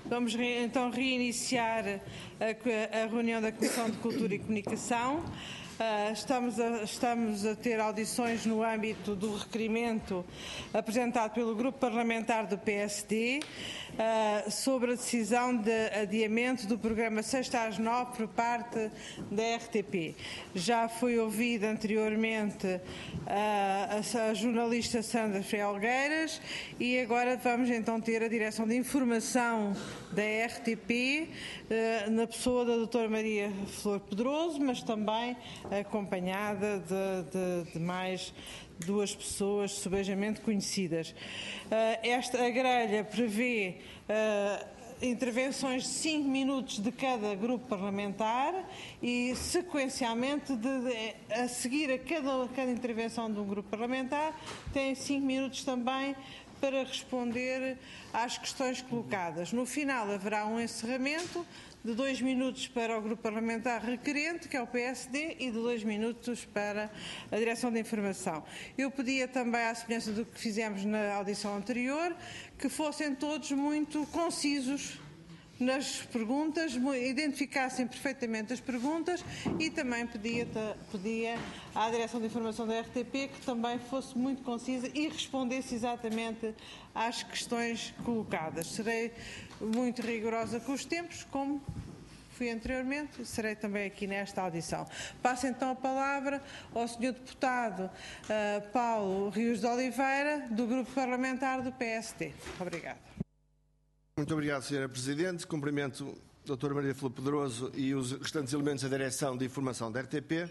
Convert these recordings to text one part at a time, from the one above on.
Vamos então reiniciar a reunião da Comissão de Cultura e Comunicação. Estamos a ter audições no âmbito do requerimento apresentado pelo Grupo Parlamentar do PSD sobre a decisão de adiamento do programa 6 às 9 por parte da RTP. Já foi ouvida anteriormente a jornalista Sandra Felgueiras e agora vamos então ter a direção de informação da RTP na pessoa da doutora Maria Flor Pedroso, mas também acompanhada de mais duas pessoas subejamente conhecidas. Esta grelha prevê intervenções de 5 minutos de cada grupo parlamentar e, sequencialmente, a seguir a cada intervenção de um grupo parlamentar, tem 5 minutos também para responder às questões colocadas. No final haverá um encerramento de 2 minutos para o grupo parlamentar requerente, que é o PSD, e de 2 minutos para a Direção de Informação. Eu pedia também, à semelhança do que fizemos na audição anterior, que fossem todos muito concisos nas perguntas, identificassem perfeitamente as perguntas e também pedia à Direção de Informação da RTP que também fosse muito concisa e respondesse exatamente às questões colocadas. Serei muito rigorosa com os tempos, como fui anteriormente, serei também aqui nesta audição. Passo então a palavra ao Sr. Deputado Paulo Rios de Oliveira, do Grupo Parlamentar do PSD. Obrigada. Muito obrigado, Sra. Presidente. Cumprimento a Dra. Maria Flor Pedroso e os restantes elementos da Direção de Informação da RTP.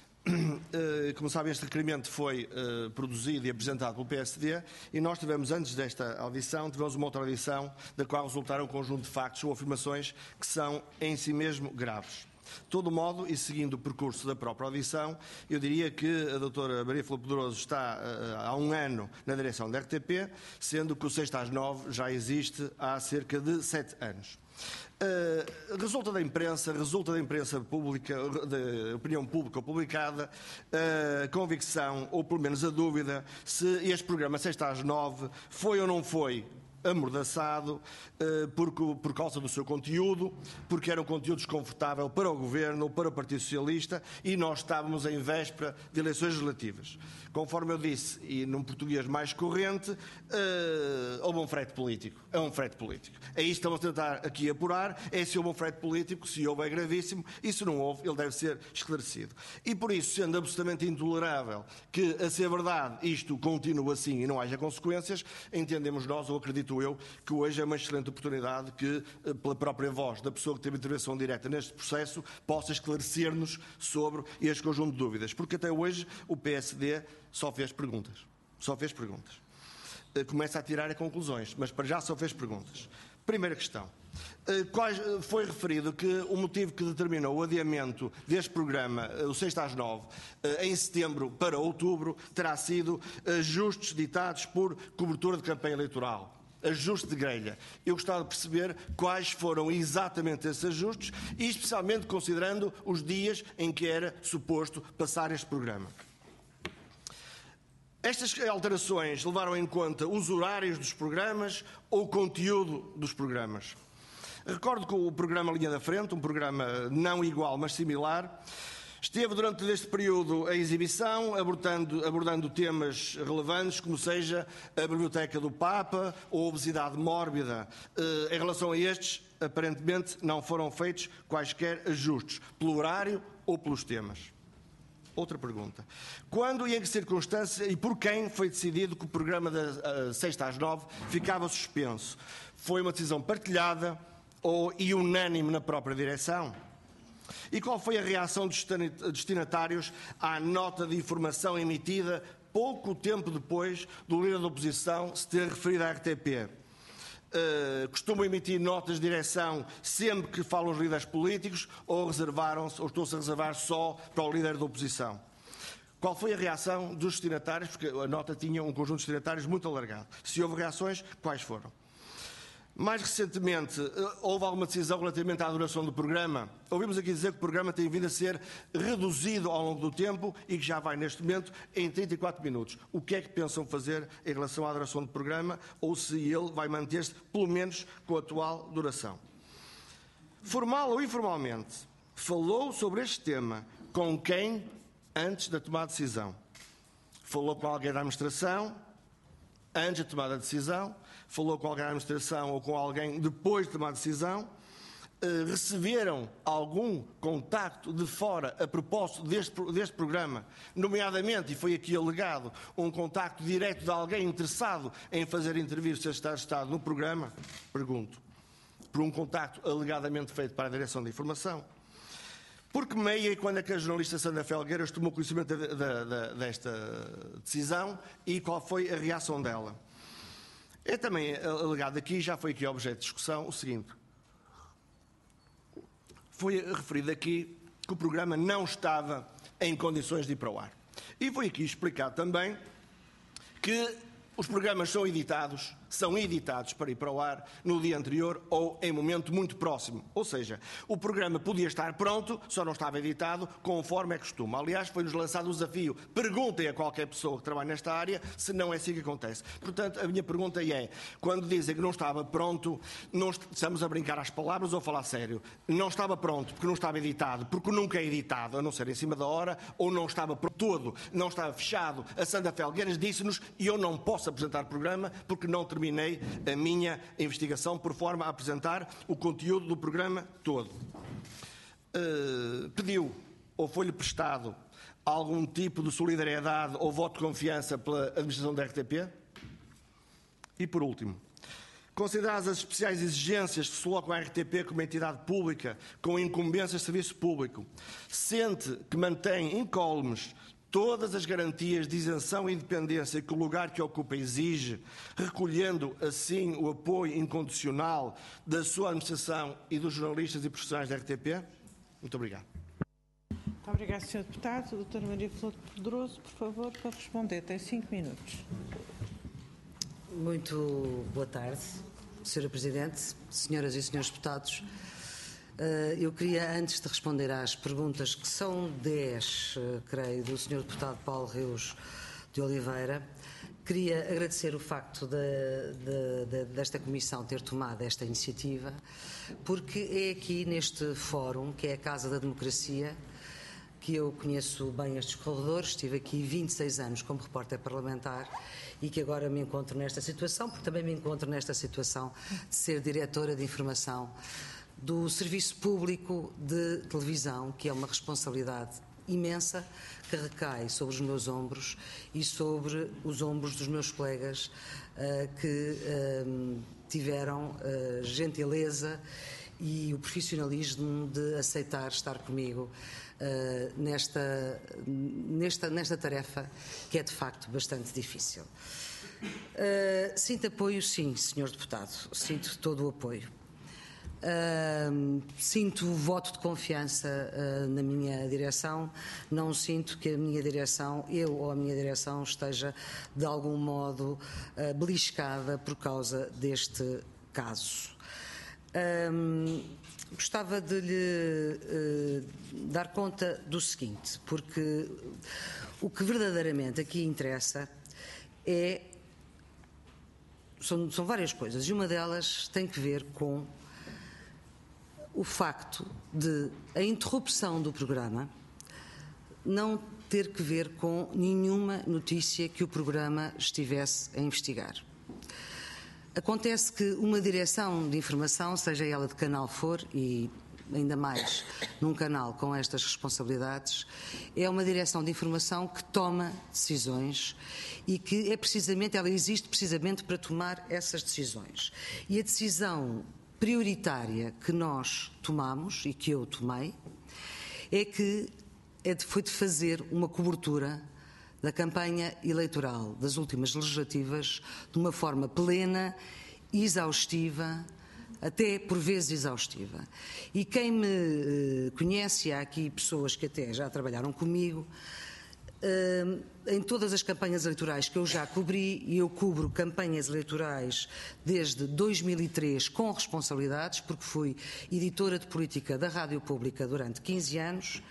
Como sabem, este requerimento foi produzido e apresentado pelo PSD e nós tivemos, antes desta audição, uma outra audição da qual resultaram um conjunto de factos ou afirmações que são em si mesmo graves. De todo modo, e seguindo o percurso da própria audição, eu diria que a doutora Maria Flor Pedroso está há um ano na direção da RTP, sendo que o 6 às 9 já existe há cerca de 7 anos. Resulta da imprensa pública, da opinião pública publicada, a convicção, ou pelo menos a dúvida, se este programa 6 às 9 foi ou não foi amordaçado por causa do seu conteúdo, porque era um conteúdo desconfortável para o Governo, para o Partido Socialista, e nós estávamos em véspera de eleições legislativas. Conforme eu disse, e num português mais corrente, houve um frete político. É um frete político. É isto que estamos a tentar aqui apurar, é se houve um frete político, se houve é gravíssimo, e se não houve, ele deve ser esclarecido. E por isso, sendo absolutamente intolerável que, a ser verdade, isto continue assim e não haja consequências, entendemos nós, ou acredito eu, que hoje é uma excelente oportunidade que, pela própria voz da pessoa que teve intervenção direta neste processo, possa esclarecer-nos sobre este conjunto de dúvidas. Porque até hoje o PSD só fez perguntas. Só fez perguntas. Começa a tirar conclusões, mas para já só fez perguntas. Primeira questão. Foi referido que o motivo que determinou o adiamento deste programa, o 6 às 9, em setembro para outubro, terá sido ajustes ditados por cobertura de campanha eleitoral. Ajuste de grelha. Eu gostava de perceber quais foram exatamente esses ajustes e especialmente considerando os dias em que era suposto passar este programa. Estas alterações levaram em conta os horários dos programas ou o conteúdo dos programas. Recordo que o programa Linha da Frente, um programa não igual, mas similar, esteve durante este período a exibição, abordando temas relevantes, como seja a Biblioteca do Papa ou a obesidade mórbida. Em relação a estes, aparentemente não foram feitos quaisquer ajustes, pelo horário ou pelos temas. Outra pergunta. Quando e em que circunstância e por quem foi decidido que o programa da 6 às 9 ficava suspenso? Foi uma decisão partilhada e unânime na própria direção? E qual foi a reação dos destinatários à nota de informação emitida pouco tempo depois do líder da oposição se ter referido à RTP? Costumam emitir notas de direção sempre que falam os líderes políticos ou reservaram-se, ou estão-se a reservar só para o líder da oposição? Qual foi a reação dos destinatários? Porque a nota tinha um conjunto de destinatários muito alargado. Se houve reações, quais foram? Mais recentemente, houve alguma decisão relativamente à duração do programa. Ouvimos aqui dizer que o programa tem vindo a ser reduzido ao longo do tempo e que já vai, neste momento, em 34 minutos. O que é que pensam fazer em relação à duração do programa, ou se ele vai manter-se, pelo menos, com a atual duração? Formal ou informalmente, falou sobre este tema com quem antes da tomada de decisão? Falou com alguém da administração antes da tomada de decisão? Falou com alguém da administração ou com alguém depois de tomar a decisão? Receberam algum contacto de fora a propósito deste programa, nomeadamente, e foi aqui alegado, um contacto direto de alguém interessado em fazer intervir o Sr. Secretário de Estado no programa? Pergunto. Por um contacto alegadamente feito para a Direção de Informação? Porque meia e quando é que a jornalista Sandra Felgueiras tomou conhecimento desta decisão e qual foi a reação dela? É também alegado aqui, já foi aqui objeto de discussão, o seguinte. Foi referido aqui que o programa não estava em condições de ir para o ar. E foi aqui explicado também que os programas são editados para ir para o ar no dia anterior ou em momento muito próximo. Ou seja, o programa podia estar pronto, só não estava editado, conforme é costume. Aliás, foi-nos lançado o desafio. Perguntem a qualquer pessoa que trabalha nesta área se não é assim que acontece. Portanto, a minha pergunta é, quando dizem que não estava pronto, não estamos a brincar às palavras ou a falar sério? Não estava pronto porque não estava editado, porque nunca é editado, a não ser em cima da hora, ou não estava pronto todo, não estava fechado. A Sandra Felgueiras disse-nos, e eu não posso apresentar o programa porque não terminei a minha investigação por forma a apresentar o conteúdo do programa todo. Pediu ou foi-lhe prestado algum tipo de solidariedade ou voto de confiança pela administração da RTP? E por último, consideradas as especiais exigências que se colocam à RTP como entidade pública com incumbências de serviço público, sente que mantém incólumes todas as garantias de isenção e independência que o lugar que ocupa exige, recolhendo assim o apoio incondicional da sua administração e dos jornalistas e profissionais da RTP? Muito obrigado. Muito obrigado, Sr. Deputado. Doutora Maria Flor Pedroso, por favor, para responder. Tem 5 minutos. Muito boa tarde, Sra. Presidente, senhoras e senhores deputados. Eu queria, antes de responder às perguntas, que são 10, creio, do Sr. Deputado Paulo Rios de Oliveira, queria agradecer o facto desta Comissão ter tomado esta iniciativa, porque é aqui neste fórum, que é a Casa da Democracia, que eu conheço bem estes corredores, estive aqui 26 anos como repórter parlamentar e que agora me encontro nesta situação, porque também me encontro nesta situação de ser diretora de informação do Serviço Público de Televisão, que é uma responsabilidade imensa que recai sobre os meus ombros e sobre os ombros dos meus colegas que tiveram gentileza e o profissionalismo de aceitar estar comigo nesta tarefa que é de facto bastante difícil. Sinto apoio, sim, Sr. Deputado, sinto todo o apoio. Sinto voto de confiança na minha direção, não sinto que a minha direção, eu ou a minha direção, esteja de algum modo beliscada por causa deste caso. Gostava de lhe dar conta do seguinte, porque o que verdadeiramente aqui interessa são várias coisas, e uma delas tem que ver com o facto de a interrupção do programa não ter que ver com nenhuma notícia que o programa estivesse a investigar. Acontece que uma direção de informação, seja ela de canal for, e ainda mais num canal com estas responsabilidades, é uma direção de informação que toma decisões e que ela existe precisamente para tomar essas decisões. E a decisão prioritária que nós tomamos e que eu tomei foi de fazer uma cobertura da campanha eleitoral das últimas legislativas de uma forma plena, exaustiva, até por vezes exaustiva. E quem me conhece, há aqui pessoas que até já trabalharam comigo, em todas as campanhas eleitorais que eu já cobri, e eu cubro campanhas eleitorais desde 2003 com responsabilidades, porque fui editora de política da Rádio Pública durante 15 anos,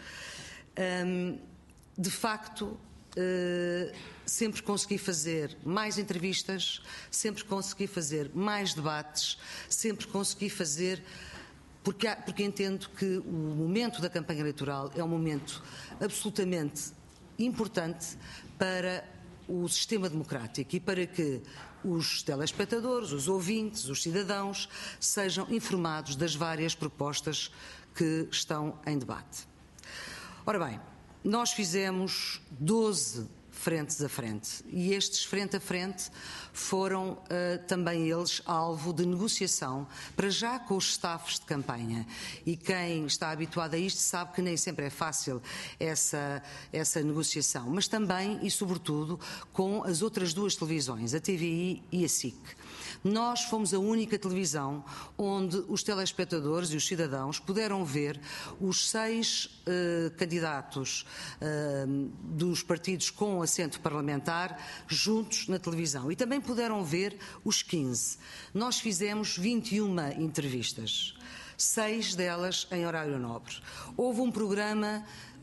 de facto, sempre consegui fazer mais entrevistas, sempre consegui fazer mais debates, sempre consegui fazer, porque entendo que o momento da campanha eleitoral é um momento absolutamente importante para o sistema democrático e para que os telespectadores, os ouvintes, os cidadãos sejam informados das várias propostas que estão em debate. Ora bem, nós fizemos 12 frentes a frente e estes frente a frente foram também eles alvo de negociação, para já com os staffs de campanha, e quem está habituado a isto sabe que nem sempre é fácil essa negociação, mas também e sobretudo com as outras duas televisões, a TVI e a SIC. Nós fomos a única televisão onde os telespectadores e os cidadãos puderam ver os 6 candidatos dos partidos com assento parlamentar juntos na televisão, e também puderam ver os 15. Nós fizemos 21 entrevistas, 6 delas em horário nobre. Houve um programa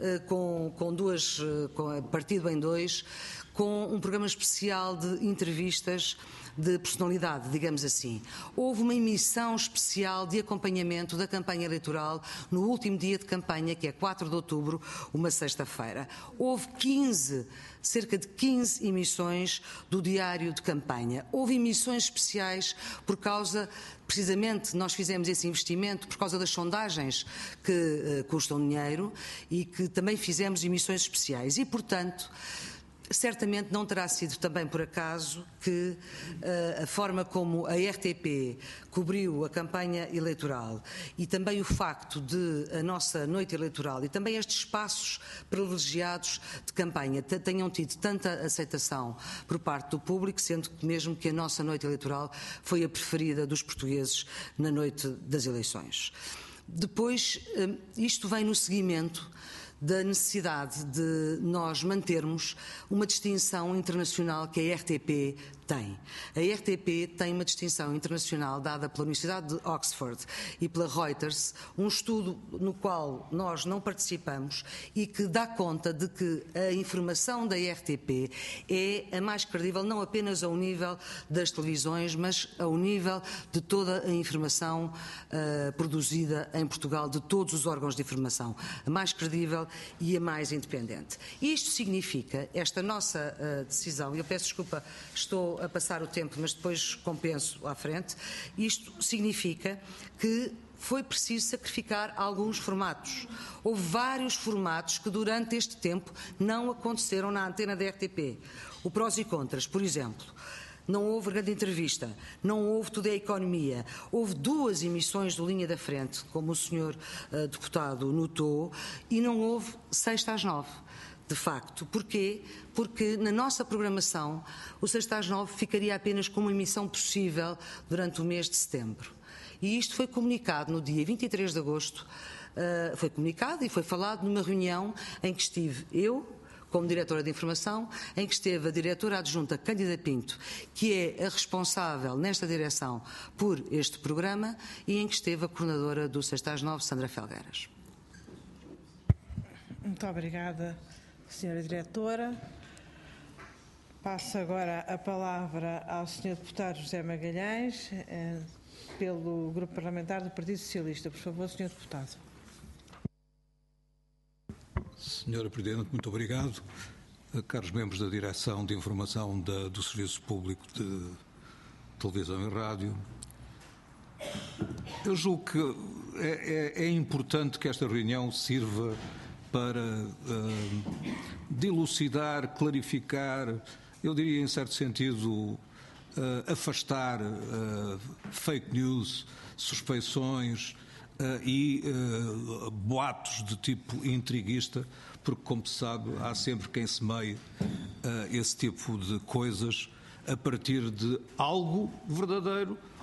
partido em 2, com um programa especial de entrevistas de personalidade, digamos assim. Houve uma emissão especial de acompanhamento da campanha eleitoral no último dia de campanha, que é 4 de outubro, uma sexta-feira. Houve cerca de 15 emissões do diário de campanha. Houve emissões especiais por causa, precisamente, nós fizemos esse investimento por causa das sondagens que custam dinheiro, e que também fizemos emissões especiais. E, portanto, certamente não terá sido também por acaso que a forma como a RTP cobriu a campanha eleitoral e também o facto de a nossa noite eleitoral e também estes espaços privilegiados de campanha tenham tido tanta aceitação por parte do público, sendo que mesmo que a nossa noite eleitoral foi a preferida dos portugueses na noite das eleições. Depois, isto vem no seguimento da necessidade de nós mantermos uma distinção internacional que a RTP tem. A RTP tem uma distinção internacional dada pela Universidade de Oxford e pela Reuters, um estudo no qual nós não participamos e que dá conta de que a informação da RTP é a mais credível, não apenas ao nível das televisões, mas ao nível de toda a informação produzida em Portugal, de todos os órgãos de informação, a mais credível e a mais independente. Isto significa, esta nossa decisão, e eu peço desculpa, estou a passar o tempo, mas depois compenso à frente, isto significa que foi preciso sacrificar alguns formatos. Houve vários formatos que durante este tempo não aconteceram na antena da RTP. O prós e contras, por exemplo. Não houve grande entrevista, não houve Tudo é Economia, houve 2 emissões do Linha da Frente, como o senhor deputado notou, e não houve 6 às 9. De facto. Porquê? Porque na nossa programação o 6 às 9 ficaria apenas com uma emissão possível durante o mês de setembro. E isto foi comunicado no dia 23 de agosto, foi comunicado e foi falado numa reunião em que estive eu, como diretora de informação, em que esteve a diretora adjunta Cândida Pinto, que é a responsável nesta direção por este programa, e em que esteve a coordenadora do 6 às 9, Sandra Felgueiras. Muito obrigada, Senhora Diretora. Passo agora a palavra ao Sr. Deputado José Magalhães, pelo Grupo Parlamentar do Partido Socialista. Por favor, Sr. Deputado. Senhora Presidente, muito obrigado. Caros membros da Direção de Informação do Serviço Público de Televisão e Rádio, eu julgo que é importante que esta reunião sirva para dilucidar, clarificar, eu diria em certo sentido, afastar fake news, suspeições e boatos de tipo intriguista, porque, como se sabe, há sempre quem semeie esse tipo de coisas a partir de algo verdadeiro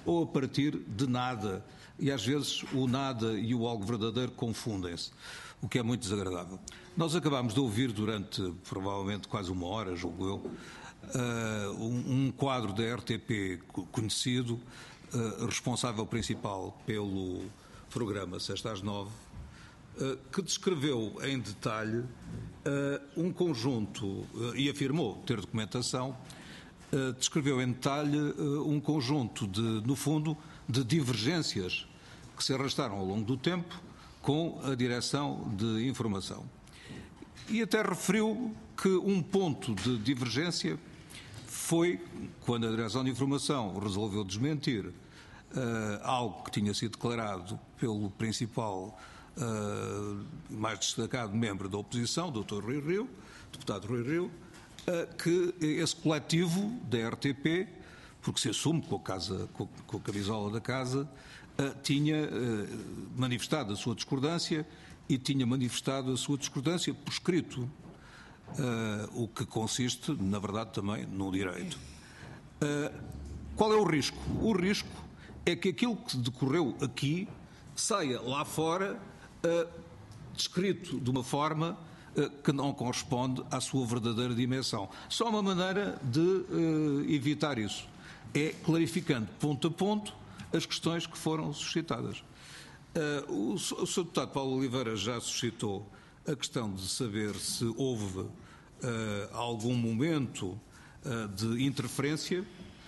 ou a partir de nada. E às vezes o nada e o algo verdadeiro confundem-se, o que é muito desagradável. Nós acabámos de ouvir durante provavelmente quase uma hora, julgo eu, um quadro da RTP conhecido, responsável principal pelo programa Sexta às 9, que descreveu em detalhe um conjunto, e afirmou ter documentação, descreveu em detalhe um conjunto no fundo, de divergências que se arrastaram ao longo do tempo com a Direção de Informação. E até referiu que um ponto de divergência foi quando a Direção de Informação resolveu desmentir algo que tinha sido declarado pelo principal, mais destacado membro da oposição, Dr. Rui Rio, deputado Rui Rio, que esse coletivo da RTP, porque se assume com a camisola da casa, tinha manifestado a sua discordância e tinha manifestado a sua discordância por escrito, o que consiste, na verdade, também no direito. Qual é o risco? O risco é que aquilo que decorreu aqui saia lá fora descrito de uma forma que não corresponde à sua verdadeira dimensão. Só uma maneira de evitar isso é clarificando ponto a ponto as questões que foram suscitadas. O Sr. Deputado Paulo Oliveira já suscitou a questão de saber se houve algum momento de interferência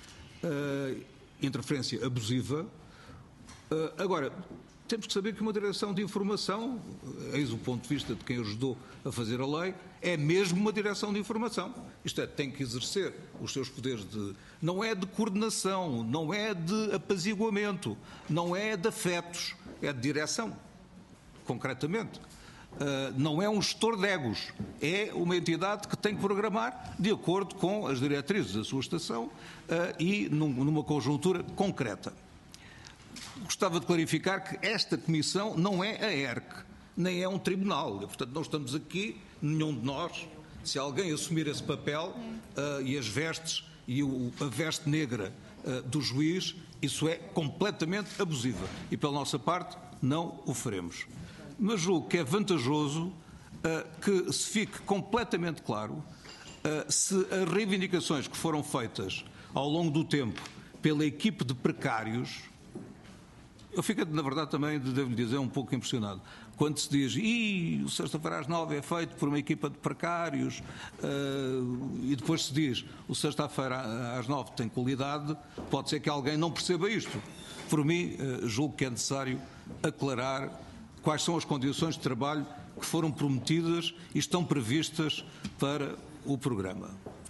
abusiva. Agora, temos que saber que uma direção de informação, eis o ponto de vista de quem ajudou a fazer a lei, é mesmo uma direção de informação. Isto é, tem que exercer os seus poderes não é de coordenação, não é de apaziguamento, não é de afetos, é de direção, concretamente. Não é um gestor de egos, é uma entidade que tem que programar de acordo com as diretrizes da sua estação e numa conjuntura concreta. Gostava de clarificar que esta comissão não é a ERC, nem é um tribunal. Portanto, não estamos aqui, nenhum de nós, se alguém assumir esse papel e as vestes e a veste negra do juiz, isso é completamente abusiva. E pela nossa parte, não o faremos. Mas julgo que é vantajoso que se fique completamente claro se as reivindicações que foram feitas ao longo do tempo pela equipe de precários. Eu fico, na verdade, também, devo dizer, um pouco impressionado. Quando se diz, o Sexta-feira às 9 é feito por uma equipa de precários, e depois se diz, o Sexta-feira às 9 tem qualidade, pode ser que alguém não perceba isto. Por mim, julgo que é necessário aclarar quais são as condições de trabalho que foram prometidas e estão previstas para o programa.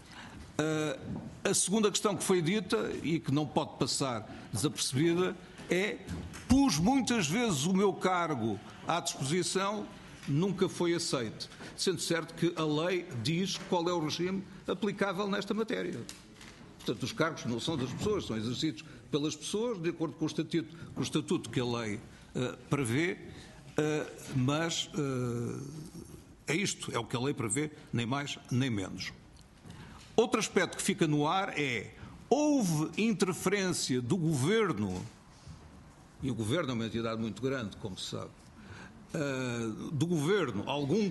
A segunda questão que foi dita, e que não pode passar desapercebida, pus muitas vezes o meu cargo à disposição, nunca foi aceito. Sendo certo que a lei diz qual é o regime aplicável nesta matéria. Portanto, os cargos não são das pessoas, são exercidos pelas pessoas, de acordo com o estatuto que a lei prevê, mas é isto, é o que a lei prevê, nem mais nem menos. Outro aspecto que fica no ar houve interferência do Governo, e o Governo é uma entidade muito grande, como se sabe, algum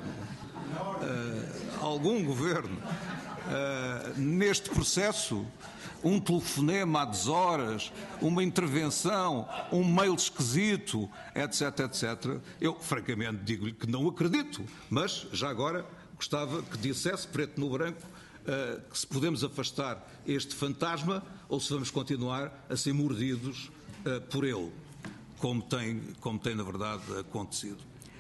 governo, neste processo, um telefonema há 10 horas, uma intervenção, um mail esquisito, etc, etc. Eu, francamente, digo-lhe que não acredito, mas já agora gostava que dissesse, preto no branco, que se podemos afastar este fantasma ou se vamos continuar a ser mordidos por ele, como tem na verdade acontecido.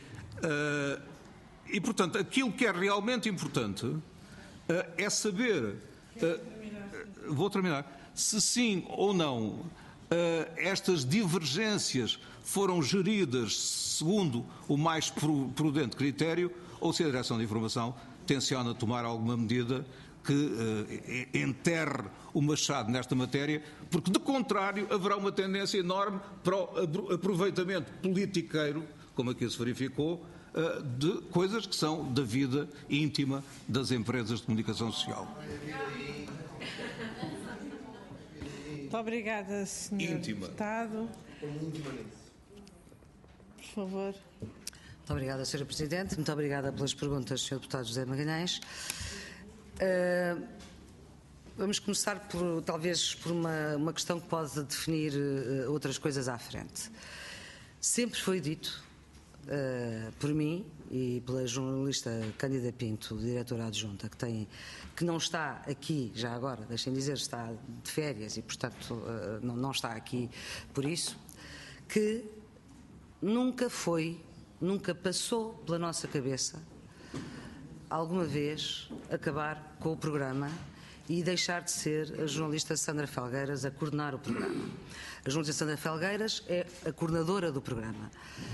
E, portanto, aquilo que é realmente importante é saber, vou terminar, se sim ou não estas divergências foram geridas segundo o mais prudente critério ou se a Direção de Informação tenciona tomar alguma medida que enterre o machado nesta matéria, porque, de contrário, haverá uma tendência enorme para o aproveitamento politiqueiro, como aqui se verificou, de coisas que são da vida íntima das empresas de comunicação social. Muito obrigada, Sr. íntima. Deputado. Por favor. Muito obrigada, Sra. Presidente. Muito obrigada pelas perguntas, Sr. Deputado José Magalhães. Vamos começar talvez por uma questão que pode definir outras coisas à frente. Sempre foi dito por mim e pela jornalista Cândida Pinto, diretora adjunta, que não está aqui, já agora, deixem dizer, está de férias e, portanto, não está aqui por isso, que nunca passou pela nossa cabeça alguma vez acabar com o programa e deixar de ser a jornalista Sandra Felgueiras a coordenar o programa. A jornalista Sandra Felgueiras é a coordenadora do programa.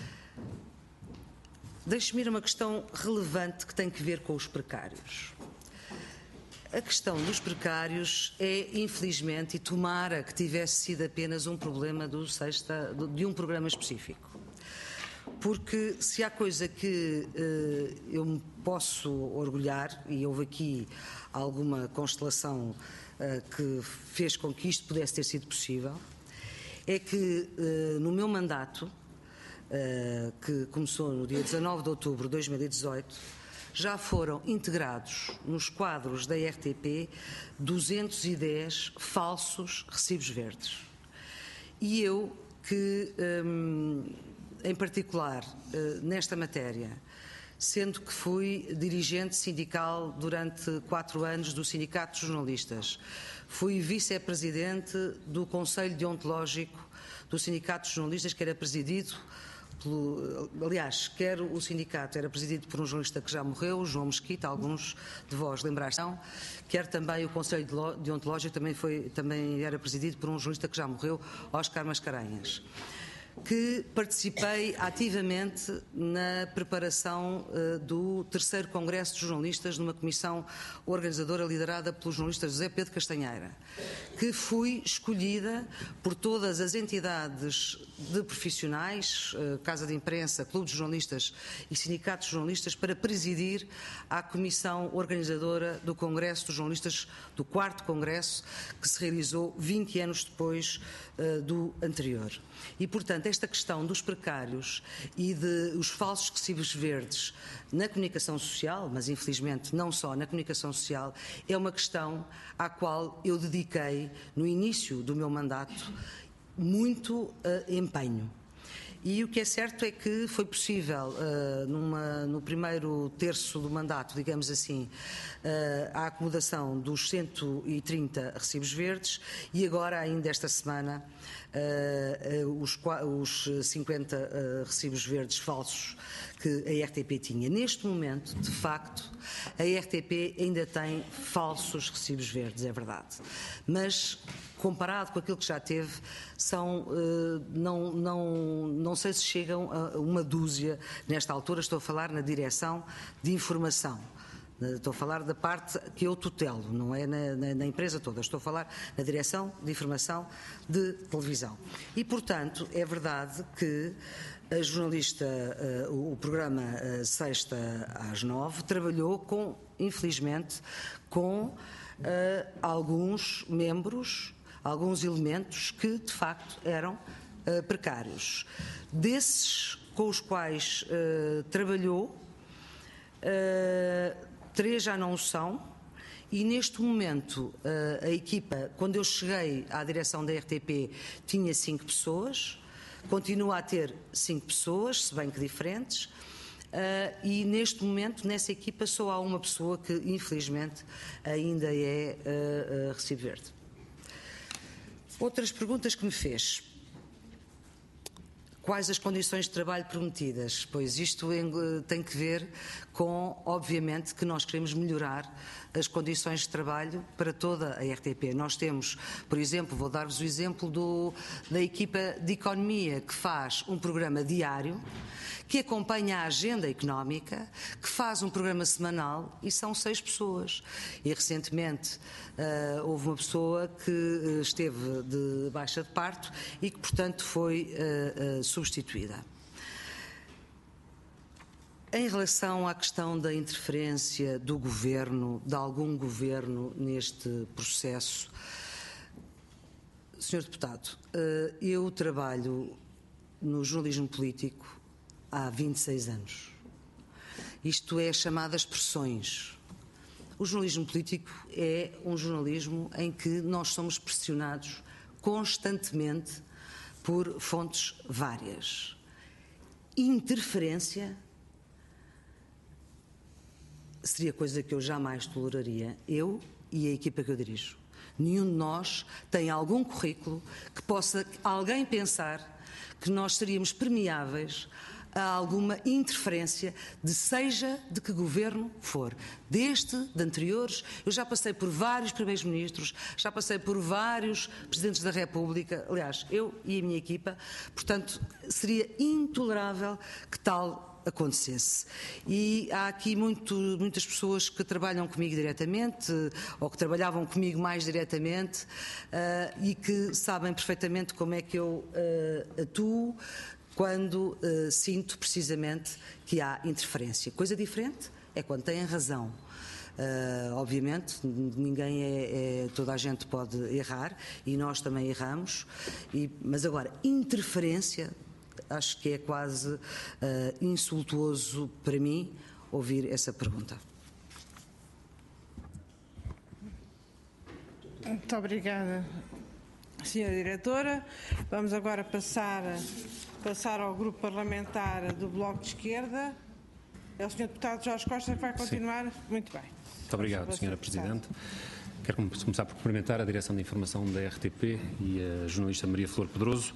Deixe-me ir a uma questão relevante que tem que ver com os precários. A questão dos precários é, infelizmente, e tomara que tivesse sido apenas um problema de um programa específico. Porque se há coisa que eu me posso orgulhar, e houve aqui alguma constelação que fez com que isto pudesse ter sido possível, é que no meu mandato, que começou no dia 19 de outubro de 2018, já foram integrados nos quadros da RTP 210 falsos recibos verdes. E eu que... em particular, nesta matéria, sendo que fui dirigente sindical durante 4 anos do Sindicato de Jornalistas, fui vice-presidente do Conselho Deontológico do Sindicato de Jornalistas, que era presidido quer o sindicato era presidido por um jornalista que já morreu, João Mesquita, alguns de vós lembrar-se, quer também o Conselho Deontológico também era presidido por um jornalista que já morreu, Óscar Mascarenhas, que participei ativamente na preparação do 3º Congresso de Jornalistas numa comissão organizadora liderada pelo jornalista José Pedro Castanheira, que fui escolhida por todas as entidades de profissionais, Casa de Imprensa, Clube de Jornalistas e Sindicatos de Jornalistas, para presidir a comissão organizadora do Congresso dos Jornalistas, do 4º Congresso, que se realizou 20 anos depois do anterior. E, portanto, esta questão dos precários e os falsos recibos verdes na comunicação social, mas infelizmente não só na comunicação social, é uma questão à qual eu dediquei, no início do meu mandato, muito empenho. E o que é certo é que foi possível, no primeiro terço do mandato, digamos assim, a acomodação dos 130 recibos verdes e agora, ainda esta semana, os 50 recibos verdes falsos que a RTP tinha. Neste momento, de facto, a RTP ainda tem falsos recibos verdes, é verdade. Mas, comparado com aquilo que já teve, não sei se chegam a uma dúzia nesta altura. Estou a falar na direção de informação. Estou a falar da parte que eu tutelo, não é na empresa toda. Estou a falar na direção de informação de televisão. E, portanto, é verdade que a jornalista, o programa Sexta às 9, trabalhou infelizmente, com alguns membros, alguns elementos que, de facto, eram precários. Desses com os quais trabalhou, 3 já não o são, e neste momento a equipa, quando eu cheguei à direção da RTP, tinha 5 pessoas, continua a ter 5 pessoas, se bem que diferentes, e neste momento nessa equipa só há uma pessoa que infelizmente ainda é recibo verde. Outras perguntas que me fez. Quais as condições de trabalho prometidas? Pois isto tem que ver com, obviamente, que nós queremos melhorar as condições de trabalho para toda a RTP. Nós temos, por exemplo, vou dar-vos o exemplo da equipa de economia, que faz um programa diário, que acompanha a agenda económica, que faz um programa semanal, e são 6 pessoas. E recentemente houve uma pessoa que esteve de baixa de parto e que, portanto, foi substituída. Em relação à questão da interferência do governo, de algum governo neste processo, Sr. Deputado, eu trabalho no jornalismo político há 26 anos. Isto é chamadas pressões. O jornalismo político é um jornalismo em que nós somos pressionados constantemente por fontes várias. Interferência seria coisa que eu jamais toleraria, eu e a equipa que eu dirijo. Nenhum de nós tem algum currículo que possa alguém pensar que nós seríamos permeáveis a alguma interferência, seja de que governo for. De anteriores, eu já passei por vários primeiros-ministros, já passei por vários presidentes da República, aliás, eu e a minha equipa, portanto, seria intolerável que tal acontecesse. E há aqui muitas pessoas que trabalham comigo diretamente, ou que trabalhavam comigo mais diretamente, e que sabem perfeitamente como é que eu atuo quando sinto precisamente que há interferência. Coisa diferente é quando têm razão. Obviamente, toda a gente pode errar, e nós também erramos, mas agora, interferência, acho que é quase insultuoso para mim ouvir essa pergunta. Muito obrigada, Sra. Diretora. Vamos agora passar ao grupo parlamentar do Bloco de Esquerda. É o Sr. Deputado Jorge Costa que vai continuar. Sim. Muito bem. Muito obrigado, Sra. Presidente. Quero começar por cumprimentar a Direção de Informação da RTP e a jornalista Maria Flor Pedroso.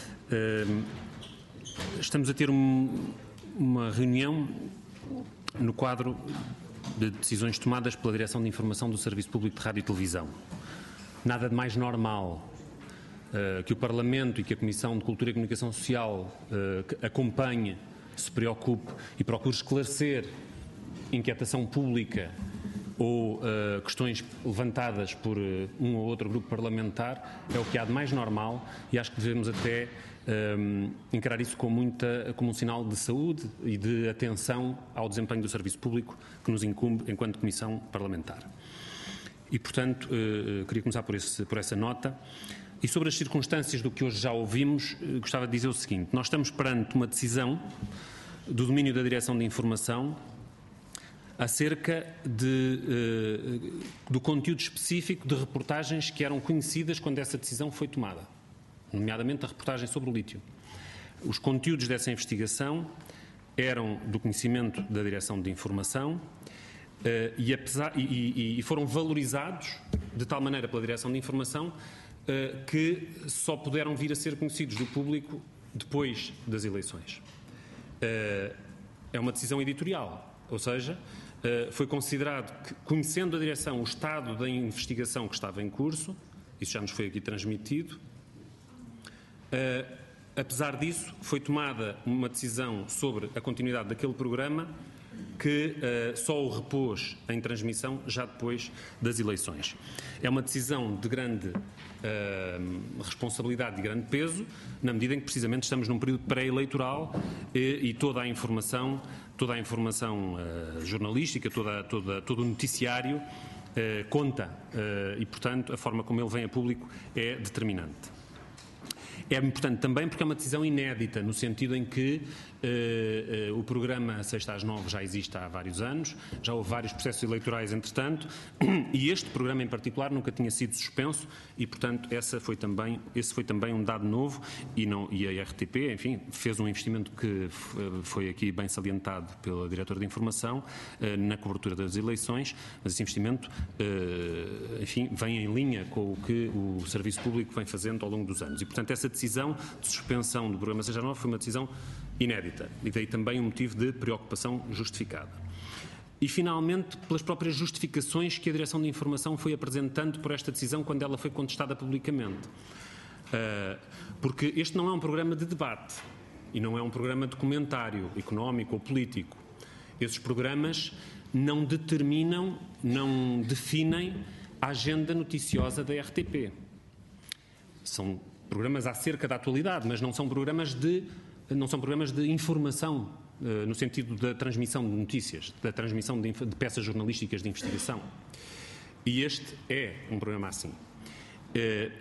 Estamos a ter uma reunião no quadro de decisões tomadas pela Direção de Informação do Serviço Público de Rádio e Televisão. Nada de mais normal que o Parlamento e que a Comissão de Cultura e Comunicação Social acompanhe, se preocupe e procure esclarecer inquietação pública ou questões levantadas por um ou outro grupo parlamentar. É o que há de mais normal, e acho que devemos até encarar isso como um sinal de saúde e de atenção ao desempenho do serviço público que nos incumbe enquanto Comissão Parlamentar. E, portanto, queria começar por essa nota. E sobre as circunstâncias do que hoje já ouvimos, gostava de dizer o seguinte: nós estamos perante uma decisão do domínio da Direção de Informação acerca do conteúdo específico de reportagens que eram conhecidas quando essa decisão foi tomada, nomeadamente a reportagem sobre o lítio. Os conteúdos dessa investigação eram do conhecimento da Direção de Informação e foram valorizados de tal maneira pela Direção de Informação que só puderam vir a ser conhecidos do público depois das eleições. É uma decisão editorial, ou seja, foi considerado que, conhecendo a direção o estado da investigação que estava em curso, isso já nos foi aqui transmitido, apesar disso, foi tomada uma decisão sobre a continuidade daquele programa que só o repôs em transmissão já depois das eleições. É uma decisão de grande responsabilidade e grande peso, na medida em que precisamente estamos num período pré-eleitoral e toda a informação jornalística, todo o noticiário conta e, portanto, a forma como ele vem a público é determinante. É importante também porque é uma decisão inédita, no sentido em que o programa 6 às 9 já existe há vários anos, já houve vários processos eleitorais entretanto, e este programa em particular nunca tinha sido suspenso e, portanto, esse foi também um dado novo e a RTP, enfim, fez um investimento que foi aqui bem salientado pela Diretora de Informação na cobertura das eleições, mas esse investimento, enfim, vem em linha com o que o Serviço Público vem fazendo ao longo dos anos. E, portanto, essa decisão de suspensão do programa 6 às 9 foi uma decisão inédita e daí também um motivo de preocupação justificada. E, finalmente, pelas próprias justificações que a Direção de Informação foi apresentando por esta decisão quando ela foi contestada publicamente. Porque este não é um programa de debate e não é um programa de comentário económico ou político. Esses programas não determinam, não definem a agenda noticiosa da RTP. São programas acerca da atualidade, mas não são programas de informação, no sentido da transmissão de notícias, da transmissão de peças jornalísticas de investigação. E este é um programa assim.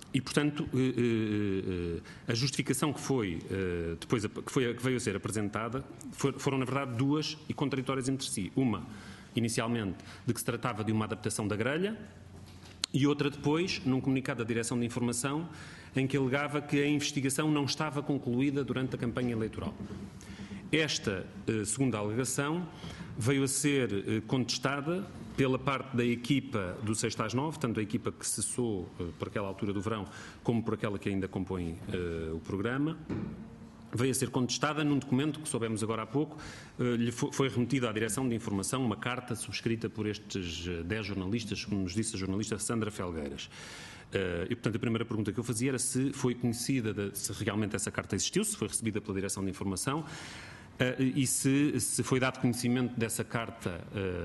E, portanto, a justificação que veio a ser apresentada foram, na verdade, duas e contraditórias entre si. Uma, inicialmente, de que se tratava de uma adaptação da grelha, e outra depois, num comunicado da Direção de Informação, em que alegava que a investigação não estava concluída durante a campanha eleitoral. Esta segunda alegação veio a ser contestada pela parte da equipa do 6 às 9, tanto a equipa que cessou por aquela altura do verão, como por aquela que ainda compõe o programa. Veio a ser contestada num documento que soubemos agora há pouco, lhe foi remetida à Direção de Informação uma carta subscrita por estes 10 jornalistas, como nos disse a jornalista Sandra Felgueiras. E, portanto, a primeira pergunta que eu fazia era se foi conhecida, se realmente essa carta existiu, se foi recebida pela Direção de Informação, e se foi dado conhecimento dessa carta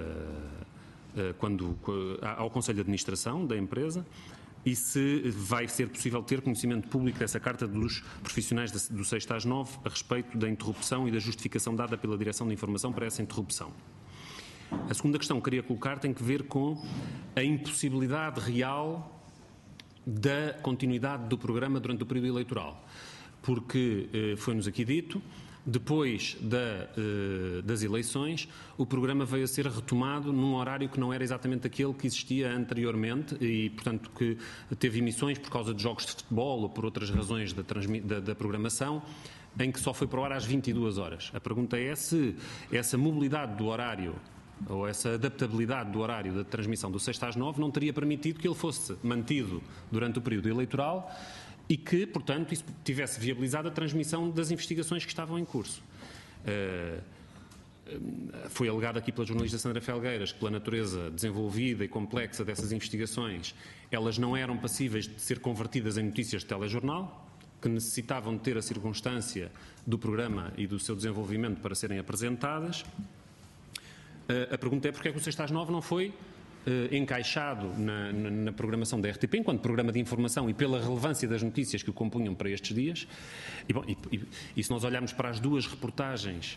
ao Conselho de Administração da empresa, e se vai ser possível ter conhecimento público dessa carta dos profissionais do 6 às 9 a respeito da interrupção e da justificação dada pela Direção de Informação para essa interrupção. A segunda questão que queria colocar tem que ver com a impossibilidade real da continuidade do programa durante o período eleitoral, porque foi-nos aqui dito, depois das eleições, o programa veio a ser retomado num horário que não era exatamente aquele que existia anteriormente e, portanto, que teve emissões por causa de jogos de futebol ou por outras razões da programação, em que só foi para o ar às 22 horas. A pergunta é se essa mobilidade do horário ou essa adaptabilidade do horário da transmissão do 6 às 9 não teria permitido que ele fosse mantido durante o período eleitoral e que, portanto, isso tivesse viabilizado a transmissão das investigações que estavam em curso. Foi alegado aqui pela jornalista Sandra Felgueiras que, pela natureza desenvolvida e complexa dessas investigações, elas não eram passíveis de ser convertidas em notícias de telejornal, que necessitavam de ter a circunstância do programa e do seu desenvolvimento para serem apresentadas. A pergunta é porque é que o 6 às 9 não foi encaixado na programação da RTP, enquanto programa de informação e pela relevância das notícias que o compunham para estes dias. E se nós olharmos para as duas reportagens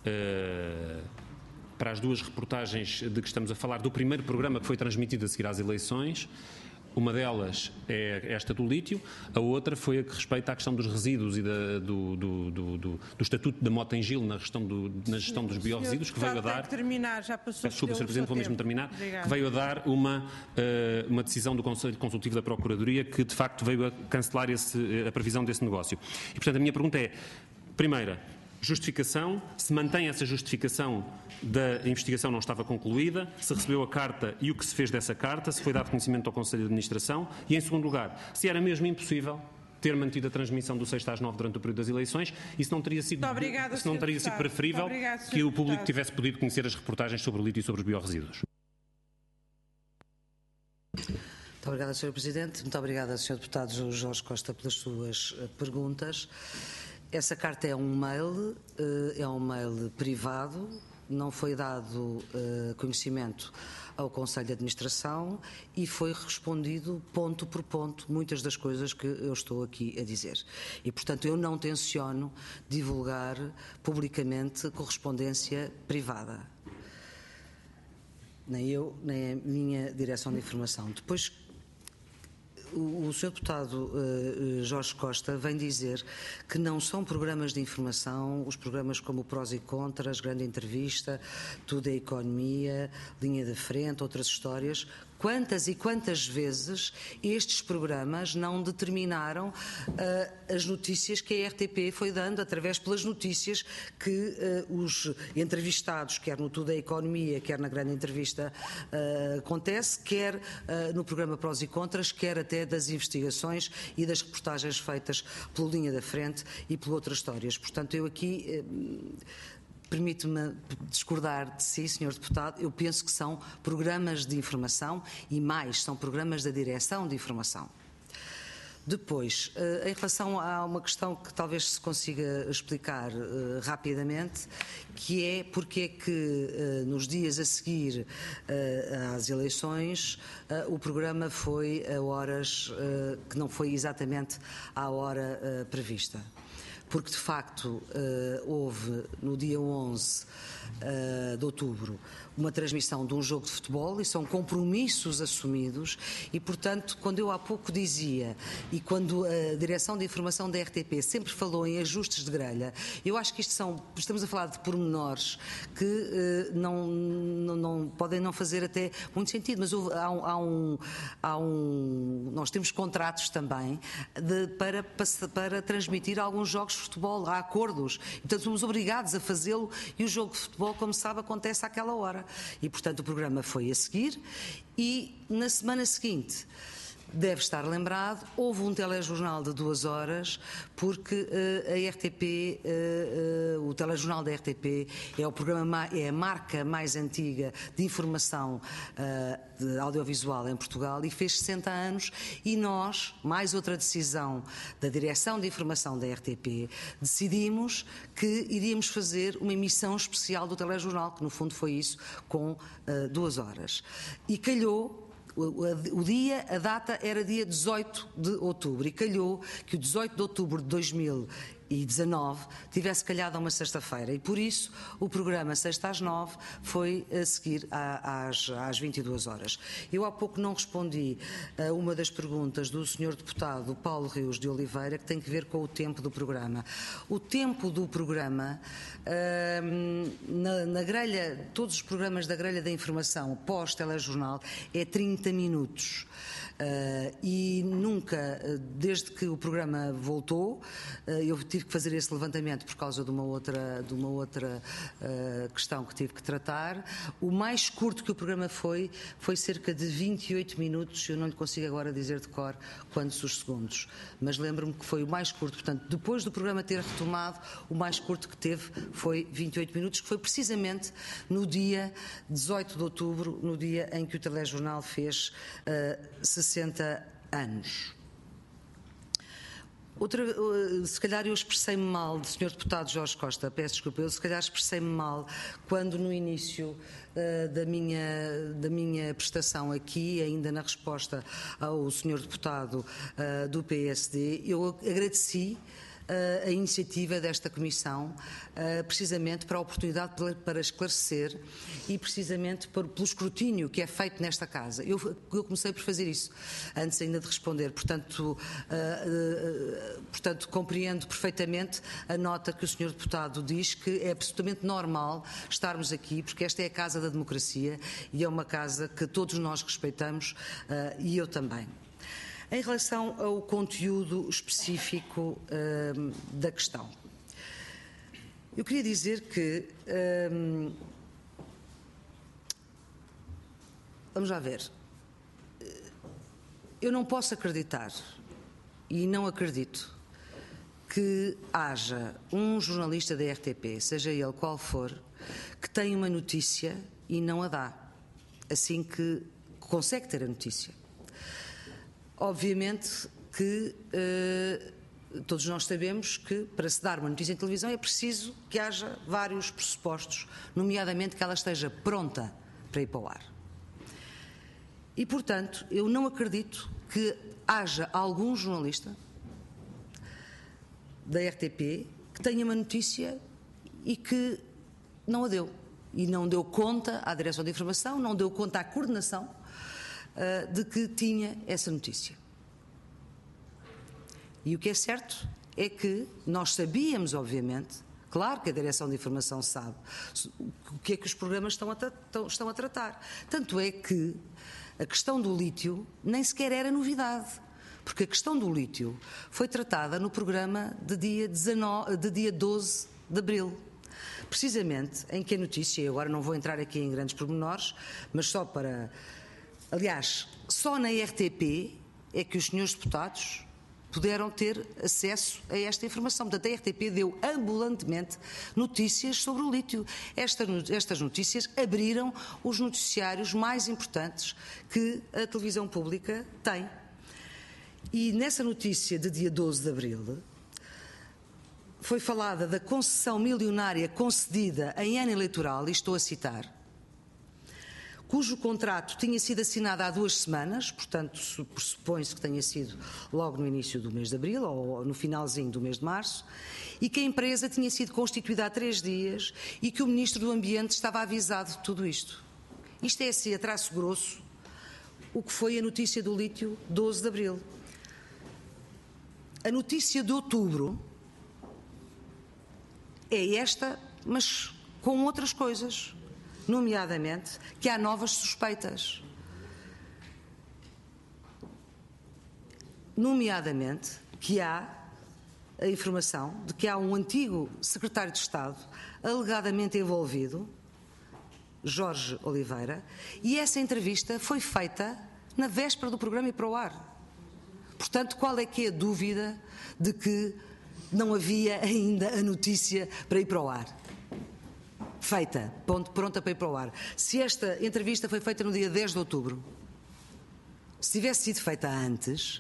de que estamos a falar, do primeiro programa que foi transmitido a seguir às eleições, uma delas é esta do lítio, a outra foi a que respeita à questão dos resíduos e do estatuto da Mota em Gil na gestão dos biorresíduos, que veio a dar... terminar, já passou. Desculpa, Sr. Presidente, vou mesmo terminar. Obrigada. Que veio a dar uma decisão do Conselho Consultivo da Procuradoria que, de facto, veio a cancelar a previsão desse negócio. E, portanto, a minha pergunta é, primeira, justificação, se mantém essa justificação da investigação não estava concluída, se recebeu a carta e o que se fez dessa carta, se foi dado conhecimento ao Conselho de Administração e, em segundo lugar, se era mesmo impossível ter mantido a transmissão do 6 às 9 durante o período das eleições e se não teria sido, preferível que o público tivesse podido conhecer as reportagens sobre o lítio e sobre os biorresíduos. Muito obrigada, Sr. Presidente. Muito obrigada, Sr. Deputado Jorge Costa, pelas suas perguntas. Essa carta é um mail privado, não foi dado conhecimento ao Conselho de Administração e foi respondido ponto por ponto muitas das coisas que eu estou aqui a dizer. E, portanto, eu não tenciono divulgar publicamente correspondência privada. Nem eu, nem a minha direção de informação. Depois, o Sr. Deputado Jorge Costa vem dizer que não são programas de informação, os programas como o Prós e Contras, Grande Entrevista, Tudo é Economia, Linha de Frente, outras histórias. Quantas e quantas vezes estes programas não determinaram as notícias que a RTP foi dando através pelas notícias que os entrevistados, quer no Tudo é Economia, quer na Grande Entrevista acontece, quer no programa Prós e Contras, quer até das investigações e das reportagens feitas pela Linha da Frente e por outras histórias. Portanto, eu aqui... Permite-me discordar de si, Sr. Deputado, eu penso que são programas de informação e mais, são programas da Direção de Informação. Depois, em relação a uma questão que talvez se consiga explicar rapidamente, que é porque é que nos dias a seguir às eleições o programa foi a horas que não foi exatamente à hora prevista. porque de facto houve no dia 11 de outubro uma transmissão de um jogo de futebol e são compromissos assumidos e, portanto, quando eu há pouco dizia e quando a Direção de Informação da RTP sempre falou em ajustes de grelha, eu acho que estamos a falar de pormenores que não podem não fazer até muito sentido, mas nós temos contratos também para transmitir alguns jogos de futebol, há acordos, portanto somos obrigados a fazê-lo e o jogo de futebol, como sabe, acontece àquela hora. E, portanto, o programa foi a seguir e, na semana seguinte, deve estar lembrado, houve um telejornal de 2 horas, porque a RTP, o telejornal da RTP é a marca mais antiga de informação de audiovisual em Portugal e fez 60 anos e nós, mais outra decisão da Direção de Informação da RTP, decidimos que iríamos fazer uma emissão especial do telejornal, que no fundo foi isso, com 2 horas. E calhou. O dia, a data era dia 18 de outubro e calhou que o 18 de outubro de 2019 tivesse calhado a uma sexta-feira e por isso o programa Sexta às 9 foi a seguir às 22 horas. Eu há pouco não respondi a uma das perguntas do Sr. Deputado Paulo Rios de Oliveira, que tem que ver com o tempo do programa. O tempo do programa, na grelha, todos os programas da grelha da informação pós-telejornal é 30 minutos. E nunca, desde que o programa voltou, eu tive que fazer esse levantamento por causa de uma outra questão que tive que tratar. O mais curto que o programa foi cerca de 28 minutos, eu não lhe consigo agora dizer de cor quantos os segundos, mas lembro-me que foi o mais curto, portanto, depois do programa ter retomado, o mais curto que teve foi 28 minutos, que foi precisamente no dia 18 de outubro, no dia em que o telejornal fez 60 anos. Se calhar eu expressei-me mal, Sr. Deputado Jorge Costa, peço desculpa, eu se calhar expressei-me mal quando no início da minha prestação aqui, ainda na resposta ao Sr. Deputado do PSD, eu agradeci a iniciativa desta Comissão, precisamente para a oportunidade para esclarecer e precisamente pelo escrutínio que é feito nesta Casa. Eu comecei por fazer isso, antes ainda de responder. Portanto, compreendo perfeitamente a nota que o Sr. Deputado diz, que é absolutamente normal estarmos aqui, porque esta é a Casa da Democracia e é uma Casa que todos nós respeitamos e eu também. Em relação ao conteúdo específico da questão, eu queria dizer que, vamos lá ver, eu não posso acreditar e não acredito que haja um jornalista da RTP, seja ele qual for, que tenha uma notícia e não a dá, assim que consegue ter a notícia. Obviamente que todos nós sabemos que para se dar uma notícia em televisão é preciso que haja vários pressupostos, nomeadamente que ela esteja pronta para ir para o ar. E, portanto, eu não acredito que haja algum jornalista da RTP que tenha uma notícia e que não a deu. E não deu conta à Direção de Informação, não deu conta à coordenação de que tinha essa notícia. E o que é certo é que nós sabíamos, obviamente, claro que a Direção de Informação sabe o que é que os programas estão a tratar. Tanto é que a questão do lítio nem sequer era novidade, porque a questão do lítio foi tratada no programa de dia 12 de abril. Precisamente em que a notícia, e agora não vou entrar aqui em grandes pormenores, mas só para... Aliás, só na RTP é que os senhores deputados puderam ter acesso a esta informação. Portanto, a RTP deu ambulantemente notícias sobre o lítio. Estas notícias abriram os noticiários mais importantes que a televisão pública tem. E nessa notícia de dia 12 de abril foi falada da concessão milionária concedida em ano eleitoral, e estou a citar: cujo contrato tinha sido assinado há 2 semanas, portanto pressupõe-se que tenha sido logo no início do mês de abril ou no finalzinho do mês de março, e que a empresa tinha sido constituída há 3 dias e que o Ministro do Ambiente estava avisado de tudo isto. Isto é assim, a traço grosso, o que foi a notícia do lítio 12 de abril. A notícia de outubro é esta, mas com outras coisas, nomeadamente que há novas suspeitas. Nomeadamente que há a informação de que há um antigo secretário de Estado alegadamente envolvido, Jorge Oliveira, e essa entrevista foi feita na véspera do programa ir para o ar. Portanto, qual é que é a dúvida de que não havia ainda a notícia para ir para o ar? Feita, pronta para ir para o ar. Se esta entrevista foi feita no dia 10 de outubro, se tivesse sido feita antes,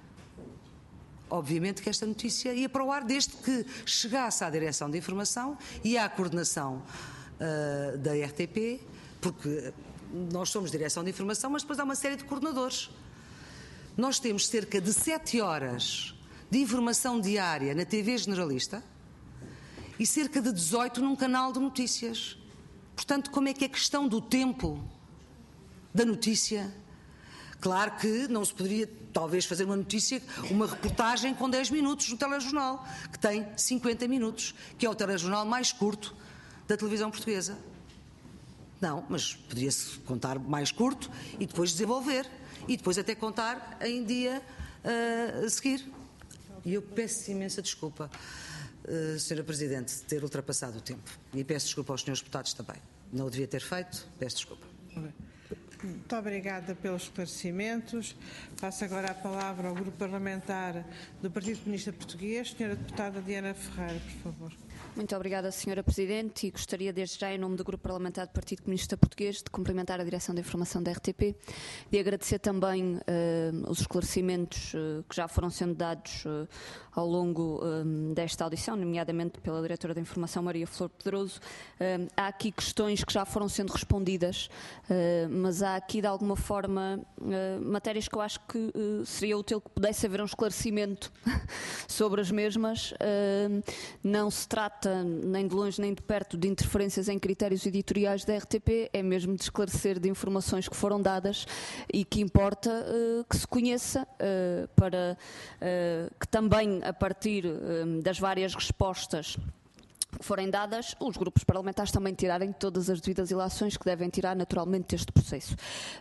obviamente que esta notícia ia para o ar desde que chegasse à Direção de Informação e à coordenação da RTP, porque nós somos Direção de Informação, mas depois há uma série de coordenadores. Nós temos cerca de 7 horas de informação diária na TV Generalista e cerca de 18 num canal de notícias. Portanto, como é que é questão do tempo da notícia? Claro que não se poderia, talvez, fazer uma notícia, uma reportagem com 10 minutos no telejornal, que tem 50 minutos, que é o telejornal mais curto da televisão portuguesa. Não, mas poderia-se contar mais curto e depois desenvolver. E depois até contar em dia a seguir. E eu peço imensa desculpa, Sra. Presidente, de ter ultrapassado o tempo. E peço desculpa aos senhores deputados também. Não o devia ter feito, peço desculpa. Muito obrigada pelos esclarecimentos. Passo agora a palavra ao Grupo Parlamentar do Partido Comunista Português. Senhora Deputada Diana Ferreira, por favor. Muito obrigada, Sra. Presidente, e gostaria desde já, em nome do Grupo Parlamentar do Partido Comunista Português, de cumprimentar a Direção da Informação da RTP, de agradecer também os esclarecimentos que já foram sendo dados ao longo desta audição, nomeadamente pela Diretora da Informação, Maria Flor Pedroso. Há aqui questões que já foram sendo respondidas, mas há aqui, de alguma forma, matérias que eu acho que seria útil que pudesse haver um esclarecimento sobre as mesmas. Não se trata nem de longe nem de perto de interferências em critérios editoriais da RTP, é mesmo de esclarecer de informações que foram dadas e que importa que se conheça para que também, a partir das várias respostas que forem dadas, os grupos parlamentares também tirarem todas as devidas ilações que devem tirar naturalmente deste processo.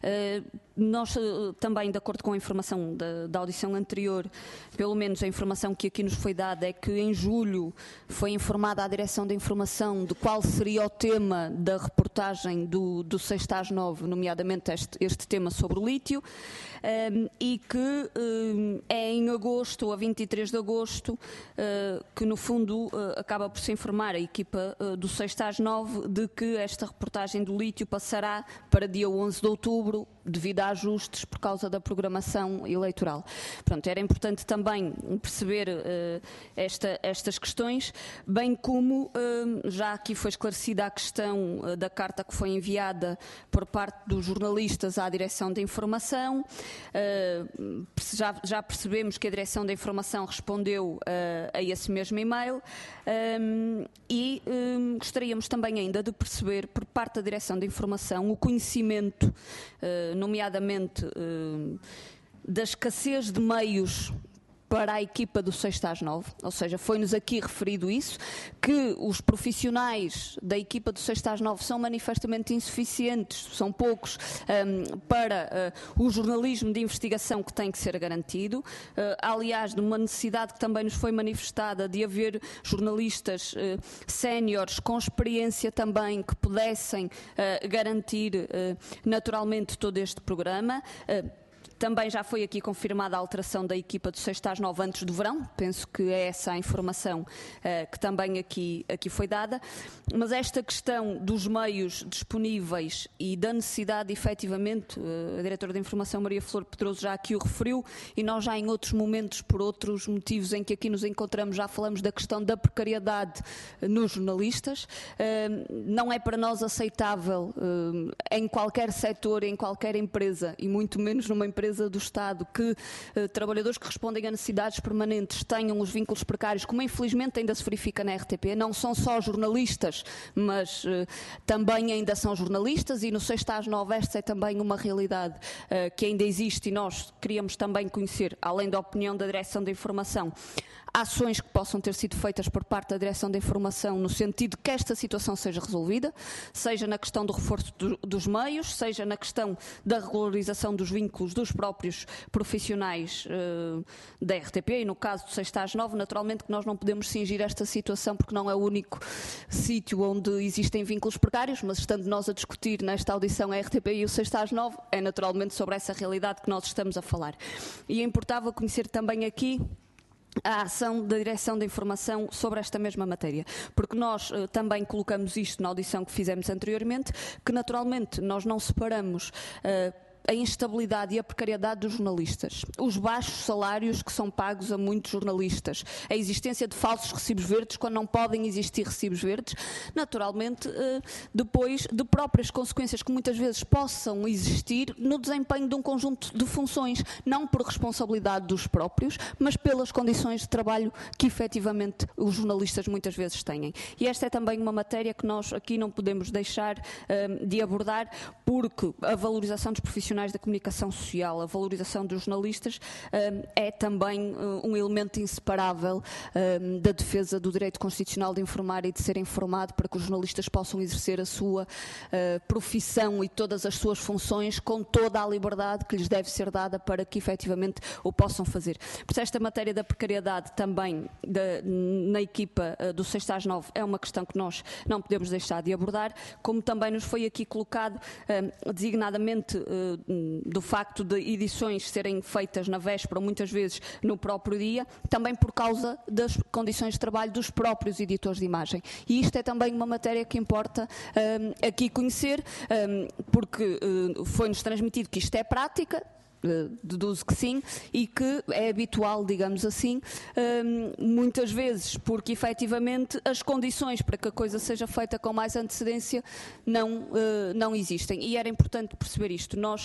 Nós também, de acordo com a informação da audição anterior, pelo menos a informação que aqui nos foi dada é que em julho foi informada a Direção de Informação de qual seria o tema da reportagem do 6/9, nomeadamente este tema sobre o lítio, e que é em agosto, a 23 de agosto, que no fundo acaba por se informar a equipa do 6/9 de que esta reportagem do lítio passará para dia 11 de outubro, devido a ajustes por causa da programação eleitoral. Pronto, era importante também perceber estas questões, bem como já aqui foi esclarecida a questão da carta que foi enviada por parte dos jornalistas à Direção da Informação. Já percebemos que a Direção da Informação respondeu a esse mesmo e-mail e gostaríamos também ainda de perceber por parte da Direção da Informação o conhecimento, nomeadamente da escassez de meios para a equipa do 6/9, ou seja, foi-nos aqui referido isso, que os profissionais da equipa do 6/9 são manifestamente insuficientes, são poucos, para o jornalismo de investigação que tem que ser garantido. Aliás, de uma necessidade que também nos foi manifestada de haver jornalistas séniores com experiência também que pudessem garantir naturalmente todo este programa. Também já foi aqui confirmada a alteração da equipa do 6 às 9 antes do verão, penso que é essa a informação que também aqui foi dada, mas esta questão dos meios disponíveis e da necessidade, efetivamente, a Diretora de Informação Maria Flor Pedroso já aqui o referiu, e nós já em outros momentos, por outros motivos em que aqui nos encontramos, já falamos da questão da precariedade nos jornalistas. Não é para nós aceitável em qualquer setor, em qualquer empresa, e muito menos numa empresa do Estado, que trabalhadores que respondem a necessidades permanentes tenham os vínculos precários, como infelizmente ainda se verifica na RTP. Não são só jornalistas, mas também ainda são jornalistas, e no 6 às 9 esta é também uma realidade que ainda existe, e nós queríamos também conhecer, além da opinião da Direção da Informação, ações que possam ter sido feitas por parte da Direção da Informação no sentido de que esta situação seja resolvida, seja na questão do reforço dos meios, seja na questão da regularização dos vínculos dos próprios profissionais da RTP, e no caso do 6 às 9, naturalmente que nós não podemos cingir esta situação porque não é o único sítio onde existem vínculos precários, mas estando nós a discutir nesta audição a RTP e o 6 às 9, é naturalmente sobre essa realidade que nós estamos a falar. E importava conhecer também aqui a ação da Direção da Informação sobre esta mesma matéria, porque nós também colocamos isto na audição que fizemos anteriormente, que naturalmente nós não separamos a instabilidade e a precariedade dos jornalistas, os baixos salários que são pagos a muitos jornalistas, a existência de falsos recibos verdes quando não podem existir recibos verdes, naturalmente depois de próprias consequências que muitas vezes possam existir no desempenho de um conjunto de funções, não por responsabilidade dos próprios, mas pelas condições de trabalho que efetivamente os jornalistas muitas vezes têm. E esta é também uma matéria que nós aqui não podemos deixar de abordar, porque a valorização dos profissionais da comunicação social, a valorização dos jornalistas é também um elemento inseparável da defesa do direito constitucional de informar e de ser informado, para que os jornalistas possam exercer a sua profissão e todas as suas funções com toda a liberdade que lhes deve ser dada para que efetivamente o possam fazer. Por isso esta matéria da precariedade também na equipa do 6 às 9 é uma questão que nós não podemos deixar de abordar, como também nos foi aqui colocado designadamente do facto de edições serem feitas na véspera, muitas vezes no próprio dia, também por causa das condições de trabalho dos próprios editores de imagem. E isto é também uma matéria que importa aqui conhecer, porque foi-nos transmitido que isto é prática, deduzo que sim, e que é habitual, digamos assim, muitas vezes, porque efetivamente as condições para que a coisa seja feita com mais antecedência não existem. E era importante perceber isto. Nós,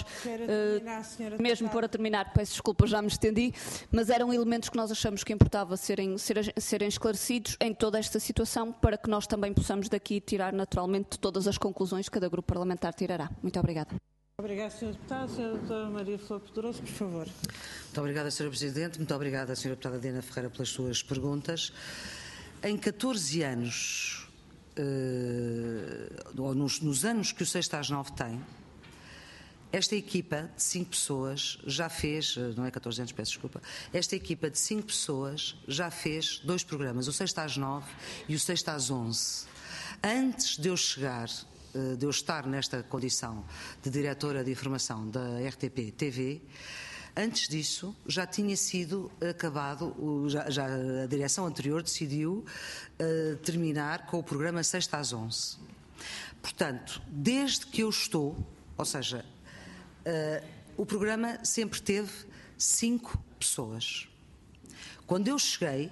mesmo para terminar, peço desculpa, já me estendi, mas eram elementos que nós achamos que importava serem esclarecidos em toda esta situação, para que nós também possamos daqui tirar naturalmente todas as conclusões que cada grupo parlamentar tirará. Muito obrigada. Obrigada, Sr. Deputado. Sra. Doutora Maria Flor Pedroso, por favor. Muito obrigada, Sra. Presidente. Muito obrigada, Sra. Deputada Diana Ferreira, pelas suas perguntas. Em 14 anos, nos anos que o 6 às 9 tem, esta equipa de 5 pessoas já fez, não é 14 anos, peço desculpa, esta equipa de 5 pessoas já fez 2 programas, o 6 às 9 e o 6 às 11. Antes de eu estar nesta condição de diretora de informação da RTP TV, antes disso já tinha sido acabado, já a direção anterior decidiu terminar com o programa 6 às 11. Portanto, desde que eu estou, ou seja, o programa sempre teve 5 pessoas. Quando eu cheguei,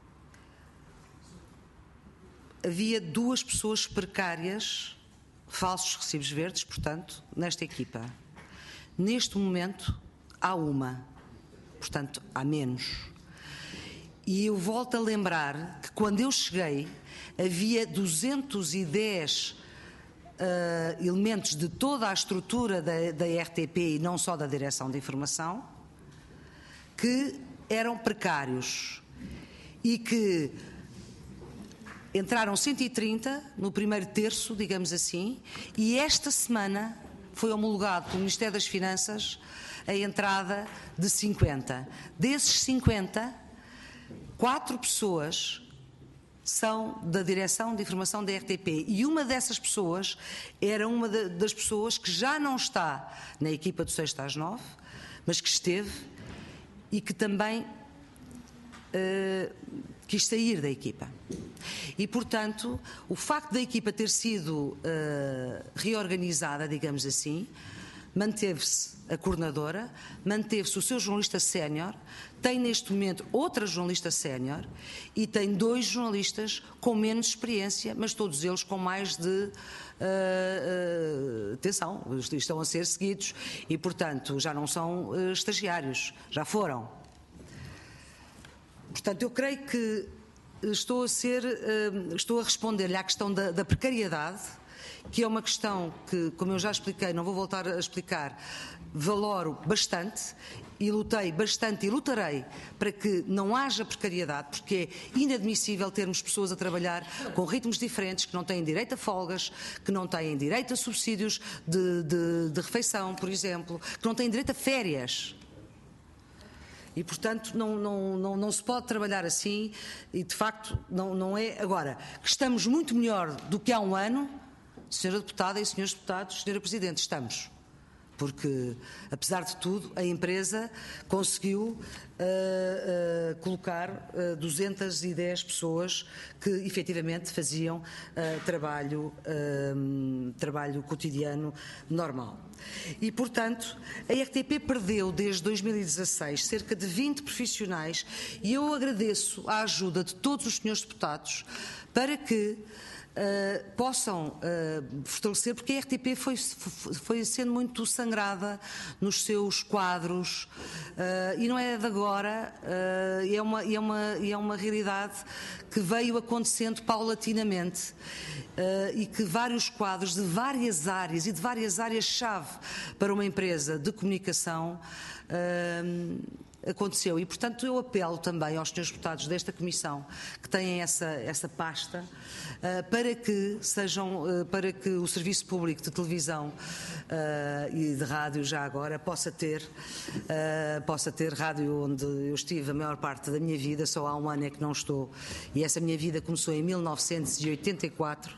havia 2 pessoas precárias, falsos recibos verdes, portanto, nesta equipa. Neste momento, há uma. Portanto, há menos. E eu volto a lembrar que quando eu cheguei, havia 210 elementos de toda a estrutura da RTP e não só da Direção de Informação, que eram precários e que entraram 130 no primeiro terço, digamos assim, e esta semana foi homologado pelo Ministério das Finanças a entrada de 50. Desses 50, 4 pessoas são da Direção de Informação da RTP e uma dessas pessoas era uma das pessoas que já não está na equipa do 6 às 9, mas que esteve e que também quis sair da equipa. E, portanto, o facto da equipa ter sido reorganizada, digamos assim, manteve-se a coordenadora, manteve-se o seu jornalista sénior, tem neste momento outra jornalista sénior e tem 2 jornalistas com menos experiência, mas todos eles com mais de atenção, estão a ser seguidos e, portanto, já não são estagiários, já foram. Portanto, eu creio que estou a responder-lhe à questão da precariedade, que é uma questão que, como eu já expliquei, não vou voltar a explicar, valoro bastante e lutei bastante e lutarei para que não haja precariedade, porque é inadmissível termos pessoas a trabalhar com ritmos diferentes, que não têm direito a folgas, que não têm direito a subsídios de refeição, por exemplo, que não têm direito a férias. E, portanto, não se pode trabalhar assim e, de facto, não é... Agora, que estamos muito melhor do que há um ano, Senhora Deputada e Senhores Deputados, Senhora Presidente, estamos. Porque, apesar de tudo, a empresa conseguiu colocar 210 pessoas que, efetivamente, faziam trabalho cotidiano normal. E, portanto, a RTP perdeu desde 2016 cerca de 20 profissionais e eu agradeço a ajuda de todos os senhores deputados para que possam fortalecer, porque a RTP foi sendo muito sangrada nos seus quadros e não é de agora, é uma realidade que veio acontecendo paulatinamente e que vários quadros de várias áreas e de várias áreas-chave para uma empresa de comunicação aconteceu. E, portanto, eu apelo também aos senhores deputados desta Comissão que têm essa pasta para que o Serviço Público de Televisão e de Rádio, já agora, possa ter rádio onde eu estive a maior parte da minha vida, só há um ano é que não estou, e essa minha vida começou em 1984,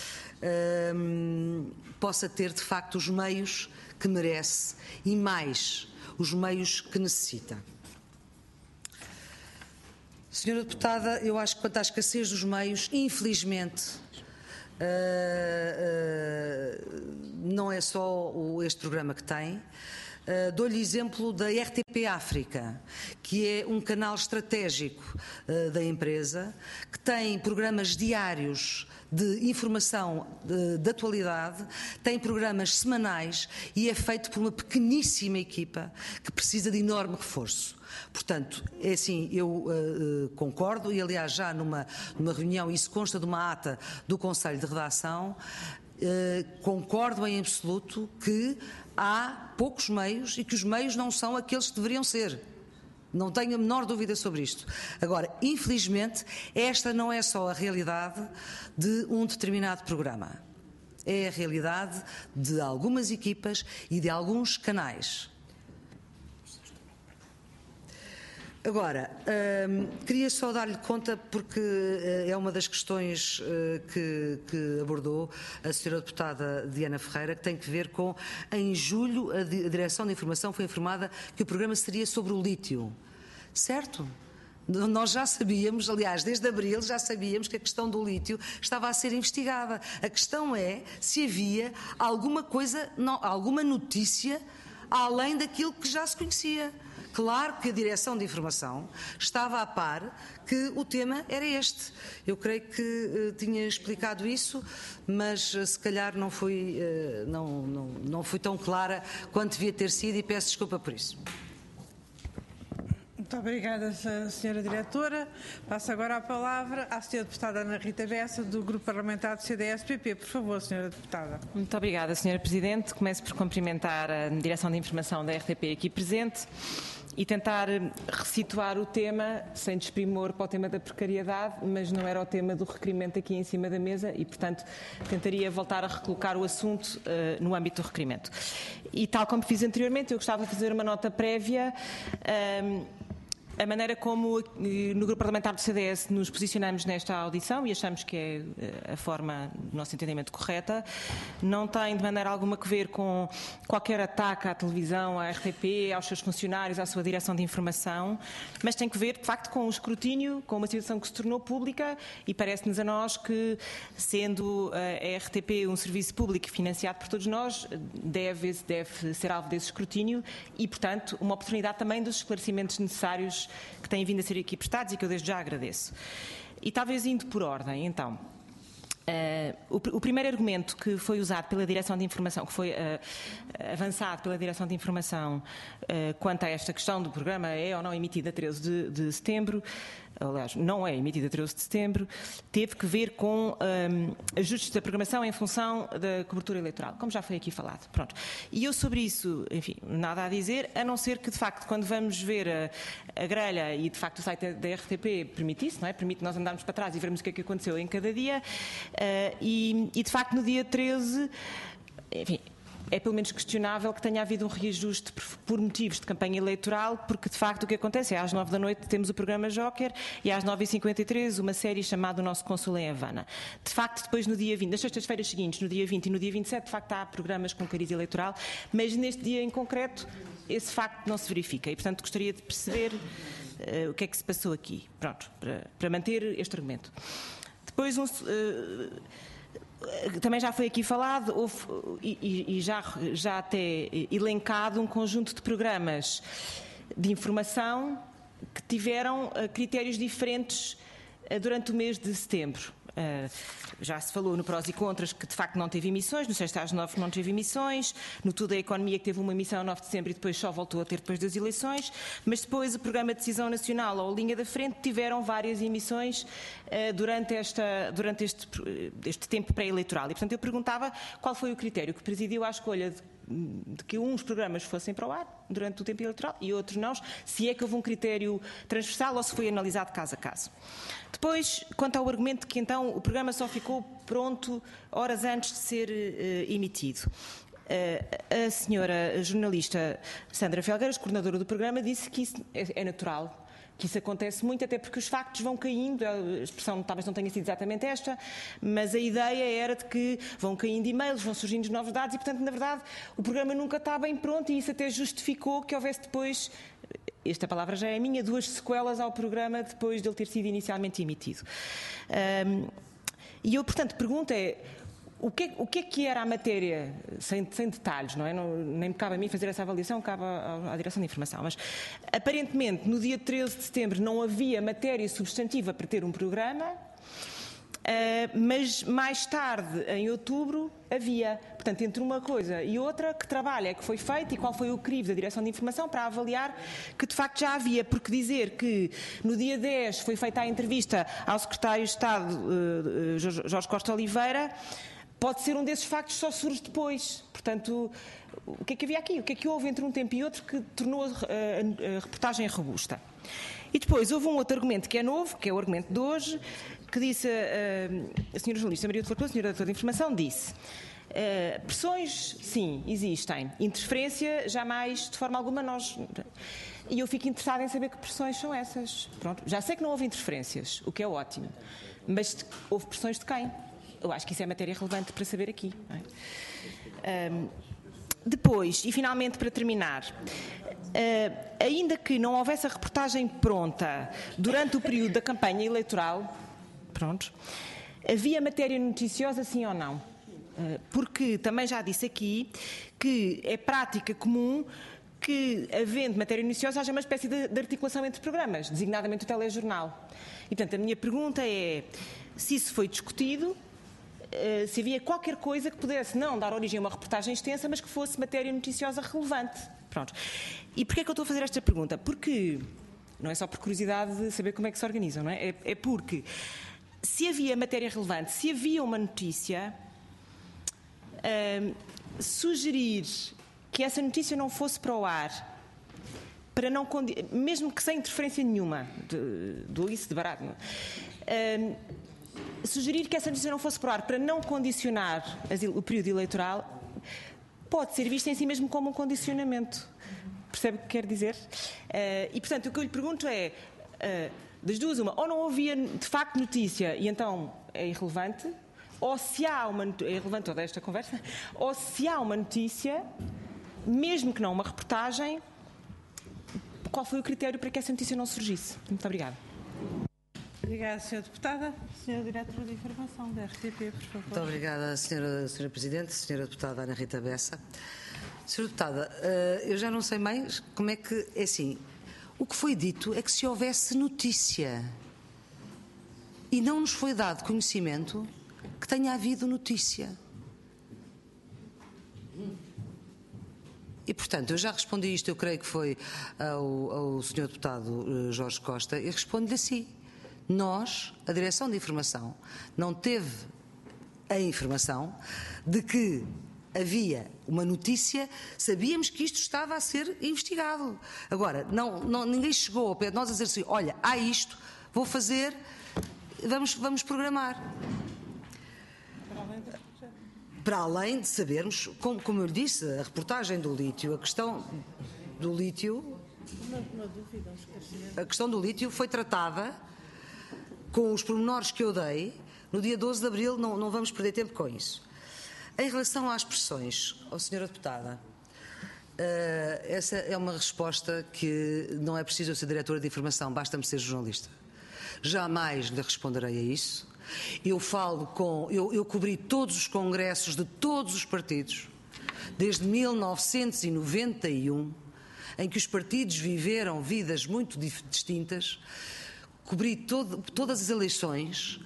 possa ter, de facto, os meios que merece e mais os meios que necessita. Senhora Deputada, eu acho que quanto à escassez dos meios, infelizmente, não é só este programa que tem. Dou-lhe exemplo da RTP África, que é um canal estratégico da empresa, que tem programas diários de informação de atualidade, tem programas semanais e é feito por uma pequeníssima equipa que precisa de enorme reforço. Portanto, é assim, eu concordo e, aliás, já numa reunião, isso consta de uma ata do Conselho de Redação, concordo em absoluto que há poucos meios e que os meios não são aqueles que deveriam ser. Não tenho a menor dúvida sobre isto. Agora, infelizmente, esta não é só a realidade de um determinado programa. É a realidade de algumas equipas e de alguns canais. Agora, queria só dar-lhe conta, porque é uma das questões que abordou a senhora deputada Diana Ferreira, que tem que ver com, em julho, a Direção de Informação foi informada que o programa seria sobre o lítio. Certo? Nós já sabíamos, aliás, desde abril já sabíamos que a questão do lítio estava a ser investigada. A questão é se havia alguma coisa, alguma notícia além daquilo que já se conhecia. Claro que a Direção de Informação estava a par que o tema era este. Eu creio que tinha explicado isso, mas se calhar não fui tão clara quanto devia ter sido e peço desculpa por isso. Muito obrigada, Sra. Diretora. Passo agora a palavra à Sra. Deputada Ana Rita Bessa, do Grupo Parlamentar do CDS-PP. Por favor, Sra. Deputada. Muito obrigada, Sra. Presidente. Começo por cumprimentar a Direção de Informação da RTP aqui presente e tentar ressituar o tema, sem desprimor para o tema da precariedade, mas não era o tema do requerimento aqui em cima da mesa e, portanto, tentaria voltar a recolocar o assunto no âmbito do requerimento. E, tal como fiz anteriormente, eu gostava de fazer uma nota prévia a maneira como no Grupo Parlamentar do CDS nos posicionamos nesta audição, e achamos que é a forma, do nosso entendimento, correta, não tem de maneira alguma que ver com qualquer ataque à televisão, à RTP, aos seus funcionários, à sua direção de informação, mas tem que ver, de facto, com o escrutínio, com uma situação que se tornou pública, e parece-nos a nós que, sendo a RTP um serviço público financiado por todos nós, deve ser alvo desse escrutínio e, portanto, uma oportunidade também dos esclarecimentos necessários que têm vindo a ser aqui prestados e que eu desde já agradeço. E talvez indo por ordem, então. O primeiro argumento que foi usado pela Direção de Informação, que foi avançado pela Direção de Informação quanto a esta questão do programa é ou não emitido a 13 de setembro, aliás, não é emitido a 13 de setembro, teve que ver com ajustes da programação em função da cobertura eleitoral, como já foi aqui falado. Pronto. E eu sobre isso, enfim, nada a dizer, a não ser que, de facto, quando vamos ver a grelha, e de facto o site da RTP permite isso, não é? Permite nós andarmos para trás e vermos o que é que aconteceu em cada dia, e de facto no dia 13, enfim, é pelo menos questionável que tenha havido um reajuste por motivos de campanha eleitoral, porque de facto o que acontece é às 9 da noite temos o programa Joker e às 9h53 uma série chamada O Nosso Cônsul em Havana. De facto, depois no dia 20, nas sextas-feiras seguintes, no dia 20 e no dia 27, de facto há programas com cariz eleitoral, mas neste dia em concreto esse facto não se verifica e, portanto, gostaria de perceber o que é que se passou aqui. Pronto, para manter este argumento. Depois também já foi aqui falado e já até elencado um conjunto de programas de informação que tiveram critérios diferentes durante o mês de setembro. Já se falou no prós e contras que de facto não teve emissões, no 6 às 9 não teve emissões, no Tudo a Economia que teve uma emissão a 9 de setembro e depois só voltou a ter depois das eleições, mas depois o programa de Decisão Nacional ou Linha da Frente tiveram várias emissões durante este tempo pré-eleitoral. E portanto eu perguntava qual foi o critério que presidiu à escolha de que uns programas fossem para o ar durante o tempo eleitoral e outros não, se é que houve um critério transversal ou se foi analisado caso a caso. Depois, quanto ao argumento de que então o programa só ficou pronto horas antes de ser emitido. A senhora jornalista Sandra Felgueiras, coordenadora do programa, disse que isso é natural, que isso acontece muito, até porque os factos vão caindo, a expressão talvez não tenha sido exatamente esta, mas a ideia era de que vão caindo e-mails, vão surgindo novos dados e, portanto, na verdade, o programa nunca está bem pronto e isso até justificou que houvesse depois, esta palavra já é minha, 2 sequelas ao programa depois de ele ter sido inicialmente emitido. E eu, portanto, pergunto o que é que era a matéria, sem detalhes, não é? Nem me cabe a mim fazer essa avaliação, cabe à Direção de Informação, mas aparentemente no dia 13 de setembro não havia matéria substantiva para ter um programa, mas mais tarde, em outubro, havia. Portanto, entre uma coisa e outra, que trabalho é que foi feito e qual foi o crivo da Direção de Informação para avaliar que de facto já havia, porque dizer que no dia 10 foi feita a entrevista ao Secretário de Estado Jorge Costa Oliveira, pode ser um desses factos que só surge depois. Portanto, o que é que havia aqui? O que é que houve entre um tempo e outro que tornou a reportagem robusta? E depois houve um outro argumento que é novo, que é o argumento de hoje, que disse a senhora jornalista Maria do Flor, a senhora doutora de Informação, disse pressões, sim, existem. Interferência, jamais, de forma alguma, nós... E eu fico interessada em saber que pressões são essas. Pronto, já sei que não houve interferências, o que é ótimo. Mas houve pressões de quem? Eu acho que isso é matéria relevante para saber aqui. Não é? Depois, e finalmente para terminar, ainda que não houvesse a reportagem pronta durante o período da campanha eleitoral, pronto, havia matéria noticiosa sim ou não? Porque também já disse aqui que é prática comum que, havendo matéria noticiosa, haja uma espécie de articulação entre programas, designadamente o telejornal. E, portanto, a minha pergunta é se isso foi discutido, se havia qualquer coisa que pudesse não dar origem a uma reportagem extensa, mas que fosse matéria noticiosa relevante. Pronto. E porquê é que eu estou a fazer esta pergunta? Porque, não é só por curiosidade de saber como é que se organizam, não é? É porque, se havia matéria relevante, se havia uma notícia, sugerir que essa notícia não fosse para o ar, para não, mesmo que sem interferência nenhuma do Alice de Barado, sugerir que essa notícia não fosse para o ar para não condicionar o período eleitoral pode ser visto em si mesmo como um condicionamento. percebe o que quer dizer? E, portanto, o que eu lhe pergunto é, das duas, uma, ou não havia de facto notícia e então é irrelevante, ou se há uma notícia, é irrelevante toda esta conversa, ou se há uma notícia, mesmo que não uma reportagem, qual foi o critério para que essa notícia não surgisse? Muito obrigada. Obrigada, Sra. Deputada. Sra. Diretora de Informação da RTP, por favor. Muito obrigada, Sra. Presidente, Sra. Deputada Ana Rita Bessa. Sra. Deputada, eu já não sei mais como é que... É assim, o que foi dito é que se houvesse notícia e não nos foi dado conhecimento que tenha havido notícia. E, portanto, eu já respondi isto, eu creio que foi ao Sr. Deputado Jorge Costa, e respondo-lhe assim. Nós, a Direção de Informação, não teve a informação de que havia uma notícia, sabíamos que isto estava a ser investigado. Agora, ninguém chegou ao pé de nós a dizer assim, olha, há isto, vou fazer, vamos programar. Para além de sabermos, como eu lhe disse, a reportagem do lítio, a questão do lítio, a questão do lítio foi tratada com os pormenores que eu dei no dia 12 de abril, não vamos perder tempo com isso. Em relação às pressões, Sra. Deputada, essa é uma resposta que não é preciso eu ser diretora de informação, basta-me ser jornalista. Jamais lhe responderei a isso. Eu cobri todos os congressos de todos os partidos, desde 1991, em que os partidos viveram vidas muito distintas, cobri todas as eleições,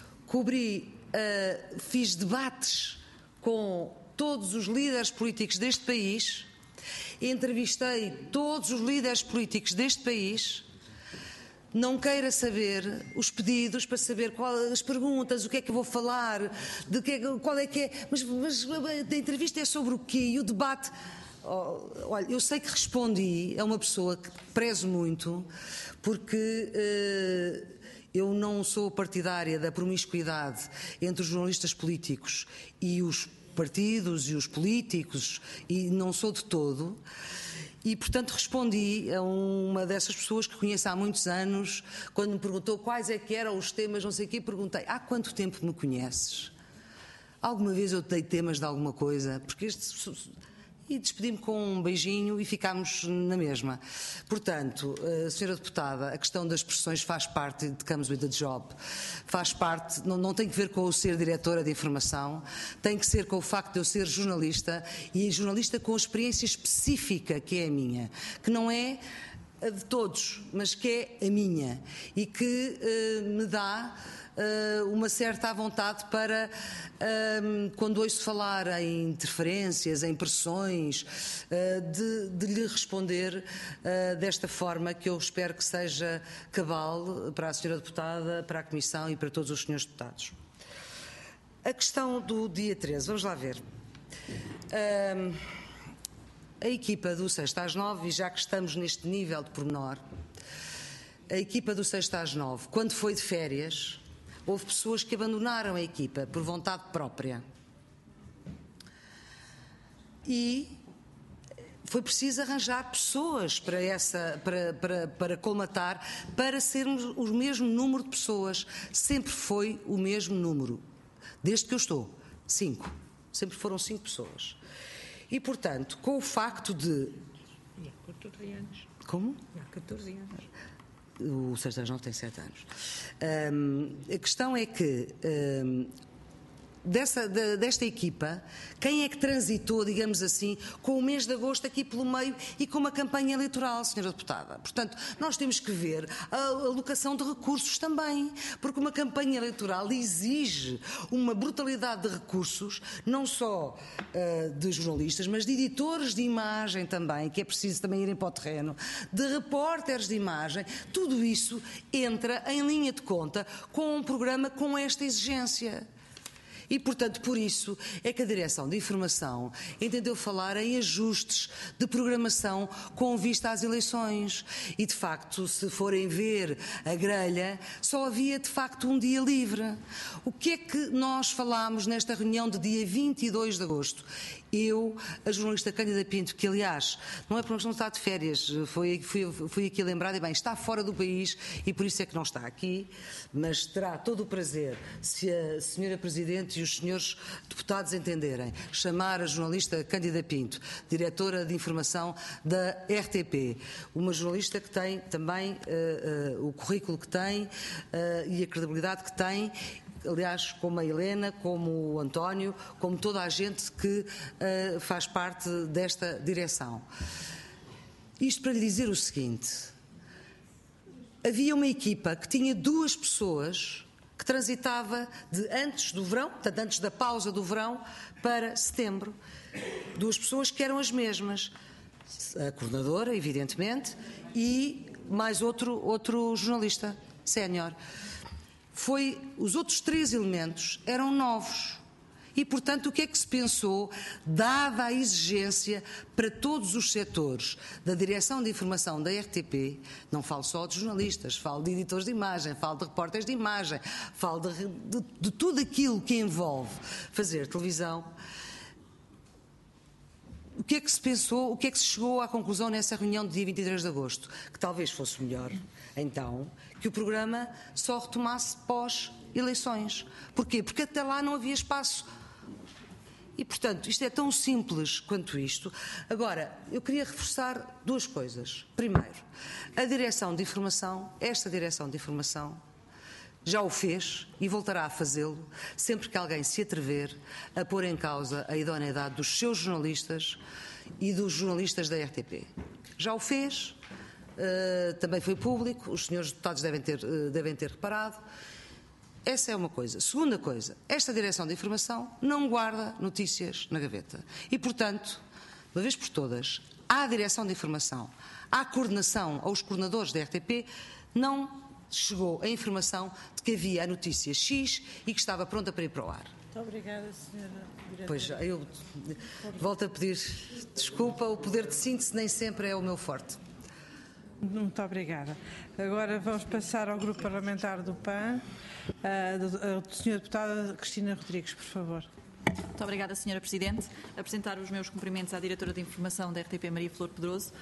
fiz debates com todos os líderes políticos deste país, entrevistei todos os líderes políticos deste país. Não queira saber os pedidos para saber as perguntas, o que é que eu vou falar, qual é que é. Mas a entrevista é sobre o quê? E o debate. Olha, eu sei que respondi a uma pessoa que prezo muito, porque eu não sou partidária da promiscuidade entre os jornalistas políticos e os partidos e os políticos, e não sou de todo. E, portanto, respondi a uma dessas pessoas que conheço há muitos anos, quando me perguntou quais é que eram os temas, não sei o quê, perguntei, há quanto tempo me conheces? Alguma vez eu te dei temas de alguma coisa? Porque e despedi-me com um beijinho e ficámos na mesma. Portanto, Sra. Deputada, a questão das pressões faz parte de Comes with the Job. Faz parte, não tem que ver com eu ser diretora de informação, tem que ser com o facto de eu ser jornalista, e jornalista com a experiência específica que é a minha, que não é a de todos, mas que é a minha, e que me dá uma certa vontade para, quando ouço falar em interferências, em pressões, de lhe responder desta forma, que eu espero que seja cabal para a Sra. Deputada, para a Comissão e para todos os Srs. Deputados. A questão do dia 13, vamos lá ver. A equipa do 6 às 9, e já que estamos neste nível de pormenor, a equipa do 6 às 9, quando foi de férias, houve pessoas que abandonaram a equipa por vontade própria. E foi preciso arranjar pessoas para colmatar, para sermos o mesmo número de pessoas. Sempre foi o mesmo número. Desde que eu estou, 5. Sempre foram 5 pessoas. E, portanto, com o facto de... Há 14 anos. Como? Há 14 anos. O 6 às 9 tem 7 anos. A questão é que desta equipa, quem é que transitou, digamos assim, com o mês de agosto aqui pelo meio e com uma campanha eleitoral, Sra. Deputada? Portanto, nós temos que ver a alocação de recursos também, porque uma campanha eleitoral exige uma brutalidade de recursos, não só de jornalistas, mas de editores de imagem também, que é preciso também irem para o terreno, de repórteres de imagem. Tudo isso entra em linha de conta com um programa com esta exigência. E, portanto, por isso é que a Direção de Informação entendeu falar em ajustes de programação com vista às eleições. E, de facto, se forem ver a grelha, só havia, de facto, um dia livre. O que é que nós falámos nesta reunião de dia 22 de agosto? eu, a jornalista Cândida Pinto, que aliás, não é porque não está de férias, fui aqui lembrada, e bem, está fora do país e por isso é que não está aqui, mas terá todo o prazer, se a senhora Presidente e os senhores deputados entenderem, chamar a jornalista Cândida Pinto, diretora de informação da RTP, uma jornalista que tem também o currículo que tem e a credibilidade que tem, aliás, como a Helena, como o António, como toda a gente que faz parte desta direção. Isto para lhe dizer o seguinte: havia uma equipa que tinha 2 pessoas que transitava de antes do verão, portanto antes da pausa do verão, para setembro. 2 pessoas que eram as mesmas. A coordenadora, evidentemente, e mais outro jornalista sénior. Os outros 3 elementos eram novos. E, portanto, o que é que se pensou, dada a exigência para todos os setores da direção de informação da RTP, não falo só de jornalistas, falo de editores de imagem, falo de repórteres de imagem, falo de tudo aquilo que envolve fazer televisão. O que é que se pensou, o que é que se chegou à conclusão nessa reunião de dia 23 de agosto? Que talvez fosse melhor, então, que o programa só retomasse pós-eleições. Porquê? Porque até lá não havia espaço. E, portanto, isto é tão simples quanto isto. Agora, eu queria reforçar 2 coisas. Primeiro, a direção de informação, esta direção de informação, já o fez e voltará a fazê-lo sempre que alguém se atrever a pôr em causa a idoneidade dos seus jornalistas e dos jornalistas da RTP. Já o fez, também foi público, os senhores deputados devem ter reparado. Essa é uma coisa. Segunda coisa, esta direção de informação não guarda notícias na gaveta. E, portanto, uma vez por todas, à direção de informação, à coordenação, aos coordenadores da RTP, não chegou a informação de que havia a notícia X e que estava pronta para ir para o ar. Muito obrigada, Sra. Diretora. Pois, eu volto a pedir desculpa, o poder de síntese nem sempre é o meu forte. Muito obrigada. Agora vamos passar ao Grupo Parlamentar do PAN. A Sra. Deputada Cristina Rodrigues, por favor. Muito obrigada, Sra. Presidente. Apresentar os meus cumprimentos à Diretora de Informação da RTP, Maria Flor Pedroso.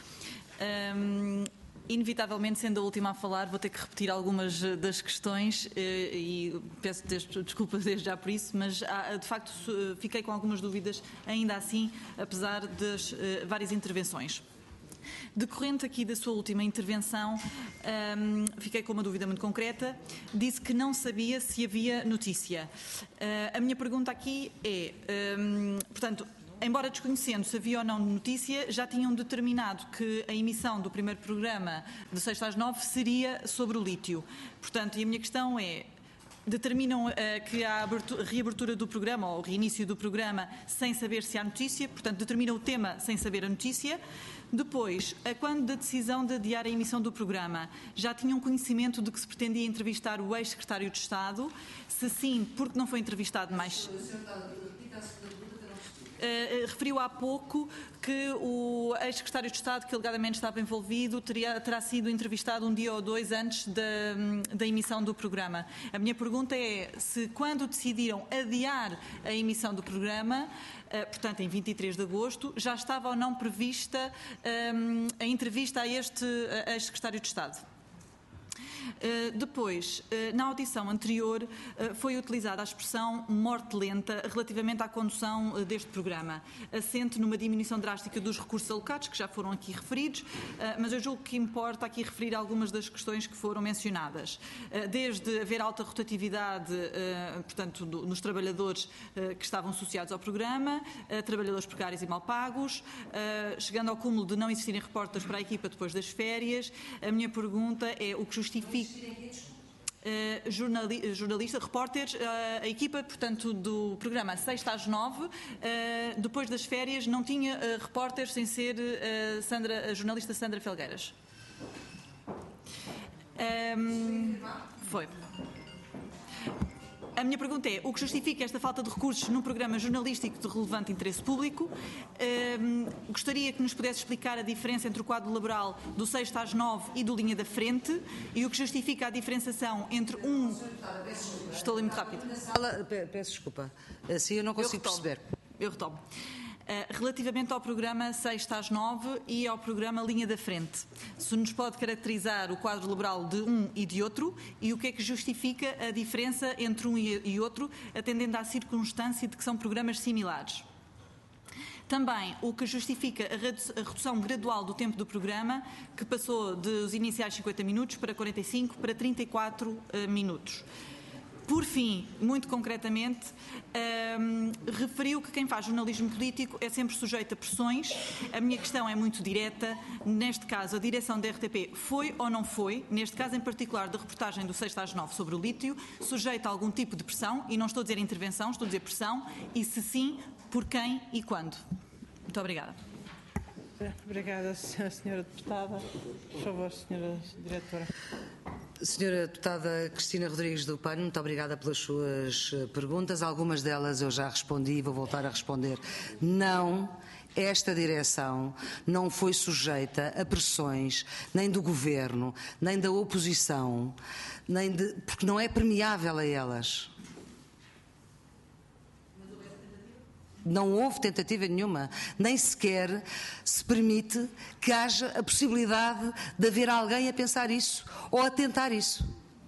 Inevitavelmente, sendo a última a falar, vou ter que repetir algumas das questões e peço desculpa desde já por isso, mas de facto fiquei com algumas dúvidas ainda assim, apesar das várias intervenções. Decorrente aqui da sua última intervenção, fiquei com uma dúvida muito concreta. Disse que não sabia se havia notícia. A minha pergunta aqui é, portanto, embora desconhecendo se havia ou não notícia, já tinham determinado que a emissão do primeiro programa de 6 às 9 seria sobre o lítio. Portanto, e a minha questão é, determinam que há a reabertura do programa ou o reinício do programa sem saber se há notícia, portanto, determinam o tema sem saber a notícia. Depois, quando da decisão de adiar a emissão do programa, já tinham conhecimento de que se pretendia entrevistar o ex-secretário de Estado? Se sim, porque não foi entrevistado mais... referiu há pouco que o ex-secretário de Estado, que alegadamente estava envolvido, terá sido entrevistado um dia ou 2 antes da emissão do programa. A minha pergunta é se, quando decidiram adiar a emissão do programa, portanto em 23 de agosto, já estava ou não prevista a entrevista a este ex-secretário de Estado. Depois, na audição anterior, foi utilizada a expressão morte lenta relativamente à condução deste programa, assente numa diminuição drástica dos recursos alocados, que já foram aqui referidos, mas eu julgo que importa aqui referir algumas das questões que foram mencionadas. Desde haver alta rotatividade, portanto, nos trabalhadores que estavam associados ao programa, trabalhadores precários e mal pagos, chegando ao cúmulo de não existirem repórteres para a equipa depois das férias. A minha pergunta é o que justifica jornalista, repórteres, a equipa, portanto, do programa 6 às 9, depois das férias, não tinha repórteres sem ser a jornalista Sandra Felgueiras. Foi. A minha pergunta é, o que justifica esta falta de recursos num programa jornalístico de relevante interesse público? Gostaria que nos pudesse explicar a diferença entre o quadro laboral do 6 às 9 e do Linha da Frente e o que justifica a diferenciação entre um... Estou ali muito rápido. Peço desculpa, assim eu não consigo perceber. Eu retomo. Relativamente ao programa 6 às 9 e ao programa Linha da Frente, se nos pode caracterizar o quadro laboral de um e de outro e o que é que justifica a diferença entre um e outro, atendendo à circunstância de que são programas similares. Também o que justifica a redução gradual do tempo do programa, que passou dos iniciais 50 minutos para 45 para 34 minutos. Por fim, muito concretamente, referiu que quem faz jornalismo político é sempre sujeito a pressões. A minha questão é muito direta. Neste caso, a direção da RTP foi ou não foi, neste caso em particular da reportagem do 6 às 9 sobre o lítio, sujeita a algum tipo de pressão, e não estou a dizer intervenção, estou a dizer pressão, e se sim, por quem e quando? Muito obrigada. Obrigada, Sra. Deputada. Por favor, Sra. Diretora. Senhora Deputada Cristina Rodrigues do PAN, muito obrigada pelas suas perguntas. Algumas delas eu já respondi e vou voltar a responder. Não, esta direção não foi sujeita a pressões nem do Governo, nem da oposição, porque não é permeável a elas. Não houve tentativa nenhuma, nem sequer se permite que haja a possibilidade de haver alguém a pensar isso ou a tentar isso.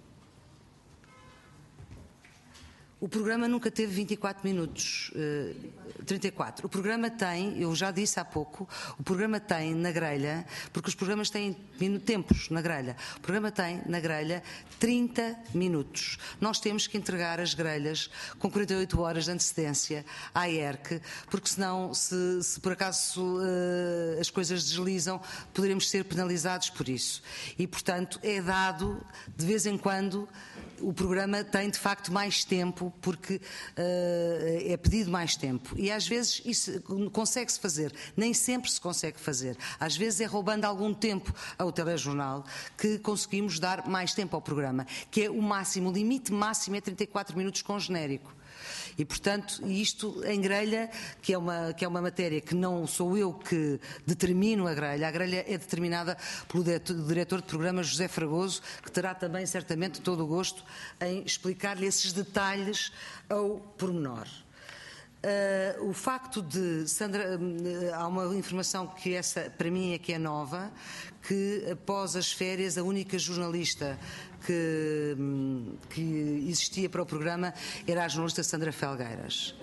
O programa nunca teve 24 minutos, 34. O programa tem, eu já disse há pouco, o programa tem na grelha, porque os programas têm tempos na grelha, o programa tem na grelha 30 minutos. Nós temos que entregar as grelhas com 48 horas de antecedência à ERC, porque senão, se por acaso as coisas deslizam, poderemos ser penalizados por isso. E, portanto, é dado, de vez em quando, o programa tem de facto mais tempo, porque é pedido mais tempo. E às vezes isso consegue-se fazer, nem sempre se consegue fazer. Às vezes é roubando algum tempo ao telejornal que conseguimos dar mais tempo ao programa, que é o máximo, o limite máximo é 34 minutos com genérico. E, portanto, isto em grelha, que é uma matéria que não sou eu que determino a grelha é determinada pelo diretor de programa José Fragoso, que terá também certamente todo o gosto em explicar-lhe esses detalhes ao pormenor. O facto de Sandra, há uma informação que essa para mim é que é nova, que após as férias a única jornalista que existia para o programa era a jornalista Sandra Felgueiras.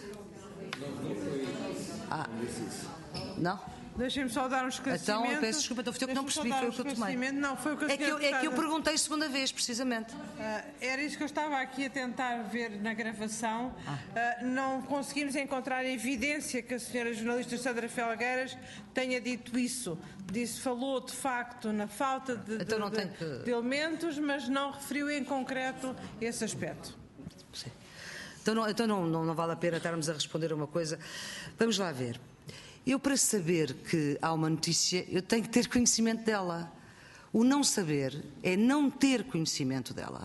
Não? Deixem-me só dar um esclarecimento. Então, eu peço desculpa, então, eu não percebi, foi o que eu tomei. Não, foi o que eu É que eu perguntei segunda vez, precisamente. Era isso que eu estava aqui a tentar ver na gravação. Não conseguimos encontrar evidência que a senhora jornalista Sandra Felgueiras tenha dito isso. Falou, de facto, na falta de elementos, mas não referiu em concreto esse aspecto. Sim. Então não vale a pena estarmos a responder a uma coisa. Vamos lá ver. Eu, para saber que há uma notícia, eu tenho que ter conhecimento dela. O não saber é não ter conhecimento dela.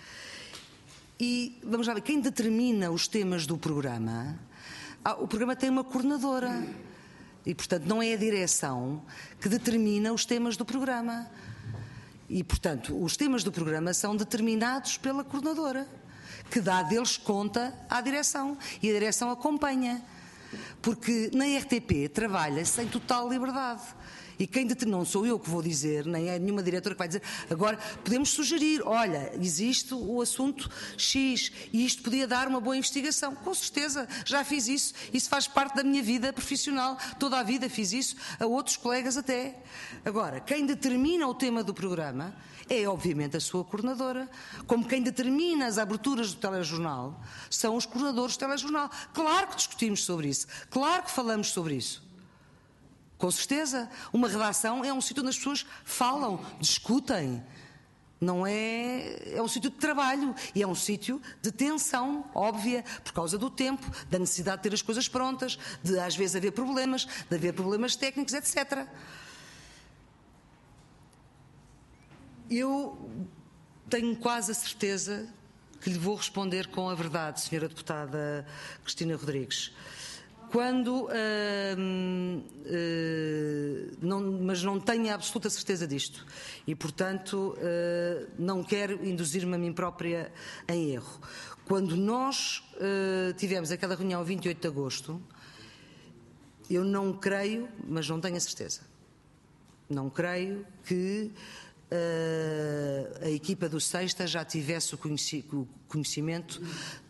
E, vamos lá ver, quem determina os temas do programa, o programa tem uma coordenadora. E, portanto, não é a direção que determina os temas do programa. E, portanto, os temas do programa são determinados pela coordenadora, que dá deles conta à direção. E a direção acompanha. Porque na RTP trabalha-se em total liberdade. E quem determina, não sou eu que vou dizer, nem é nenhuma diretora que vai dizer, agora podemos sugerir, olha, existe o assunto X e isto podia dar uma boa investigação. Com certeza, já fiz isso faz parte da minha vida profissional, toda a vida fiz isso, a outros colegas até. Agora, quem determina o tema do programa é obviamente a sua coordenadora, como quem determina as aberturas do telejornal são os coordenadores do telejornal. Claro que discutimos sobre isso, claro que falamos sobre isso. Com certeza, uma redação é um sítio onde as pessoas falam, discutem. Não é um sítio de trabalho e é um sítio de tensão óbvia, por causa do tempo, da necessidade de ter as coisas prontas, de às vezes haver problemas, técnicos, etc. Eu tenho quase a certeza que lhe vou responder com a verdade, Sra. Deputada Cristina Rodrigues. Mas não tenho a absoluta certeza disto e, portanto, não quero induzir-me a mim própria em erro. Quando nós tivemos aquela reunião 28 de agosto, eu não creio, mas não tenho a certeza, não creio que a equipa do Sexta já tivesse o conhecimento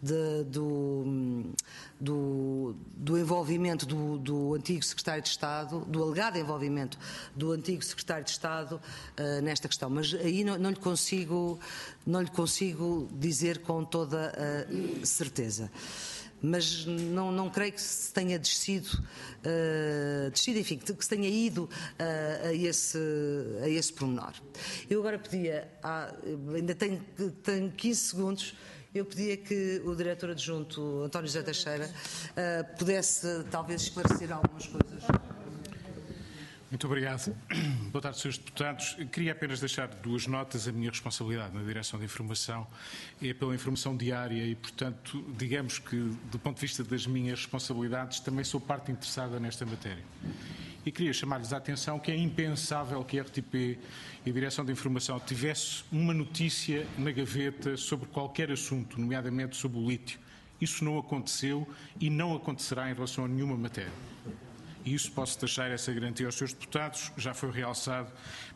do envolvimento do antigo secretário de Estado, do alegado envolvimento do antigo secretário de Estado nesta questão. Mas aí não lhe consigo dizer com toda a certeza. Mas não creio que se tenha descido, enfim, que se tenha ido a esse pormenor. Eu agora pedia, ainda tenho 15 segundos, eu pedia que o diretor adjunto, António José Teixeira, pudesse talvez esclarecer algumas coisas. Muito obrigado. Boa tarde, Srs. Deputados. Queria apenas deixar 2 notas. A minha responsabilidade na Direção de Informação é pela informação diária e, portanto, digamos que, do ponto de vista das minhas responsabilidades, também sou parte interessada nesta matéria. E queria chamar-lhes a atenção que é impensável que a RTP e a Direção de Informação tivesse uma notícia na gaveta sobre qualquer assunto, nomeadamente sobre o lítio. Isso não aconteceu e não acontecerá em relação a nenhuma matéria. E isso posso deixar essa garantia aos Srs. Deputados, já foi realçado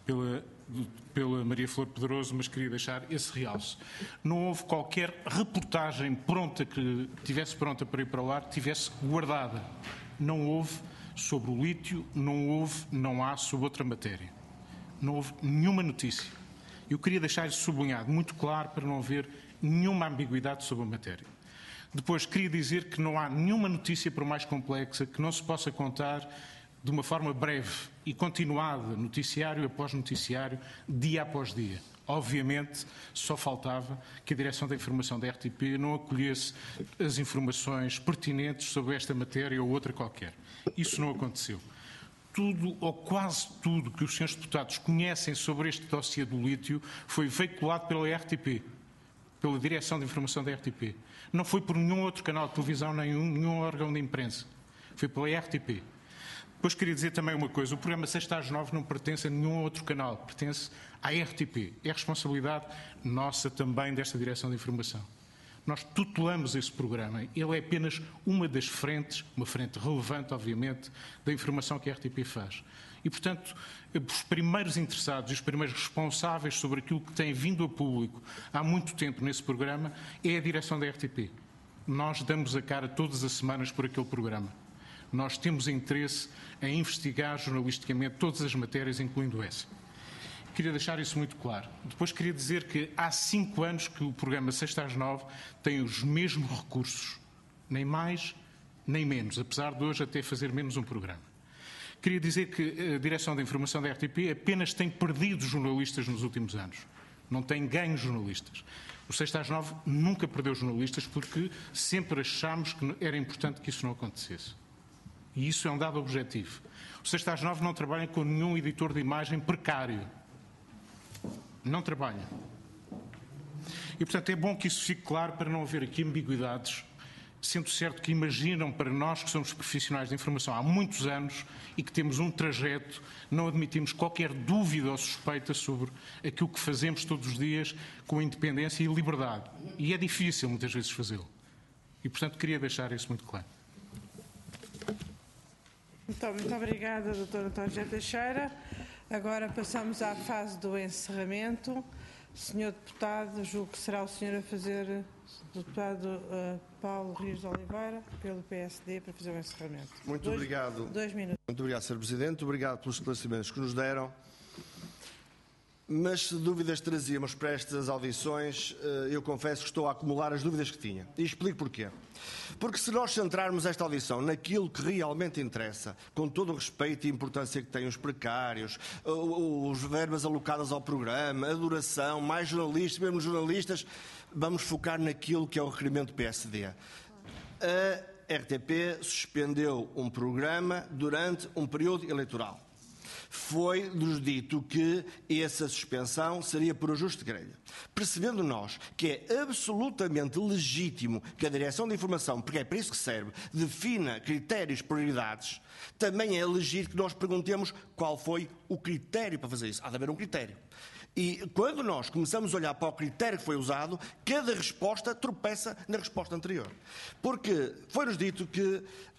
pela Maria Flor Pedroso, mas queria deixar esse realce. Não houve qualquer reportagem pronta que tivesse pronta para ir para o ar, que tivesse guardada. Não houve sobre o lítio, não há sobre outra matéria. Não houve nenhuma notícia. Eu queria deixar isso sublinhado, muito claro, para não haver nenhuma ambiguidade sobre a matéria. Depois, queria dizer que não há nenhuma notícia, por mais complexa, que não se possa contar de uma forma breve e continuada, noticiário após noticiário, dia após dia. Obviamente, só faltava que a Direção da Informação da RTP não acolhesse as informações pertinentes sobre esta matéria ou outra qualquer. Isso não aconteceu. Tudo, ou quase tudo, que os senhores deputados conhecem sobre este dossiê do lítio foi veiculado pela RTP, pela Direção de Informação da RTP. Não foi por nenhum outro canal de televisão, nenhum órgão de imprensa. Foi pela RTP. Depois queria dizer também uma coisa. O programa 6/9 não pertence a nenhum outro canal. Pertence à RTP. É responsabilidade nossa também desta Direção de Informação. Nós tutelamos esse programa. Ele é apenas uma das frentes, uma frente relevante, obviamente, da informação que a RTP faz. E, portanto, os primeiros interessados e os primeiros responsáveis sobre aquilo que tem vindo a público há muito tempo nesse programa é a direção da RTP. Nós damos a cara todas as semanas por aquele programa. Nós temos interesse em investigar jornalisticamente todas as matérias, incluindo essa. Queria deixar isso muito claro. Depois queria dizer que há 5 anos que o programa 6/9 tem os mesmos recursos, nem mais nem menos, apesar de hoje até fazer menos um programa. Queria dizer que a Direção da Informação da RTP apenas tem perdido jornalistas nos últimos anos. Não tem ganho jornalistas. O 6/9 nunca perdeu jornalistas porque sempre achámos que era importante que isso não acontecesse. E isso é um dado objetivo. O 6/9 não trabalha com nenhum editor de imagem precário. Não trabalha. E, portanto, é bom que isso fique claro para não haver aqui ambiguidades, sendo certo que imaginam para nós que somos profissionais de informação há muitos anos e que temos um trajeto, não admitimos qualquer dúvida ou suspeita sobre aquilo que fazemos todos os dias com independência e liberdade. E é difícil muitas vezes fazê-lo. E, portanto, queria deixar isso muito claro. Muito obrigada, Dr. António José Teixeira. Agora passamos à fase do encerramento. Senhor Deputado, julgo que será o senhor a fazer, Deputado Paulo Rios de Oliveira, pelo PSD, para fazer o encerramento. Muito obrigado. 2 minutos. Muito obrigado, Sr. Presidente. Obrigado pelos esclarecimentos que nos deram. Mas se dúvidas trazíamos para estas audições, eu confesso que estou a acumular as dúvidas que tinha. E explico porquê. Porque se nós centrarmos esta audição naquilo que realmente interessa, com todo o respeito e importância que têm os precários, os verbas alocadas ao programa, a duração, mais jornalistas, mesmo jornalistas, vamos focar naquilo que é o requerimento do PSD. A RTP suspendeu um programa durante um período eleitoral. Foi-nos dito que essa suspensão seria por ajuste de grelha. Percebendo nós que é absolutamente legítimo que a Direção de Informação, porque é para isso que serve, defina critérios, prioridades, também é legítimo que nós perguntemos qual foi o critério para fazer isso. Há de haver um critério. E quando nós começamos a olhar para o critério que foi usado, cada resposta tropeça na resposta anterior. Porque foi-nos dito que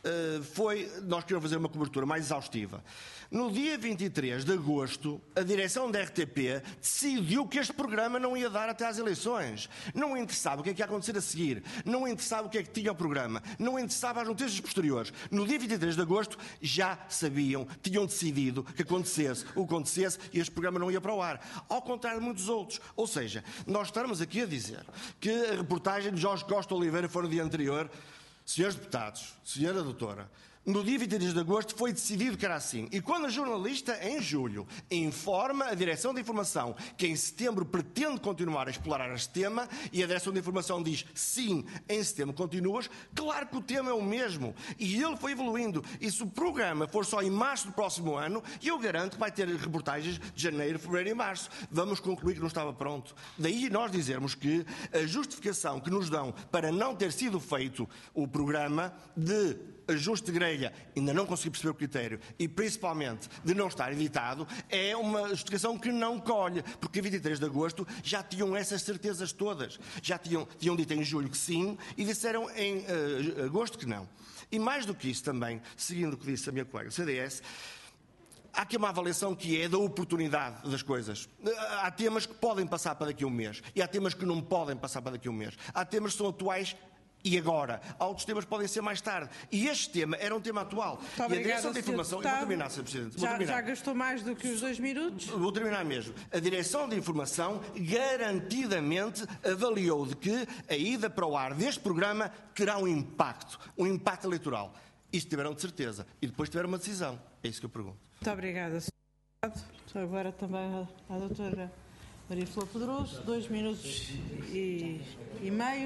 nós queríamos fazer uma cobertura mais exaustiva. No dia 23 de agosto, a direção da RTP decidiu que este programa não ia dar até às eleições. Não interessava o que é que ia acontecer a seguir. Não interessava o que é que tinha o programa. Não interessava as notícias posteriores. No dia 23 de agosto, já sabiam, tinham decidido que acontecesse o que acontecesse e este programa não ia para o ar. Ao contrário de muitos outros. Ou seja, nós estamos aqui a dizer que a reportagem de Jorge Costa Oliveira foi no dia anterior. Senhores deputados, senhora doutora, no dia 23 de agosto foi decidido que era assim. E quando a jornalista, em julho, informa a Direção de Informação que em setembro pretende continuar a explorar este tema e a Direção de Informação diz sim, em setembro continuas, claro que o tema é o mesmo. E ele foi evoluindo. E se o programa for só em março do próximo ano, eu garanto que vai ter reportagens de janeiro, fevereiro e março. Vamos concluir que não estava pronto. Daí nós dizermos que a justificação que nos dão para não ter sido feito o programa de ajuste de grelha, ainda não consegui perceber o critério, e principalmente de não estar editado, é uma justificação que não colhe, porque a 23 de agosto já tinham essas certezas todas. Já tinham dito em julho que sim e disseram em agosto que não. E mais do que isso também, seguindo o que disse a minha colega do CDS, há aqui uma avaliação que é da oportunidade das coisas. Há temas que podem passar para daqui a um mês e há temas que não podem passar para daqui a um mês. Há temas que são atuais e agora. Há outros temas que podem ser mais tarde. E este tema era um tema atual. Muito e a Direção obrigada, de Informação... Eu vou terminar, Sr. Presidente. Já gastou mais do que os 2 minutos? Vou terminar mesmo. A Direção de Informação garantidamente avaliou de que a ida para o ar deste programa terá um impacto eleitoral. Isto tiveram de certeza. E depois tiveram uma decisão. É isso que eu pergunto. Muito obrigada, Sr. Deputado. Agora também a doutora Maria Flor Pedroso, 2 minutos e meio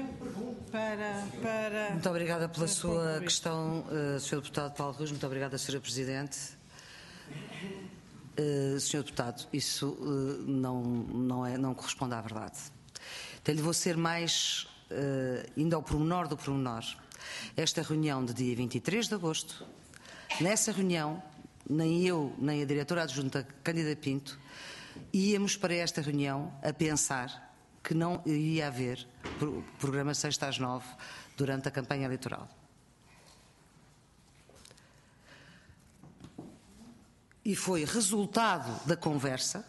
para... Muito obrigada pela sua questão, Sr. Deputado Paulo Ruz. Muito obrigada, Sra. Presidente. Sr. Deputado, isso não corresponde à verdade. Então, lhe vou ser mais, indo ao pormenor do pormenor. Esta reunião de dia 23 de agosto, nessa reunião, nem eu, nem a diretora adjunta Cândida Pinto, íamos para esta reunião a pensar que não iria haver programa 6 às 9 durante a campanha eleitoral. E foi resultado da conversa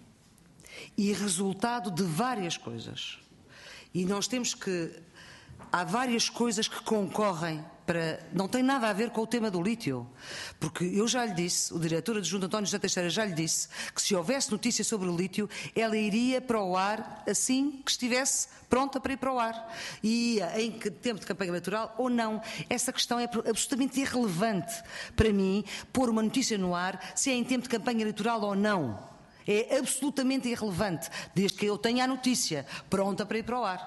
e resultado de várias coisas. E nós temos que... Há várias coisas que concorrem para... Não tem nada a ver com o tema do lítio. Porque eu já lhe disse, o diretor adjunto António José Teixeira já lhe disse que se houvesse notícia sobre o lítio, ela iria para o ar assim que estivesse pronta para ir para o ar. E ia em tempo de campanha eleitoral ou não. Essa questão é absolutamente irrelevante para mim, pôr uma notícia no ar, se é em tempo de campanha eleitoral ou não. É absolutamente irrelevante, desde que eu tenha a notícia pronta para ir para o ar.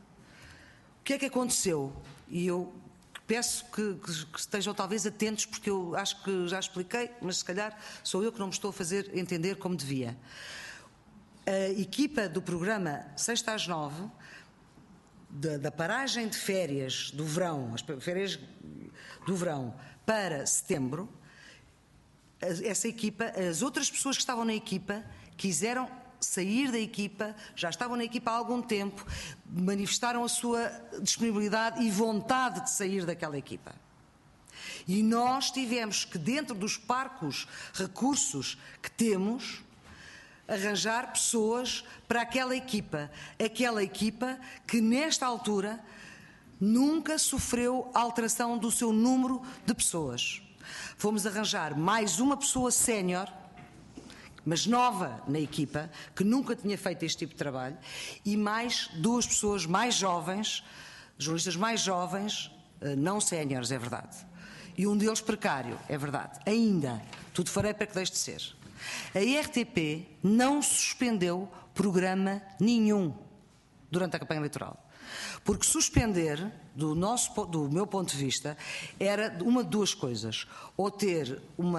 O que é que aconteceu? E eu peço que estejam talvez atentos, porque eu acho que já expliquei, mas se calhar sou eu que não me estou a fazer entender como devia. A equipa do programa 6 às 9, da paragem de férias do verão, as férias do verão para setembro, essa equipa, as outras pessoas que estavam na equipa quiseram sair da equipa, já estavam na equipa há algum tempo, manifestaram a sua disponibilidade e vontade de sair daquela equipa. E nós tivemos que, dentro dos parcos recursos que temos, arranjar pessoas para aquela equipa que nesta altura nunca sofreu alteração do seu número de pessoas. Fomos arranjar mais uma pessoa sénior, mas nova na equipa, que nunca tinha feito este tipo de trabalho, e mais 2 pessoas mais jovens, jornalistas mais jovens, não séniores, é verdade. E um deles precário, é verdade. Ainda, tudo farei para que deixe de ser. A RTP não suspendeu programa nenhum durante a campanha eleitoral. Porque suspender, do meu ponto de vista, era uma de 2 coisas. Ou ter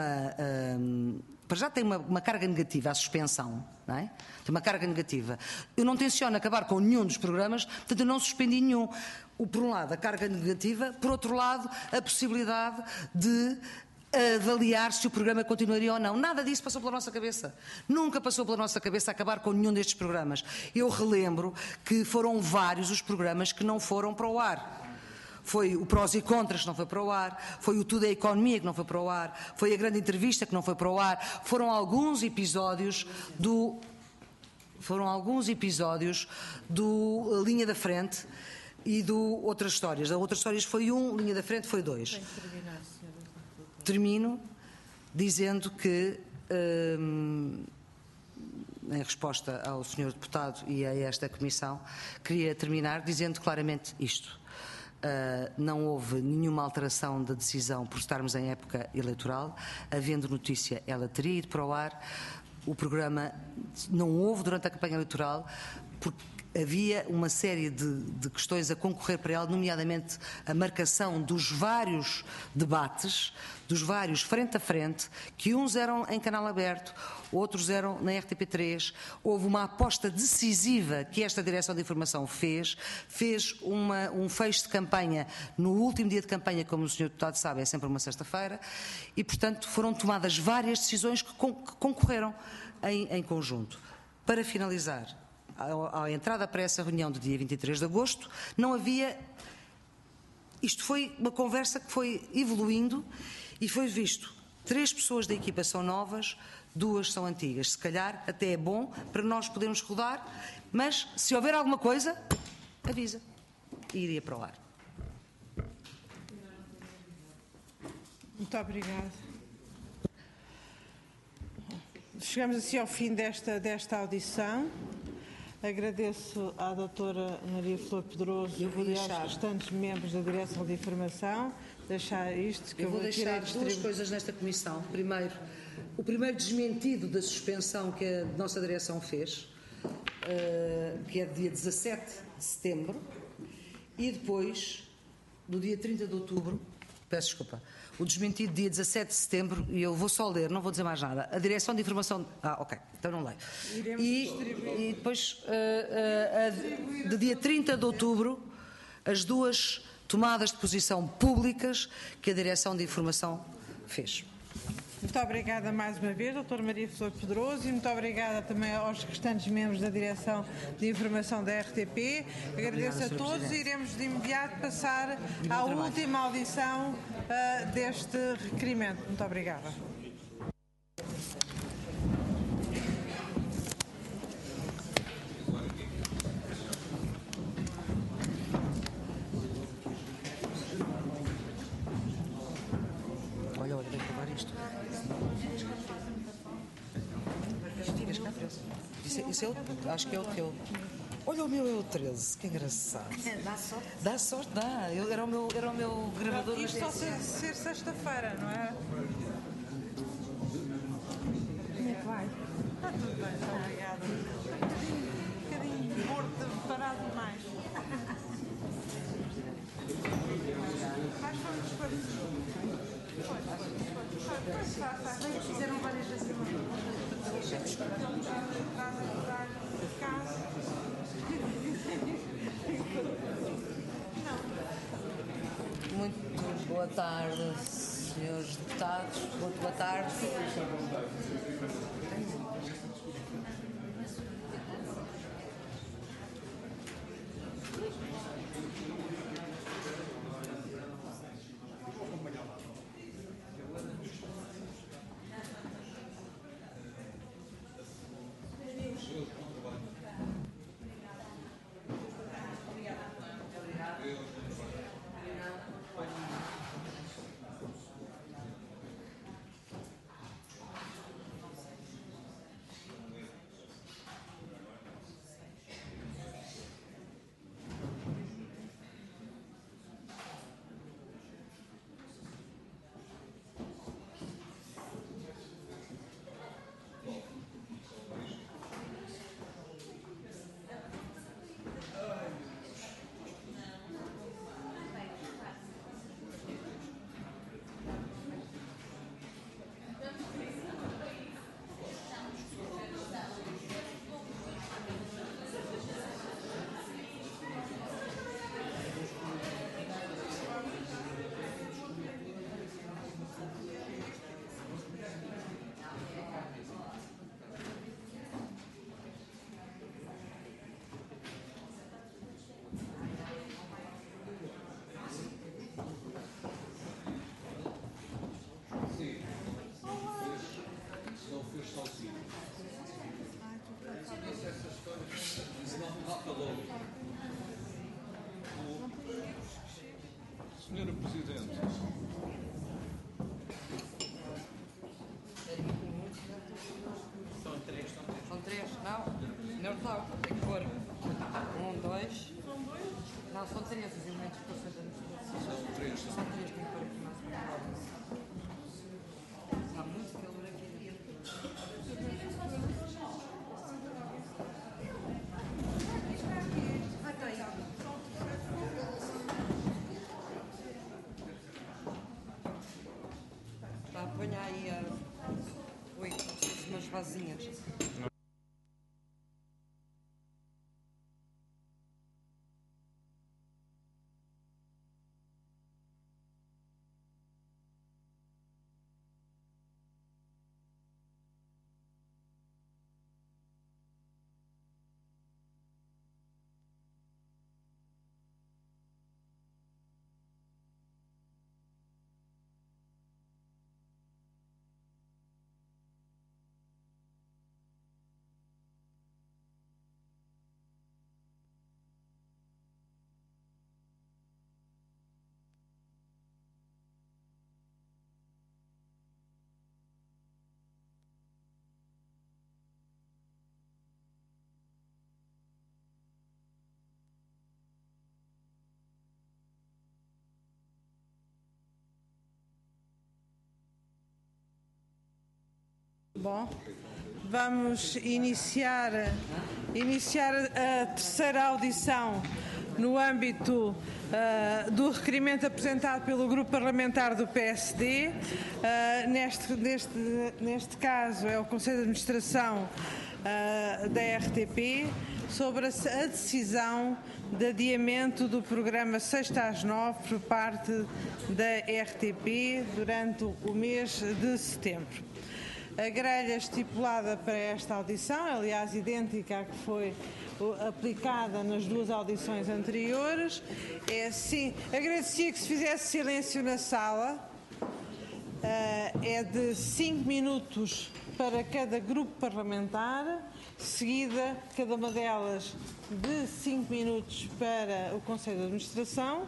para já tem uma carga negativa, a suspensão, não é? Tem uma carga negativa. Eu não tenciono acabar com nenhum dos programas, portanto eu não suspendi nenhum. Por um lado, a carga negativa, por outro lado, a possibilidade de avaliar se o programa continuaria ou não. Nada disso passou pela nossa cabeça. Nunca passou pela nossa cabeça acabar com nenhum destes programas. Eu relembro que foram vários os programas que não foram para o ar. foi o prós e contras que não foi para o ar, foi o Tudo é Economia que não foi para o ar, foi a grande entrevista que não foi para o ar, foram alguns episódios do Linha da Frente e do Outras Histórias. A Outras Histórias foi 1, Linha da Frente foi 2. Termino dizendo que, em resposta ao Sr. Deputado e a esta Comissão, queria terminar dizendo claramente isto. Não houve nenhuma alteração da decisão por estarmos em época eleitoral. Havendo notícia, ela teria ido para o ar. O programa não houve durante a campanha eleitoral porque havia uma série de questões a concorrer para ela, nomeadamente a marcação dos vários debates, dos vários frente a frente, que uns eram em canal aberto, outros eram na RTP3. Houve uma aposta decisiva que esta Direção de Informação fez um fecho de campanha no último dia de campanha, como o Sr. Deputado sabe, é sempre uma sexta-feira, e, portanto, foram tomadas várias decisões que concorreram em conjunto. Para finalizar, à entrada para essa reunião do dia 23 de agosto, não havia... Isto foi uma conversa que foi evoluindo e foi visto. 3 pessoas da equipa são novas, 2 são antigas. Se calhar até é bom para nós podermos rodar, mas se houver alguma coisa, avisa. E iria para o ar. Muito obrigada. Chegamos assim ao fim desta audição. Agradeço à doutora Maria Flor Pedroso e aos restantes membros da Direção de Informação deixar isto que eu vou deixar 2 coisas nesta comissão. Primeiro, o primeiro desmentido da suspensão que a nossa direção fez, que é do dia 17 de setembro, e depois, do dia 30 de outubro, peço desculpa, o desmentido dia 17 de setembro, e eu vou só ler, não vou dizer mais nada, a Direção de Informação... ok, então não leio. E depois, de dia 30 de outubro, as 2 tomadas de posição públicas que a Direção de Informação fez. Muito obrigada mais uma vez, doutora Maria Flor Pedroso, e muito obrigada também aos restantes membros da Direção de Informação da RTP. Agradeço a todos e iremos de imediato passar à última audição deste requerimento. Muito obrigada. Olha, tem que provar isto. Isso é o, acho que é o teu. Olha, o meu é o 13, que engraçado. Dá sorte? Dá sorte, dá. Era o meu gravador. Isto só ser sexta-feira, não é? Como é que vai? Está tudo bem, muito obrigada. Um bocadinho morto, parado demais. Mas fomos esclarecidos. Fizeram várias vezes Muito boa tarde, senhores deputados. Muito boa tarde. São três, não? Não está, tem que pôr. 1, 2. Não, são três os elementos que eu sei. São três, tem que pôr aqui mais uma. Está muito calor aqui dentro. Está a apanhar aí umas vasinhas. Bom, vamos iniciar a terceira audição no âmbito do requerimento apresentado pelo Grupo Parlamentar do PSD. Neste caso é o Conselho de Administração da RTP sobre a decisão de adiamento do programa 6-9 por parte da RTP durante o mês de setembro. A grelha estipulada para esta audição, aliás idêntica à que foi aplicada nas duas audições anteriores, é assim. Agradecia que se fizesse silêncio na sala. É de 5 minutos para cada grupo parlamentar, seguida cada uma delas de 5 minutos para o Conselho de Administração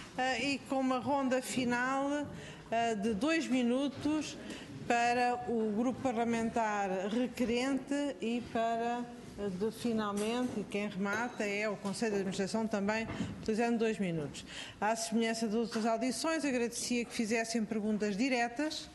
e com uma ronda final de 2 minutos para o grupo parlamentar requerente e para, finalmente, e quem remata é o Conselho de Administração também, utilizando 2 minutos. À semelhança de outras audições, agradecia que fizessem perguntas diretas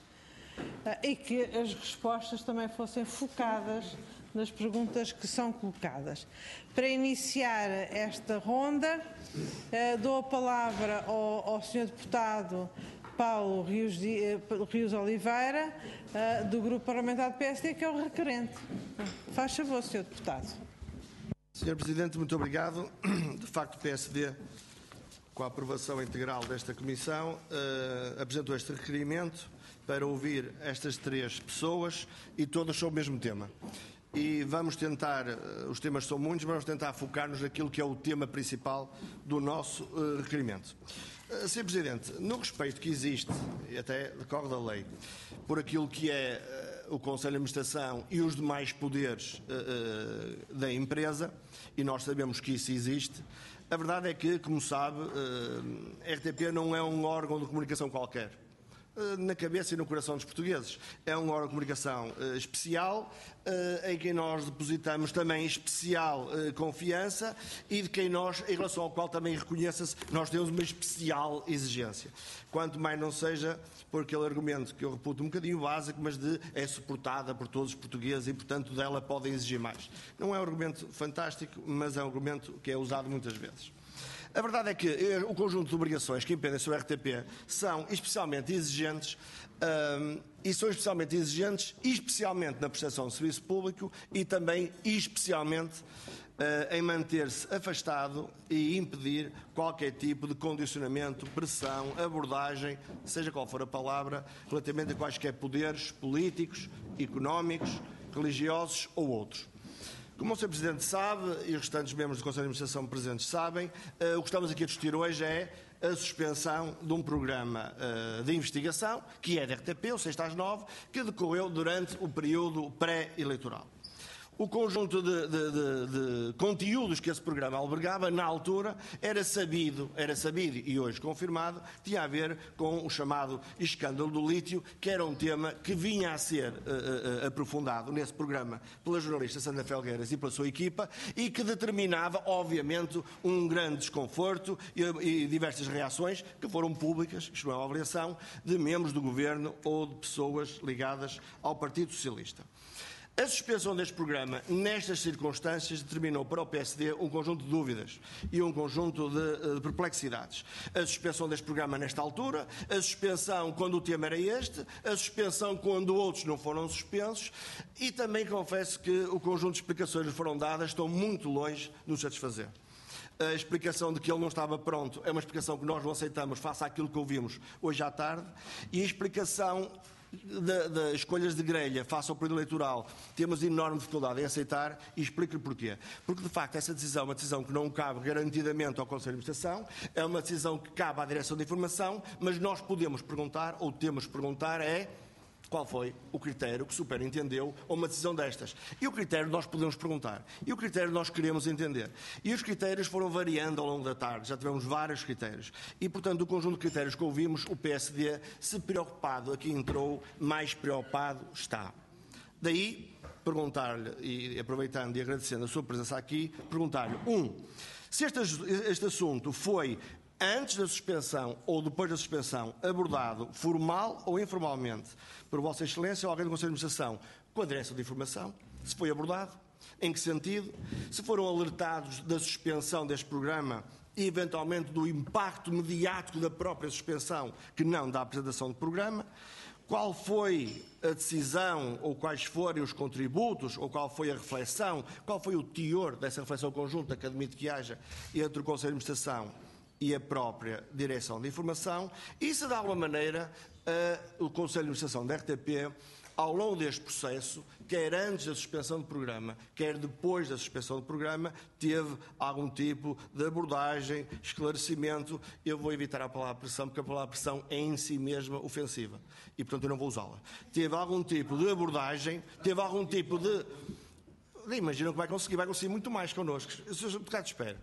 e que as respostas também fossem focadas nas perguntas que são colocadas. Para iniciar esta ronda, dou a palavra ao Sr. Deputado Paulo Rios Oliveira, do Grupo Parlamentar do PSD, que é o requerente. Faz favor, Sr. Deputado. Sr. Presidente, muito obrigado. De facto, o PSD, com a aprovação integral desta Comissão, apresentou este requerimento para ouvir estas 3 pessoas e todas sobre o mesmo tema. E vamos tentar, os temas são muitos, mas vamos tentar focar-nos naquilo que é o tema principal do nosso requerimento. Sr. Presidente, no respeito que existe, e até decorre da lei, por aquilo que é o Conselho de Administração e os demais poderes da empresa, e nós sabemos que isso existe, a verdade é que, como sabe, a RTP não é um órgão de comunicação qualquer. Na cabeça e no coração dos portugueses. É um órgão de comunicação especial, em quem nós depositamos também especial confiança e de quem nós, em relação ao qual também reconheça-se, nós temos uma especial exigência. Quanto mais não seja por aquele argumento que eu reputo um bocadinho básico, mas é suportada por todos os portugueses e, portanto, dela podem exigir mais. Não é um argumento fantástico, mas é um argumento que é usado muitas vezes. A verdade é que o conjunto de obrigações que impedem sobre a RTP são especialmente exigentes especialmente na prestação de serviço público e também especialmente em manter-se afastado e impedir qualquer tipo de condicionamento, pressão, abordagem, seja qual for a palavra, relativamente a quaisquer poderes políticos, económicos, religiosos ou outros. Como o Sr. Presidente sabe, e os restantes membros do Conselho de Administração presentes sabem, o que estamos aqui a discutir hoje é a suspensão de um programa de investigação, que é da RTP, o 6-9, que decorreu durante o período pré-eleitoral. O conjunto de conteúdos que esse programa albergava, na altura, era sabido e hoje confirmado, tinha a ver com o chamado escândalo do lítio, que era um tema que vinha a ser aprofundado nesse programa pela jornalista Sandra Felgueiras e pela sua equipa, e que determinava, obviamente, um grande desconforto e diversas reações que foram públicas, isto é uma avaliação, de membros do Governo ou de pessoas ligadas ao Partido Socialista. A suspensão deste programa, nestas circunstâncias, determinou para o PSD um conjunto de dúvidas e um conjunto de perplexidades. A suspensão deste programa nesta altura, a suspensão quando o tema era este, a suspensão quando outros não foram suspensos, e também confesso que o conjunto de explicações que foram dadas estão muito longe de nos satisfazer. A explicação de que ele não estava pronto é uma explicação que nós não aceitamos face àquilo que ouvimos hoje à tarde, e a explicação das escolhas de grelha face ao período eleitoral temos enorme dificuldade em aceitar, e explico-lhe porquê. Porque, de facto, essa decisão é uma decisão que não cabe garantidamente ao Conselho de Administração, é uma decisão que cabe à Direção de Informação, mas nós podemos perguntar, ou temos que perguntar, qual foi o critério que superentendeu a uma decisão destas. E o critério nós podemos perguntar. E o critério nós queremos entender. E os critérios foram variando ao longo da tarde. Já tivemos vários critérios. E, portanto, do conjunto de critérios que ouvimos, o PSD, se preocupado aqui entrou, mais preocupado está. Daí, perguntar-lhe, e aproveitando e agradecendo a sua presença aqui, perguntar-lhe, se este assunto foi antes da suspensão ou depois da suspensão, abordado formal ou informalmente por Vossa Excelência ou alguém do Conselho de Administração com a Direção de Informação, se foi abordado, em que sentido, se foram alertados da suspensão deste programa e eventualmente do impacto mediático da própria suspensão, que não da apresentação do programa, qual foi a decisão ou quais foram os contributos ou qual foi a reflexão, qual foi o teor dessa reflexão conjunta que admito que haja entre o Conselho de Administração e a própria Direção de Informação, e se de alguma maneira o Conselho de Administração da RTP, ao longo deste processo, quer antes da suspensão do programa, quer depois da suspensão do programa, teve algum tipo de abordagem, esclarecimento. Eu vou evitar a palavra pressão, porque a palavra pressão é em si mesma ofensiva, e portanto eu não vou usá-la. Teve algum tipo de abordagem, teve algum tipo de... Imagino que vai conseguir muito mais connosco. Sr. Deputado, espera.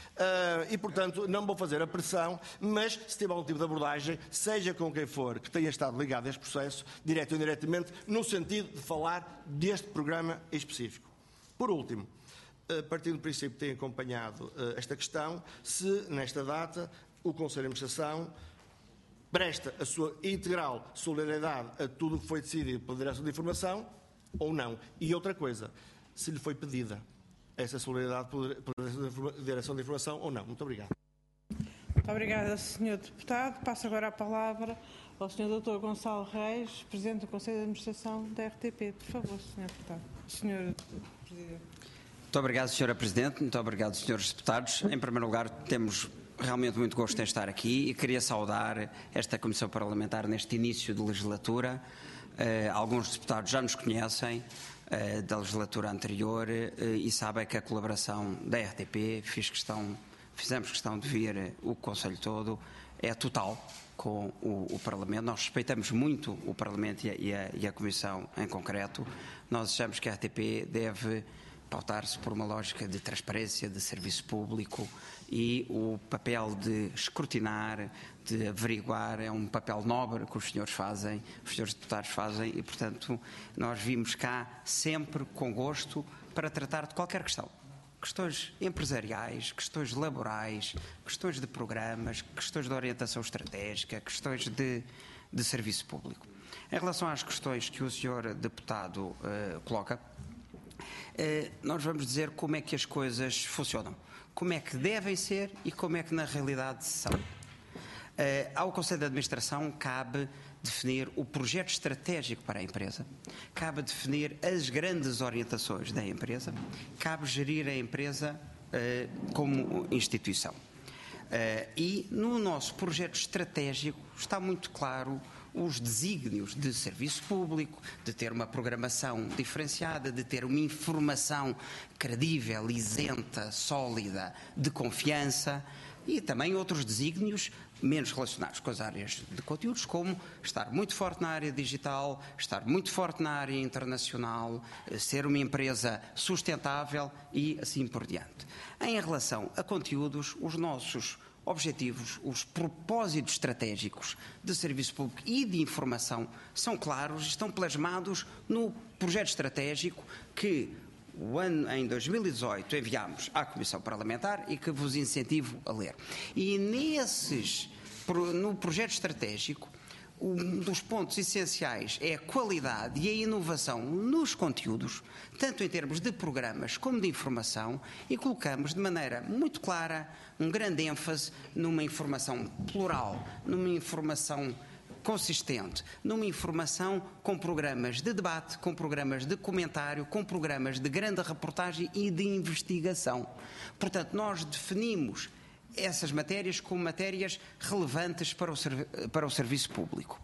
E, portanto, não vou fazer a pressão, mas se tiver algum tipo de abordagem, seja com quem for que tenha estado ligado a este processo, direto ou indiretamente, no sentido de falar deste programa específico. Por último, partindo do princípio que tem acompanhado esta questão, se nesta data o Conselho de Administração presta a sua integral solidariedade a tudo o que foi decidido pela Direção de Informação ou não. E outra coisa, se lhe foi pedida essa solidariedade pela Direção de Informação ou não. Muito obrigado. Muito obrigada, Sr. Deputado. Passo agora a palavra ao Sr. Dr. Gonçalo Reis, Presidente do Conselho de Administração da RTP. Por favor, Sr. Deputado. Sr. Presidente. Muito obrigado, Sra. Presidente. Muito obrigado, Srs. Deputados. Em primeiro lugar, temos realmente muito gosto em estar aqui e queria saudar esta Comissão Parlamentar neste início de legislatura. Alguns deputados já nos conhecem da legislatura anterior e sabem que a colaboração da RTP, fizemos questão de vir o Conselho todo, é total com o Parlamento. Nós respeitamos muito o Parlamento e a Comissão em concreto. Nós achamos que a RTP deve pautar-se por uma lógica de transparência, de serviço público, e o papel de escrutinar, de averiguar, é um papel nobre que os senhores fazem, os senhores deputados fazem, e, portanto, nós vimos cá sempre com gosto para tratar de qualquer questão. Questões empresariais, questões laborais, questões de programas, questões de orientação estratégica, questões de serviço público. Em relação às questões que o senhor deputado coloca, nós vamos dizer como é que as coisas funcionam, como é que devem ser e como é que na realidade são. Ao Conselho de Administração cabe definir o projeto estratégico para a empresa, cabe definir as grandes orientações da empresa, cabe gerir a empresa como instituição. E no nosso projeto estratégico está muito claro os desígnios de serviço público, de ter uma programação diferenciada, de ter uma informação credível, isenta, sólida, de confiança, e também outros desígnios menos relacionados com as áreas de conteúdos, como estar muito forte na área digital, estar muito forte na área internacional, ser uma empresa sustentável e assim por diante. Em relação a conteúdos, os nossos objetivos, os propósitos estratégicos de serviço público e de informação são claros, estão plasmados no projeto estratégico que em 2018 enviámos à Comissão Parlamentar e que vos incentivo a ler. E no projeto estratégico, um dos pontos essenciais é a qualidade e a inovação nos conteúdos, tanto em termos de programas como de informação, e colocamos de maneira muito clara um grande ênfase numa informação plural, numa informação consistente, numa informação com programas de debate, com programas de comentário, com programas de grande reportagem e de investigação. Portanto, nós definimos essas matérias como matérias relevantes para o serviço público.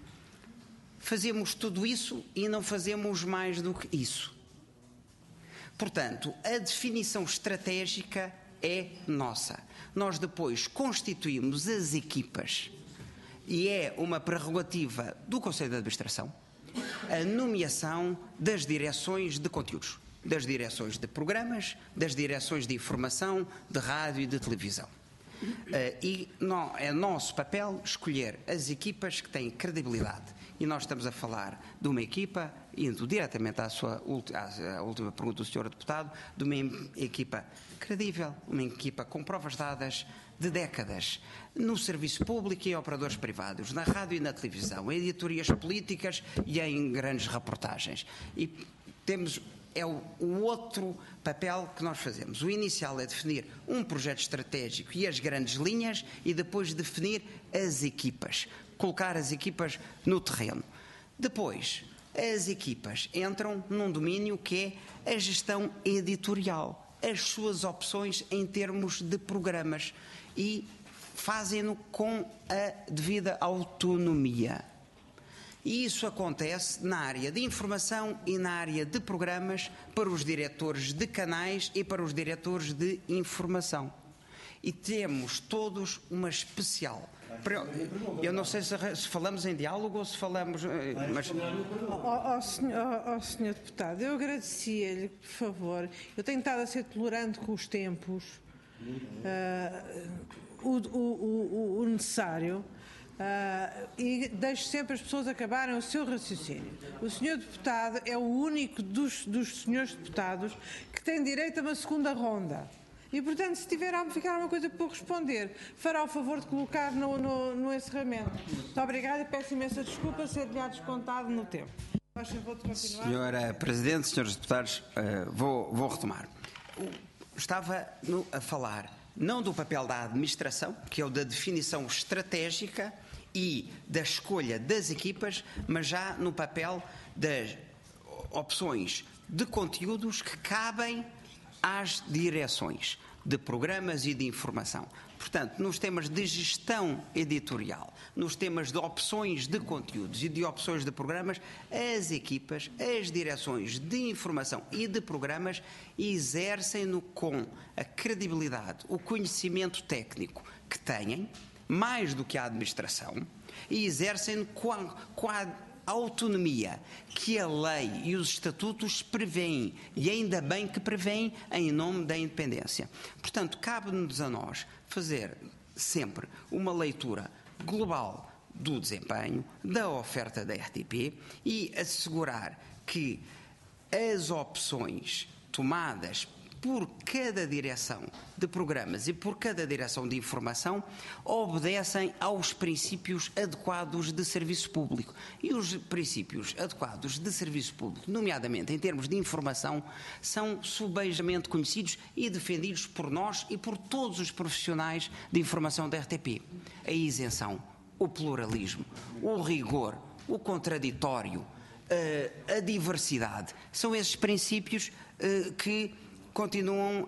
Fazemos tudo isso e não fazemos mais do que isso. Portanto, a definição estratégica é nossa. Nós depois constituímos as equipas e é uma prerrogativa do Conselho de Administração a nomeação das direções de conteúdos, das direções de programas, das direções de informação, de rádio e de televisão. E é nosso papel escolher as equipas que têm credibilidade. E nós estamos a falar de uma equipa, indo diretamente à última pergunta do Sr. Deputado, de uma equipa credível, uma equipa com provas dadas de décadas no serviço público e em operadores privados, na rádio e na televisão, em editorias políticas e em grandes reportagens. E temos o outro papel que nós fazemos. O inicial é definir um projeto estratégico e as grandes linhas e depois definir as equipas, colocar as equipas no terreno. Depois, as equipas entram num domínio que é a gestão editorial, as suas opções em termos de programas, e fazem-no com a devida autonomia. E isso acontece na área de informação e na área de programas para os diretores de canais e para os diretores de informação. E temos todos uma especial. Eu não sei se falamos em diálogo ou se falamos... Mas... Senhor Deputado, eu agradecia-lhe, por favor, eu tenho estado a ser tolerante com os tempos, o necessário, e deixo sempre as pessoas acabarem o seu raciocínio. O senhor deputado é o único dos senhores deputados que tem direito a uma segunda ronda. E, portanto, se tiver a ficar uma coisa por responder, fará o favor de colocar no encerramento. Muito obrigada e peço imensa desculpa ser-lhe descontado no tempo. Senhora Presidente, senhores deputados, vou retomar. Estava a falar não do papel da administração, que é o da definição estratégica e da escolha das equipas, mas já no papel das opções de conteúdos que cabem às direções de programas e de informação. Portanto, nos temas de gestão editorial, nos temas de opções de conteúdos e de opções de programas, as equipas, as direções de informação e de programas exercem-no com a credibilidade, o conhecimento técnico que têm, mais do que a administração, e exercem-no com a autonomia que a lei e os estatutos prevêem, e ainda bem que prevêem, em nome da independência. Portanto, cabe-nos a nós fazer sempre uma leitura global do desempenho, da oferta da RTP e assegurar que as opções tomadas por cada direção de programas e por cada direção de informação obedecem aos princípios adequados de serviço público. E os princípios adequados de serviço público, nomeadamente em termos de informação, são subejamente conhecidos e defendidos por nós e por todos os profissionais de informação da RTP. A isenção, o pluralismo, o rigor, o contraditório, a diversidade, são esses princípios que continuam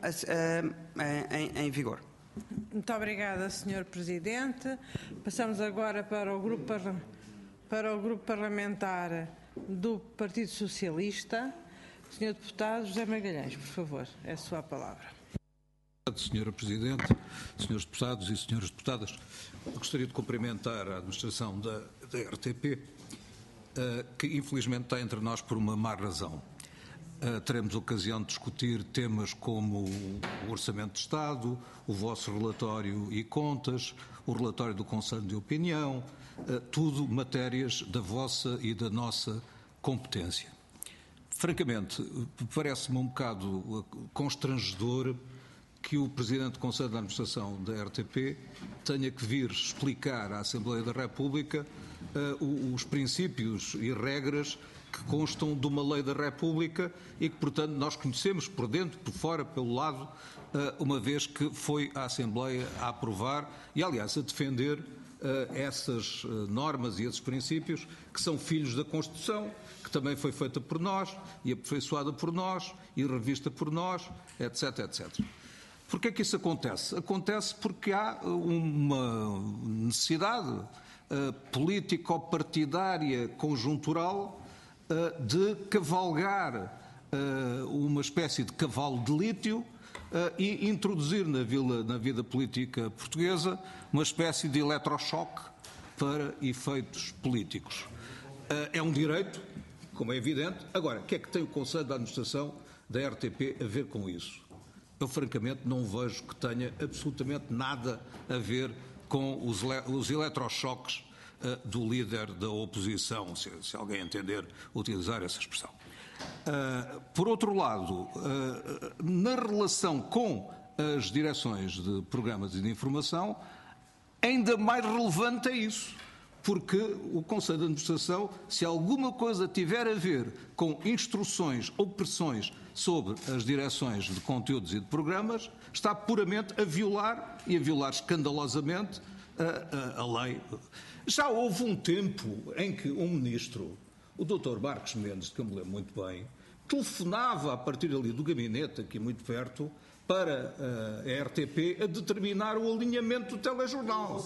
em vigor. Muito obrigada, Sr. Presidente. Passamos agora para o grupo parlamentar do Partido Socialista. Sr. Deputado José Magalhães, por favor, é a sua palavra. Senhora Presidente, senhores deputados e senhoras deputadas, gostaria de cumprimentar a administração da RTP, que infelizmente está entre nós por uma má razão. Teremos ocasião de discutir temas como o Orçamento de Estado, o vosso relatório e contas, o relatório do Conselho de Opinião, tudo matérias da vossa e da nossa competência. Francamente, parece-me um bocado constrangedor que o Presidente do Conselho de Administração da RTP tenha que vir explicar à Assembleia da República os princípios e regras que constam de uma lei da República e que, portanto, nós conhecemos por dentro, por fora, pelo lado, uma vez que foi à Assembleia a aprovar e, aliás, a defender essas normas e esses princípios que são filhos da Constituição, que também foi feita por nós e aperfeiçoada por nós e revista por nós, etc, etc. Porquê é que isso acontece? Acontece porque há uma necessidade político-partidária conjuntural de cavalgar uma espécie de cavalo de lítio e introduzir na vida política portuguesa uma espécie de eletrochoque para efeitos políticos. É um direito, como é evidente. Agora, o que é que tem o Conselho de Administração da RTP a ver com isso? Eu, francamente, não vejo que tenha absolutamente nada a ver com os eletrochoques do líder da oposição, se alguém entender utilizar essa expressão. Por outro lado, na relação com as direções de programas e de informação, ainda mais relevante é isso. Porque o Conselho de Administração, se alguma coisa tiver a ver com instruções ou pressões sobre as direções de conteúdos e de programas, está puramente a violar, e a violar escandalosamente, a lei. Já houve um tempo em que um ministro, o Dr. Marcos Mendes, que eu me lembro muito bem, telefonava a partir ali do gabinete, aqui muito perto, para a RTP a determinar o alinhamento do telejornal.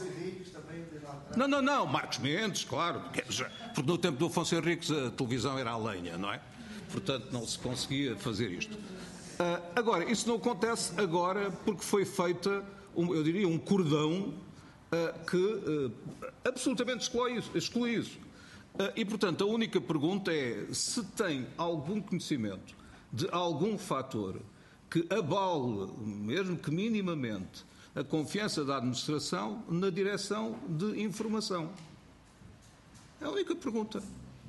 Não, Marcos Mendes, claro, porque no tempo do Afonso Henriques a televisão era a lenha, não é? Portanto, não se conseguia fazer isto. Agora, isso não acontece agora porque foi feita, eu diria, um cordão que absolutamente exclui isso. E, portanto, a única pergunta é se tem algum conhecimento de algum fator que abale, mesmo que minimamente, a confiança da administração na direção de informação. É a única pergunta.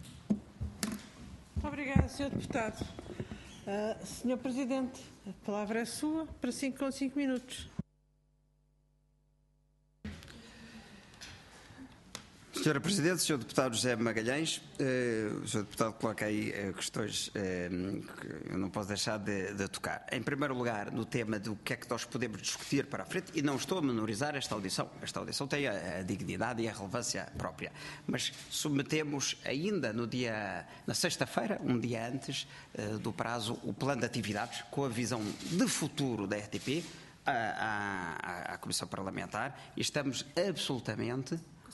Obrigada, Sr. Deputado. Sr. Presidente, a palavra é sua para 5 minutos. Sra. Presidente, Sr. Deputado José Magalhães, o Sr. Deputado coloca aí questões que eu não posso deixar de tocar. Em primeiro lugar, no tema do que é que nós podemos discutir para a frente, e não estou a menorizar esta audição. Esta audição tem a dignidade e a relevância própria. Mas submetemos ainda na sexta-feira, um dia antes do prazo, o plano de atividades com a visão de futuro da RTP à Comissão Parlamentar e estamos absolutamente...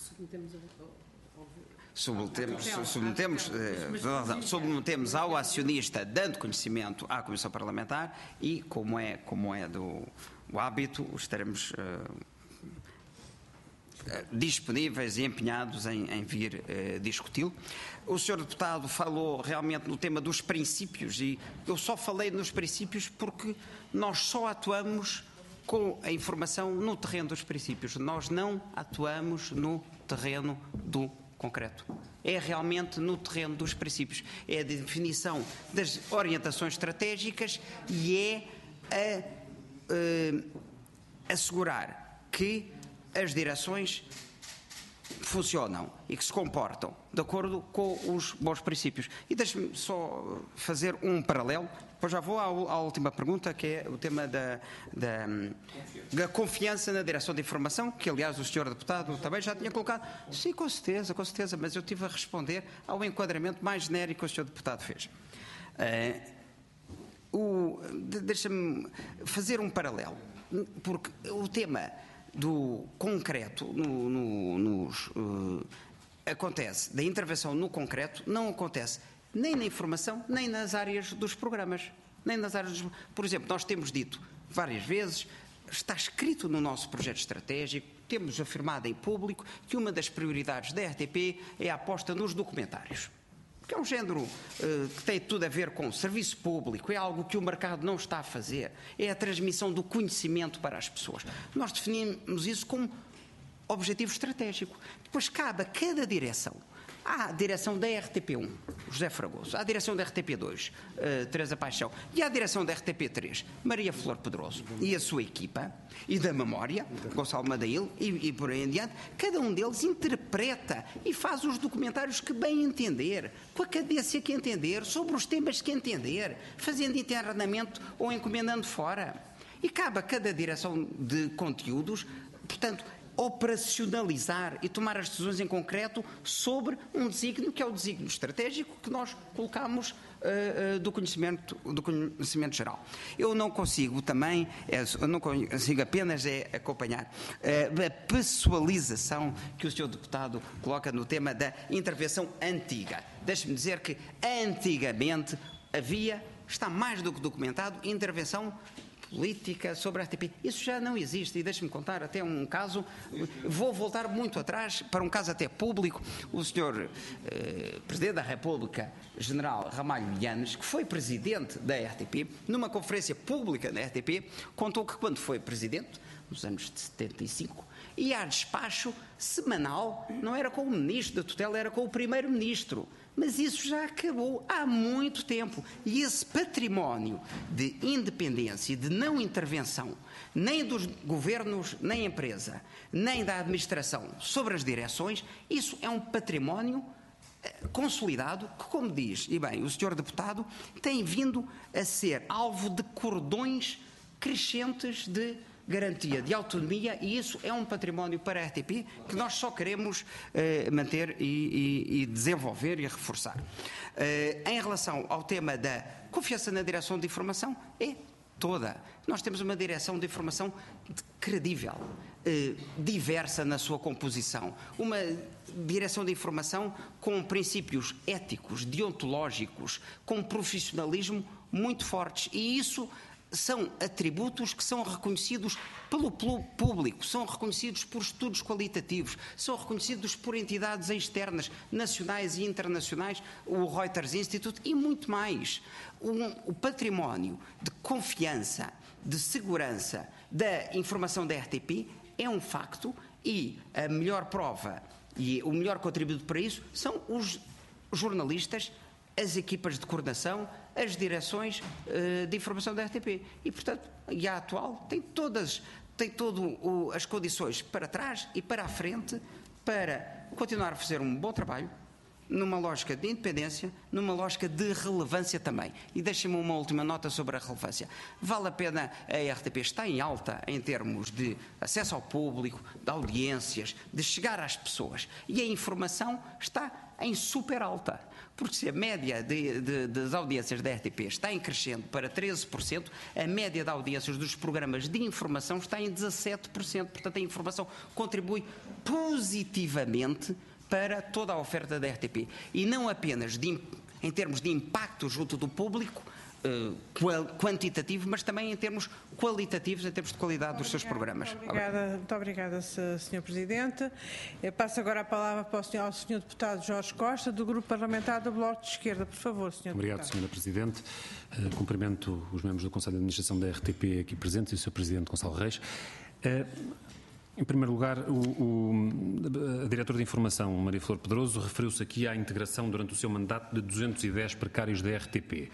Submetemos ao acionista, dando conhecimento à Comissão Parlamentar e, como é do hábito, estaremos disponíveis e empenhados em vir discuti-lo. O Sr. Deputado falou realmente no tema dos princípios e eu só falei nos princípios porque nós só atuamos com a informação no terreno dos princípios. Nós não atuamos no terreno do concreto. É realmente no terreno dos princípios. É a definição das orientações estratégicas e é assegurar que as direções funcionam e que se comportam de acordo com os bons princípios. E deixe-me só fazer um paralelo, depois já vou à última pergunta, que é o tema da confiança na direção de informação, que aliás o Sr. Deputado também já tinha colocado. Sim, com certeza, mas eu tive a responder ao enquadramento mais genérico que o Sr. Deputado fez. Deixa-me fazer um paralelo, porque o tema do concreto acontece, da intervenção no concreto, não acontece nem na informação, nem nas áreas dos programas. Por exemplo, nós temos dito várias vezes está escrito no nosso projeto estratégico, temos afirmado em público que uma das prioridades da RTP é a aposta nos documentários. Que é um género que tem tudo a ver com o serviço público, é algo que o mercado não está a fazer, é a transmissão do conhecimento para as pessoas. Nós definimos isso como objetivo estratégico. Depois cabe a cada direção. Há a direção da RTP1, José Fragoso, há a direção da RTP2, Teresa Paixão, e há a direção da RTP3, Maria Flor Pedroso, e a sua equipa, e da Memória, Gonçalo Madail, e por aí em diante. Cada um deles interpreta e faz os documentários que bem entender, com a cadência que entender, sobre os temas que entender, fazendo internamente ou encomendando fora. E cabe a cada direção de conteúdos, portanto, operacionalizar e tomar as decisões em concreto sobre um desígnio que é o desígnio estratégico que nós colocamos do conhecimento geral. Eu não consigo também, eu não consigo apenas acompanhar a pessoalização que o Sr. Deputado coloca no tema da intervenção antiga. Deixe-me dizer que antigamente está mais do que documentado, intervenção política sobre a RTP. Isso já não existe, e deixe-me contar até um caso, vou voltar muito atrás para um caso até público. O Sr. Presidente da República, General Ramalho Yanes, que foi Presidente da RTP, numa conferência pública da RTP, contou que quando foi Presidente, nos anos de 75, ia a despacho semanal, não era com o Ministro da Tutela, era com o Primeiro-Ministro. Mas isso já acabou há muito tempo. E esse património de independência e de não intervenção, nem dos governos, nem empresa, nem da administração sobre as direções, isso é um património consolidado que, como diz, e bem, o Sr. Deputado, tem vindo a ser alvo de cordões crescentes de garantia de autonomia, e isso é um património para a RTP que nós só queremos manter e desenvolver e reforçar. Em relação ao tema da confiança na direção de informação, é toda. Nós temos uma direção de informação credível, diversa na sua composição, uma direção de informação com princípios éticos, deontológicos, com profissionalismo muito fortes, e isso são atributos que são reconhecidos pelo público, são reconhecidos por estudos qualitativos, são reconhecidos por entidades externas, nacionais e internacionais, o Reuters Institute e muito mais. O património de confiança, de segurança da informação da RTP é um facto, e a melhor prova e o melhor contributo para isso são os jornalistas, as equipas de coordenação, as direções de informação da RTP. E, portanto, e a atual tem todas as condições para trás e para a frente para continuar a fazer um bom trabalho, numa lógica de independência, numa lógica de relevância também. E deixem-me uma última nota sobre a relevância. Vale a pena, a RTP está em alta em termos de acesso ao público, de audiências, de chegar às pessoas. E a informação está em super alta. Porque se a média das audiências da RTP está em crescendo para 13%, a média de audiências dos programas de informação está em 17%. Portanto, a informação contribui positivamente para toda a oferta da RTP. E não apenas em termos de impacto junto do público, quantitativo, mas também em termos qualitativos, em termos de qualidade dos seus programas. Muito obrigada, Sr. Presidente. Eu passo agora a palavra ao Sr. Deputado Jorge Costa, do Grupo Parlamentar do Bloco de Esquerda. Por favor, Sr. Obrigado, Sra. Presidente. Cumprimento os membros do Conselho de Administração da RTP aqui presentes e o Sr. Presidente Gonçalo Reis. Em primeiro lugar, a Diretora de Informação, Maria Flor Pedroso, referiu-se aqui à integração durante o seu mandato de 210 precários da RTP.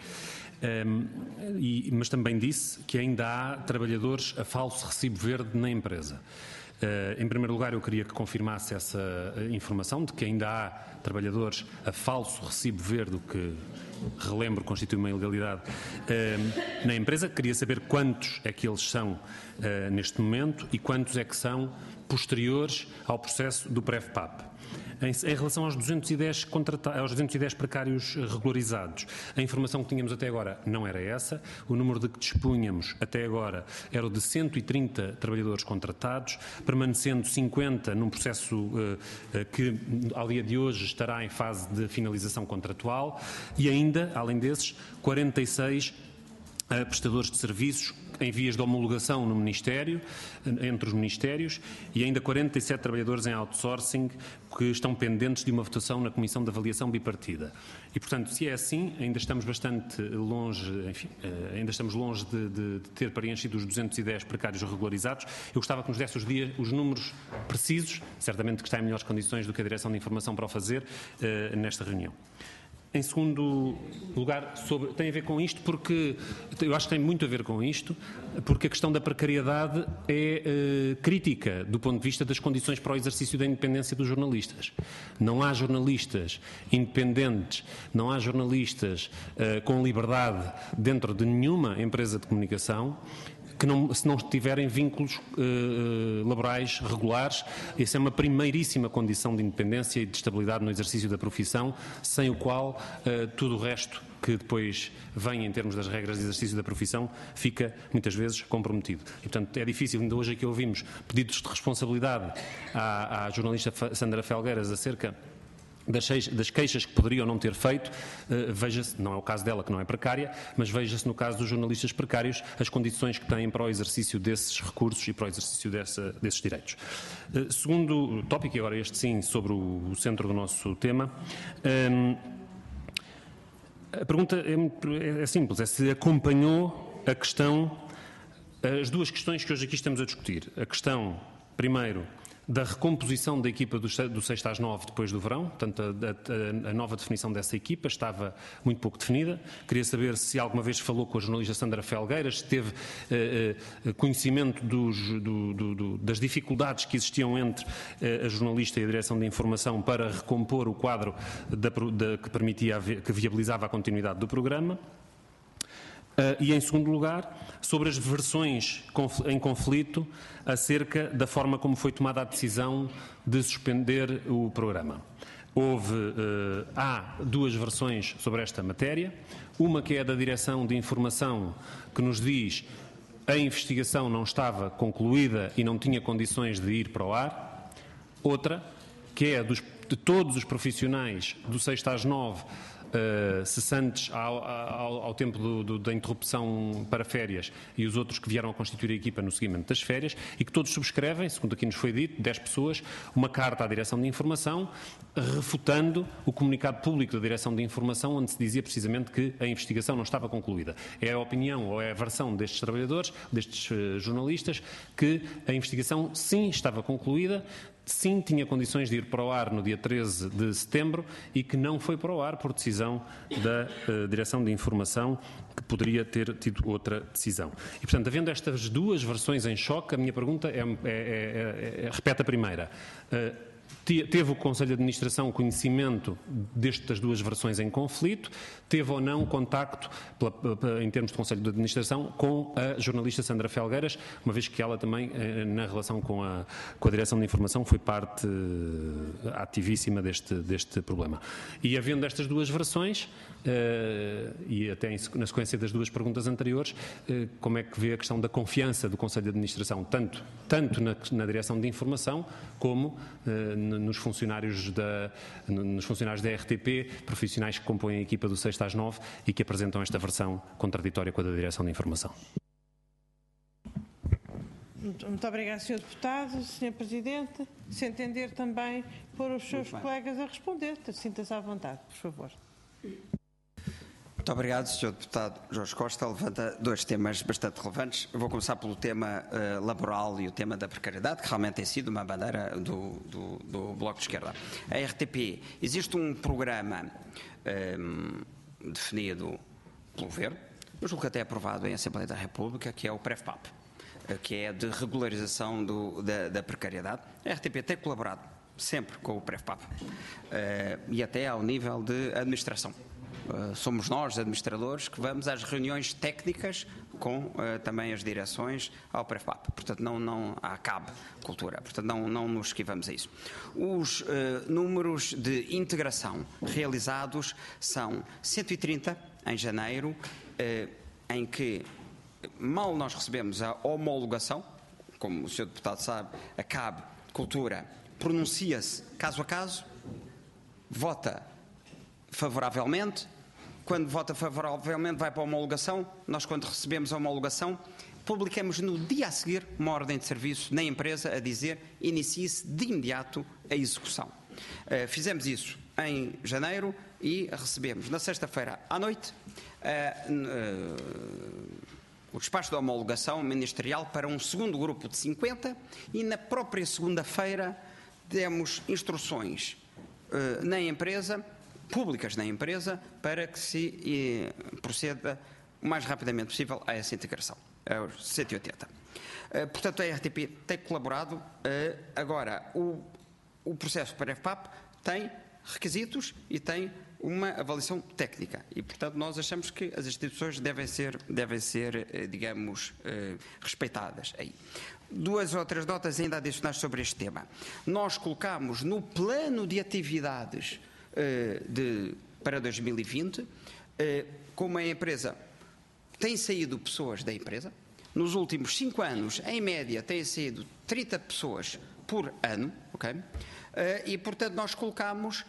Mas também disse que ainda há trabalhadores a falso recibo verde na empresa. Em primeiro lugar, eu queria que confirmasse essa informação de que ainda há trabalhadores a falso recibo verde, o que, relembro, constitui uma ilegalidade na empresa. Queria saber quantos é que eles são neste momento e quantos é que são posteriores ao processo do PREV-PAP. Em relação aos 210 precários regularizados, a informação que tínhamos até agora não era essa. O número de que dispunhamos até agora era o de 130 trabalhadores contratados, permanecendo 50 num processo que, ao dia de hoje, estará em fase de finalização contratual, e ainda, além desses, 46 a prestadores de serviços em vias de homologação no Ministério, entre os Ministérios, e ainda 47 trabalhadores em outsourcing que estão pendentes de uma votação na Comissão de Avaliação Bipartida. E, portanto, se é assim, ainda estamos bastante longe, enfim, ainda estamos longe de ter preenchido os 210 precários regularizados. Eu gostava que nos desse os números precisos, certamente que está em melhores condições do que a Direção de Informação para o fazer nesta reunião. Em segundo lugar, tem a ver com isto, porque eu acho que tem muito a ver com isto, porque a questão da precariedade é crítica do ponto de vista das condições para o exercício da independência dos jornalistas. Não há jornalistas independentes, não há jornalistas com liberdade dentro de nenhuma empresa de comunicação se não tiverem vínculos laborais regulares. Essa é uma primeiríssima condição de independência e de estabilidade no exercício da profissão, sem o qual tudo o resto que depois vem em termos das regras de exercício da profissão fica muitas vezes comprometido. E, portanto, é difícil. Ainda hoje aqui ouvimos pedidos de responsabilidade à jornalista Sandra Felgueiras acerca das queixas que poderiam não ter feito. Veja-se, não é o caso dela, que não é precária, mas veja-se no caso dos jornalistas precários as condições que têm para o exercício desses recursos e para o exercício desses direitos. Segundo tópico, e agora este sim, sobre o centro do nosso tema, a pergunta é simples, é se acompanhou as duas questões que hoje aqui estamos a discutir. A questão, primeiro, da recomposição da equipa do 6 às 9 depois do verão. Portanto, a nova definição dessa equipa estava muito pouco definida. Queria saber se alguma vez falou com a jornalista Sandra Felgueiras, se teve conhecimento das dificuldades que existiam entre a jornalista e a Direção de Informação para recompor o quadro que viabilizava a continuidade do programa. E, em segundo lugar, sobre as versões em conflito acerca da forma como foi tomada a decisão de suspender o programa. Há duas versões sobre esta matéria. Uma que é da Direção de Informação, que nos diz que a investigação não estava concluída e não tinha condições de ir para o ar. Outra, que é de todos os profissionais do 6 às 9, cessantes ao tempo da interrupção para férias, e os outros que vieram a constituir a equipa no seguimento das férias, e que todos subscrevem, segundo aqui nos foi dito, 10 pessoas, uma carta à Direção de Informação refutando o comunicado público da Direção de Informação, onde se dizia precisamente que a investigação não estava concluída. É a opinião ou é a versão destes trabalhadores, destes jornalistas, que a investigação sim estava concluída, sim tinha condições de ir para o ar no dia 13 de setembro e que não foi para o ar por decisão da Direção de Informação, que poderia ter tido outra decisão. E, portanto, havendo estas duas versões em choque, a minha pergunta repete a primeira. Teve o Conselho de Administração conhecimento destas duas versões em conflito? Teve ou não contacto, em termos de Conselho de Administração, com a jornalista Sandra Felgueiras, uma vez que ela também, na relação com a Direção de Informação, foi parte ativíssima deste problema. E havendo estas duas versões, e até na sequência das duas perguntas anteriores, como é que vê a questão da confiança do Conselho de Administração, tanto na Direção de Informação como nos funcionários da RTP, profissionais que compõem a equipa do 6 às 9 e que apresentam esta versão contraditória com a da Direção de Informação. Muito obrigado, Sr. Deputado. Sr. Presidente, se entender também pôr os seus colegas a responder, sinta-se à vontade, por favor. Muito obrigado, Sr. Deputado Jorge Costa. Levanta dois temas bastante relevantes. Eu vou começar pelo tema laboral e o tema da precariedade, que realmente tem sido uma bandeira do Bloco de Esquerda. A RTP, existe um programa definido pelo Governo, eu julgo que até aprovado em Assembleia da República, que é o PREFPAP, que é de regularização da precariedade. A RTP tem colaborado sempre com o PREFPAP e até ao nível de administração. Somos nós, administradores, que vamos às reuniões técnicas com também as direções ao PREFPAP. Portanto, não há CAB Cultura. Portanto, não nos esquivamos a isso. Os números de integração realizados são 130 em janeiro, em que mal nós recebemos a homologação, como o Sr. Deputado sabe, a CAB Cultura pronuncia-se caso a caso, vota favoravelmente quando vota favoravelmente, vai para a homologação. Nós, quando recebemos a homologação, publicamos no dia a seguir uma ordem de serviço na empresa a dizer: inicie-se de imediato a execução. Fizemos isso em janeiro e recebemos na sexta-feira à noite o despacho da homologação ministerial para um segundo grupo de 50 e na própria segunda-feira demos instruções na empresa, públicas na empresa, para que se proceda o mais rapidamente possível a essa integração, aos 180. Portanto, a RTP tem colaborado. Agora, o processo para a FPAP tem requisitos e tem uma avaliação técnica e, portanto, nós achamos que as instituições devem ser digamos, respeitadas aí. 2 ou 3 notas ainda adicionais sobre este tema. Nós colocamos no plano de atividades para 2020, como a empresa tem saído pessoas da empresa, nos últimos 5 anos, em média, têm saído 30 pessoas por ano, ok? E, portanto, nós colocamos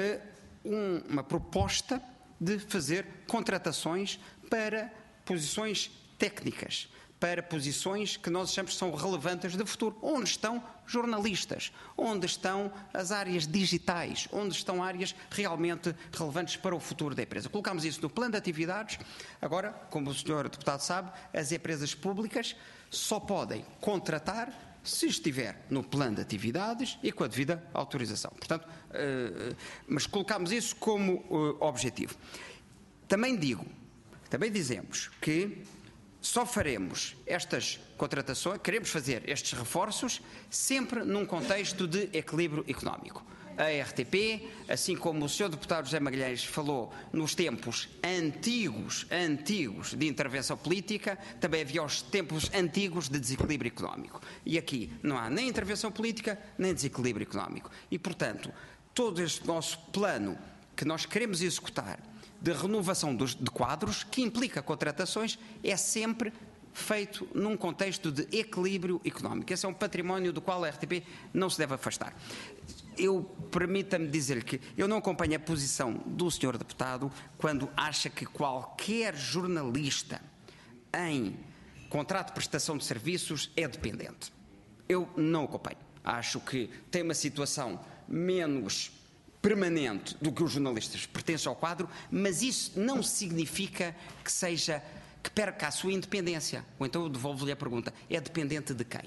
uma proposta de fazer contratações para posições técnicas, para posições que nós achamos que são relevantes de futuro, onde estão jornalistas, onde estão as áreas digitais, onde estão áreas realmente relevantes para o futuro da empresa. Colocámos isso no plano de atividades. Agora, como o senhor deputado sabe, as empresas públicas só podem contratar se estiver no plano de atividades e com a devida autorização. Portanto, mas colocámos isso como objetivo. Também dizemos que só faremos estas contratações, queremos fazer estes reforços sempre num contexto de equilíbrio económico. A RTP, assim como o Sr. Deputado José Magalhães falou nos tempos antigos de intervenção política, também havia os tempos antigos de desequilíbrio económico. E aqui não há nem intervenção política, nem desequilíbrio económico. E, portanto, todo este nosso plano que nós queremos executar de renovação de quadros, que implica contratações, é sempre feito num contexto de equilíbrio económico. Esse é um património do qual a RTP não se deve afastar. Permita-me dizer-lhe que eu não acompanho a posição do Sr. Deputado quando acha que qualquer jornalista em contrato de prestação de serviços é dependente. Eu não acompanho. Acho que tem uma situação menos permanente do que os jornalistas pertencem ao quadro, mas isso não significa que perca a sua independência. Ou então eu devolvo-lhe a pergunta: é dependente de quem?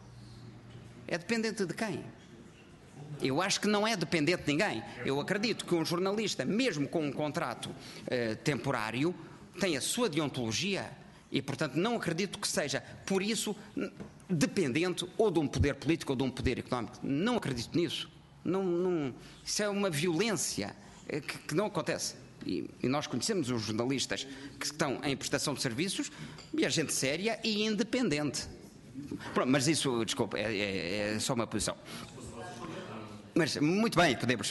É dependente de quem? Eu acho que não é dependente de ninguém. Eu acredito que um jornalista, mesmo com um contrato temporário, tem a sua deontologia e, portanto, não acredito que seja, por isso, dependente ou de um poder político ou de um poder económico. Não acredito nisso. Isso é uma violência que não acontece. E nós conhecemos os jornalistas que estão em prestação de serviços e a gente séria e independente. Pronto, mas isso, desculpa, é só uma posição. Mas, muito bem, podemos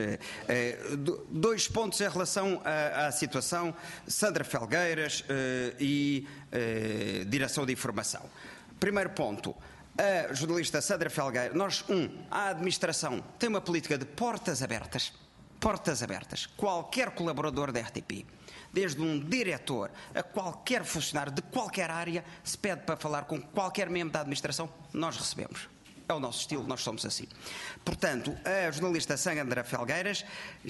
2 pontos em relação à situação Sandra Felgueiras e Direção de Informação. Primeiro ponto. A jornalista Sandra Felgueiras, a administração tem uma política de portas abertas. Portas abertas. Qualquer colaborador da RTP, desde um diretor a qualquer funcionário de qualquer área, se pede para falar com qualquer membro da administração, nós recebemos. É o nosso estilo, nós somos assim. Portanto, a jornalista Sandra Felgueiras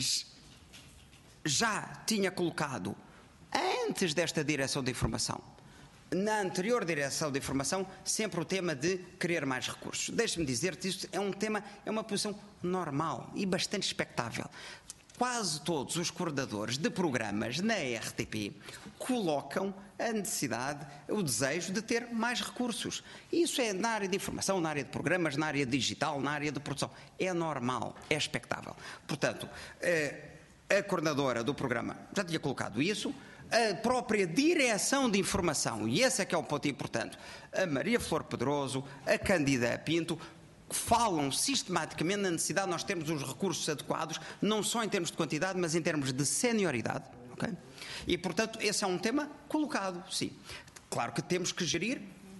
já tinha colocado, antes desta direção de informação, na anterior direção de informação, sempre o tema de querer mais recursos. Deixe-me dizer-te, isto é um tema, é uma posição normal e bastante expectável. Quase todos os coordenadores de programas na RTP colocam a necessidade, o desejo de ter mais recursos. Isso é na área de informação, na área de programas, na área digital, na área de produção. É normal, é expectável. Portanto, a coordenadora do programa já tinha colocado isso. A própria direção de informação, e esse é que é um ponto importante, a Maria Flor Pedroso, a Cândida Pinto, falam sistematicamente na necessidade de nós termos os recursos adequados, não só em termos de quantidade, mas em termos de senioridade. Okay? E, portanto, esse é um tema colocado, sim. Claro que temos que gerir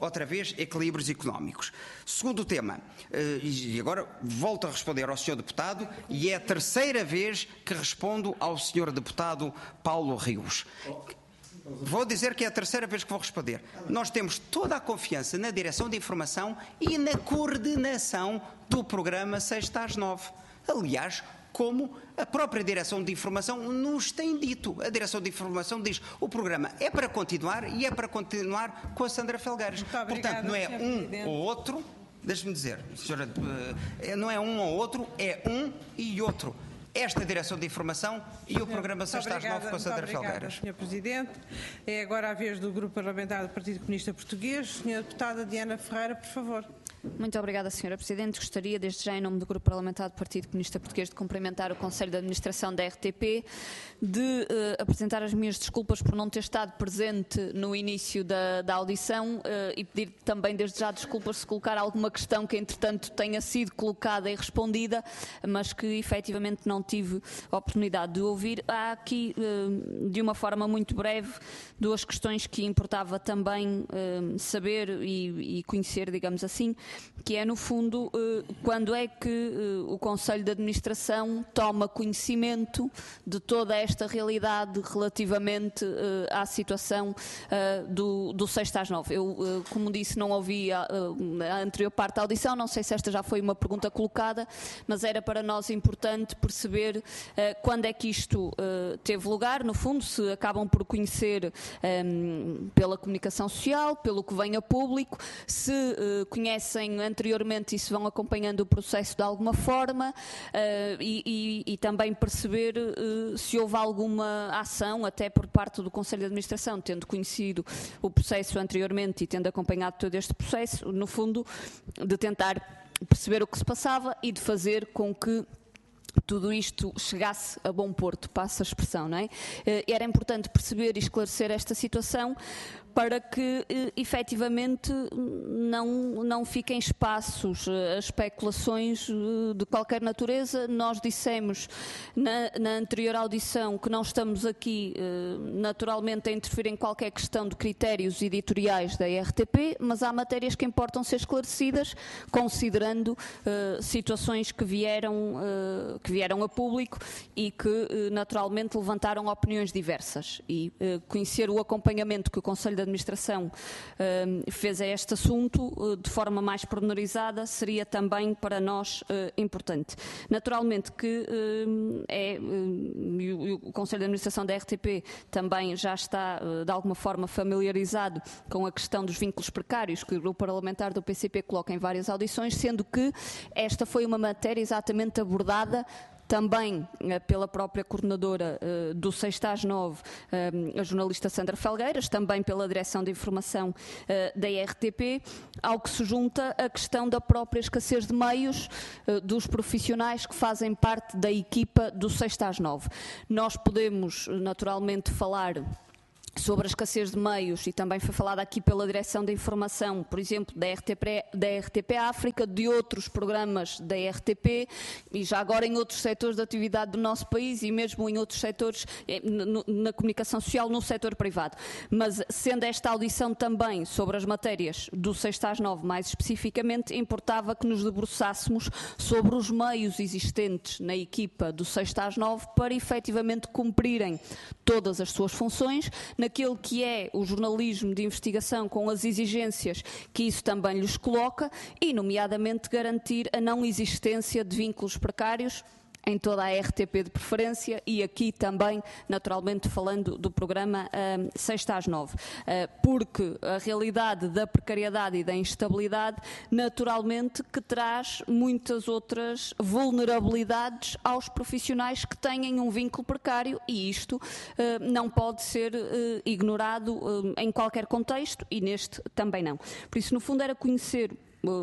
outra vez, equilíbrios económicos. Segundo tema, e agora volto a responder ao Sr. Deputado, e é a terceira vez que respondo ao Sr. Deputado Paulo Rios. Vou dizer que é a terceira vez que vou responder. Nós temos toda a confiança na direção de informação e na coordenação do programa 6-9. Aliás, como a própria direção de informação nos tem dito. A direção de informação diz que o programa é para continuar e é para continuar com a Sandra Felgueiras. Portanto, não é um ou outro, deixe-me dizer, senhora, não é um ou outro, é um e outro. Esta direção de informação e o programa 6-9 com a Sandra Felgueiras. Sr. Presidente. É agora a vez do Grupo Parlamentar do Partido Comunista Português. Sra. Deputada Diana Ferreira, por favor. Muito obrigada, Sra. Presidente. Gostaria, desde já, em nome do Grupo Parlamentar do Partido Comunista Português, de cumprimentar o Conselho de Administração da RTP, de apresentar as minhas desculpas por não ter estado presente no início da audição e pedir também, desde já, desculpas se colocar alguma questão que, entretanto, tenha sido colocada e respondida, mas que, efetivamente, não tive a oportunidade de ouvir. Há aqui, de uma forma muito breve, duas questões que importava também saber e conhecer, digamos assim, que é, no fundo, quando é que o Conselho de Administração toma conhecimento de toda esta realidade relativamente à situação do 6-9. Eu, como disse, não ouvi a anterior parte da audição, não sei se esta já foi uma pergunta colocada, mas era para nós importante perceber quando é que isto teve lugar, no fundo, se acabam por conhecer pela comunicação social, pelo que vem a público, se conhecem anteriormente e se vão acompanhando o processo de alguma forma e também perceber se houve alguma ação, até por parte do Conselho de Administração, tendo conhecido o processo anteriormente e tendo acompanhado todo este processo, no fundo, de tentar perceber o que se passava e de fazer com que tudo isto chegasse a bom porto, passa a expressão, não é? Era importante perceber e esclarecer esta situação para que, efetivamente, não fiquem espaços a especulações de qualquer natureza. Nós dissemos na anterior audição que não estamos aqui, naturalmente, a interferir em qualquer questão de critérios editoriais da RTP, mas há matérias que importam ser esclarecidas, considerando situações que vieram a público e que, naturalmente, levantaram opiniões diversas. E conhecer o acompanhamento que o Conselho de Administração fez a este assunto de forma mais pormenorizada seria também para nós importante. Naturalmente que o Conselho de Administração da RTP também já está de alguma forma familiarizado com a questão dos vínculos precários que o Grupo Parlamentar do PCP coloca em várias audições, sendo que esta foi uma matéria exatamente abordada também pela própria coordenadora do 6-9, a jornalista Sandra Felgueiras, também pela Direção de Informação da RTP, ao que se junta a questão da própria escassez de meios dos profissionais que fazem parte da equipa do 6-9. Nós podemos, naturalmente, falar sobre a escassez de meios, e também foi falado aqui pela Direção de Informação, por exemplo, da RTP África, de outros programas da RTP, e já agora em outros setores de atividade do nosso país e mesmo em outros setores, na comunicação social, no setor privado. Mas, sendo esta audição também sobre as matérias do 6-9, mais especificamente, importava que nos debruçássemos sobre os meios existentes na equipa do 6-9 para efetivamente cumprirem todas as suas funções, naquele que é o jornalismo de investigação, com as exigências que isso também lhes coloca e, nomeadamente, garantir a não existência de vínculos precários em toda a RTP de preferência e aqui também, naturalmente, falando do programa 6-9, porque a realidade da precariedade e da instabilidade, naturalmente, que traz muitas outras vulnerabilidades aos profissionais que têm um vínculo precário e isto não pode ser ignorado em qualquer contexto e neste também não. Por isso, no fundo, era conhecer,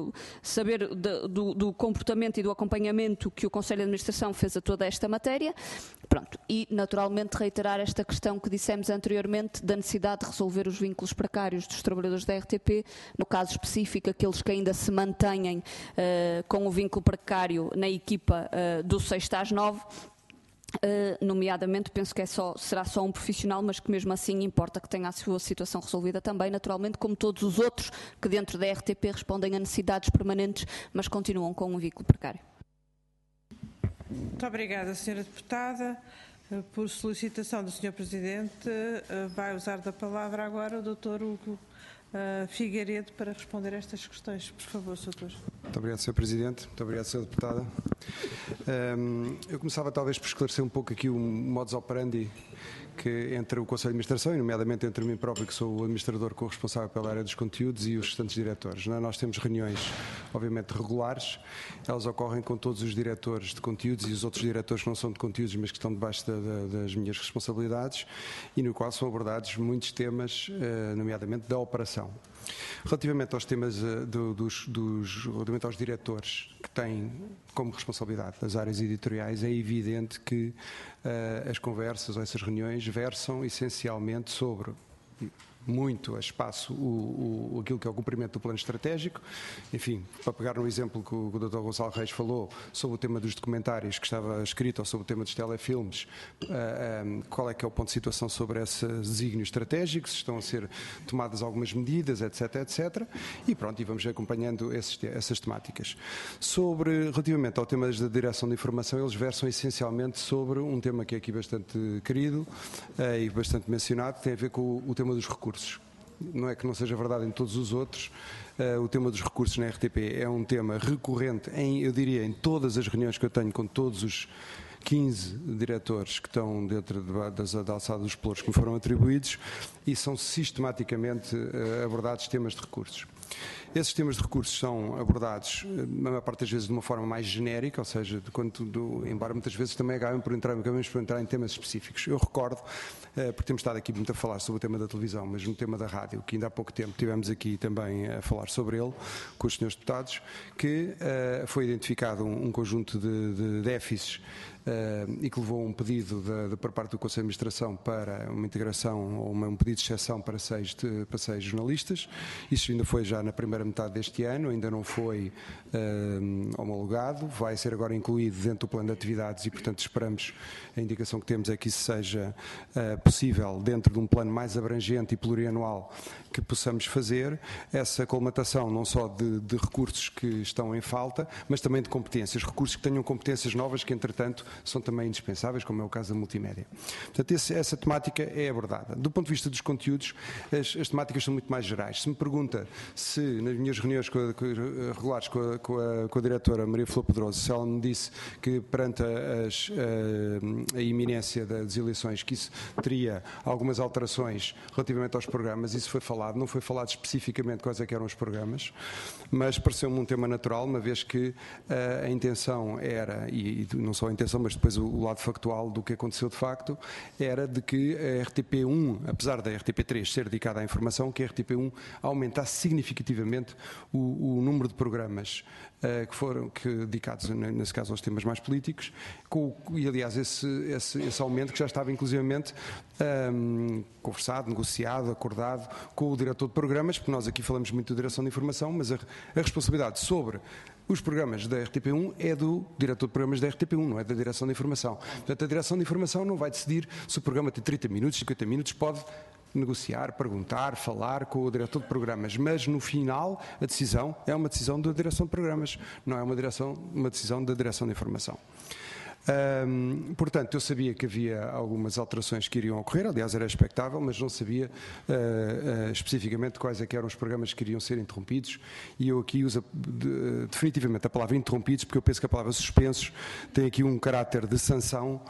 saber do comportamento e do acompanhamento que o Conselho de Administração fez a toda esta matéria. Pronto. E, naturalmente, reiterar esta questão que dissemos anteriormente da necessidade de resolver os vínculos precários dos trabalhadores da RTP, no caso específico, aqueles que ainda se mantêm com o vínculo precário na equipa do 6-9, nomeadamente, penso que será só um profissional, mas que mesmo assim importa que tenha a sua situação resolvida também, naturalmente, como todos os outros que dentro da RTP respondem a necessidades permanentes, mas continuam com um vínculo precário. Muito obrigada, Sra. Deputada. Por solicitação do Sr. Presidente, vai usar da palavra agora o Dr. Hugo Figueiredo para responder a estas questões. Por favor, Sr. Doutor. Muito obrigado, Sr. Presidente. Muito obrigado, Sra. Deputada. Eu começava talvez por esclarecer um pouco aqui o modus operandi que entre o Conselho de Administração, e nomeadamente entre mim próprio, que sou o administrador corresponsável pela área dos conteúdos, e os restantes diretores. Nós temos reuniões, obviamente, regulares. Elas ocorrem com todos os diretores de conteúdos e os outros diretores que não são de conteúdos, mas que estão debaixo das minhas responsabilidades, e no qual são abordados muitos temas, nomeadamente da operação. Relativamente aos temas relativamente aos diretores que têm como responsabilidade das áreas editoriais, é evidente que as conversas ou essas reuniões versam essencialmente sobre muito a espaço aquilo que é o cumprimento do plano estratégico. Enfim, para pegar no exemplo que o Dr. Gonçalo Reis falou sobre o tema dos documentários que estava escrito, ou sobre o tema dos telefilmes, qual é que é o ponto de situação sobre esse desígnio estratégico, se estão a ser tomadas algumas medidas, etc, etc. E pronto, e vamos acompanhando essas temáticas. Relativamente ao tema da direção de informação, eles versam essencialmente sobre um tema que é aqui bastante querido e bastante mencionado, que tem a ver com o tema dos recursos. Não é que não seja verdade em todos os outros. O tema dos recursos na RTP é um tema recorrente, eu diria, em todas as reuniões que eu tenho com todos os 15 diretores que estão dentro da alçada dos pelouros que me foram atribuídos, e são sistematicamente abordados temas de recursos. Esses temas de recursos são abordados, na maior parte das vezes, de uma forma mais genérica, ou seja, embora muitas vezes também acabamos por entrar em temas específicos. Eu recordo, porque temos estado aqui muito a falar sobre o tema da televisão, mas no tema da rádio, que ainda há pouco tempo tivemos aqui também a falar sobre ele, com os senhores deputados, que foi identificado um conjunto de déficits e que levou a um pedido por parte do Conselho de Administração para uma integração ou um pedido de exceção para seis jornalistas. Isso ainda foi já na primeira metade deste ano, ainda não foi homologado, vai ser agora incluído dentro do plano de atividades e, portanto, esperamos, a indicação que temos é que isso seja possível dentro de um plano mais abrangente e plurianual que possamos fazer essa colmatação não só de recursos que estão em falta, mas também de competências, recursos que tenham competências novas que, entretanto, são também indispensáveis, como é o caso da multimédia. Portanto, essa temática é abordada. Do ponto de vista dos conteúdos, as temáticas são muito mais gerais. Se me pergunta se, nas minhas reuniões regulares com a diretora Maria Flor Pedroso, se ela me disse que perante a iminência das eleições, que isso teria algumas alterações relativamente aos programas, isso foi falado. Não foi falado especificamente quais é que eram os programas, mas pareceu-me um tema natural, uma vez que a intenção era, e não só a intenção, mas depois o lado factual do que aconteceu de facto, era de que a RTP1, apesar da RTP3 ser dedicada à informação, que a RTP1 aumentasse significativamente o número de programas que foram dedicados, nesse caso, aos temas mais políticos, e aliás esse aumento que já estava inclusivamente conversado, negociado, acordado com o diretor de programas, porque nós aqui falamos muito de direção de informação, mas a responsabilidade sobre os programas da RTP1 é do diretor de programas da RTP1, não é da direção de informação. Portanto, a direção de informação não vai decidir se o programa tem 30 minutos, 50 minutos, pode negociar, perguntar, falar com o diretor de programas, mas no final a decisão é uma decisão da direção de programas, não é uma decisão da direção de informação. Portanto, eu sabia que havia algumas alterações que iriam ocorrer, aliás era expectável, mas não sabia especificamente quais é que eram os programas que iriam ser interrompidos, e eu aqui uso definitivamente a palavra interrompidos, porque eu penso que a palavra suspensos tem aqui um caráter de sanção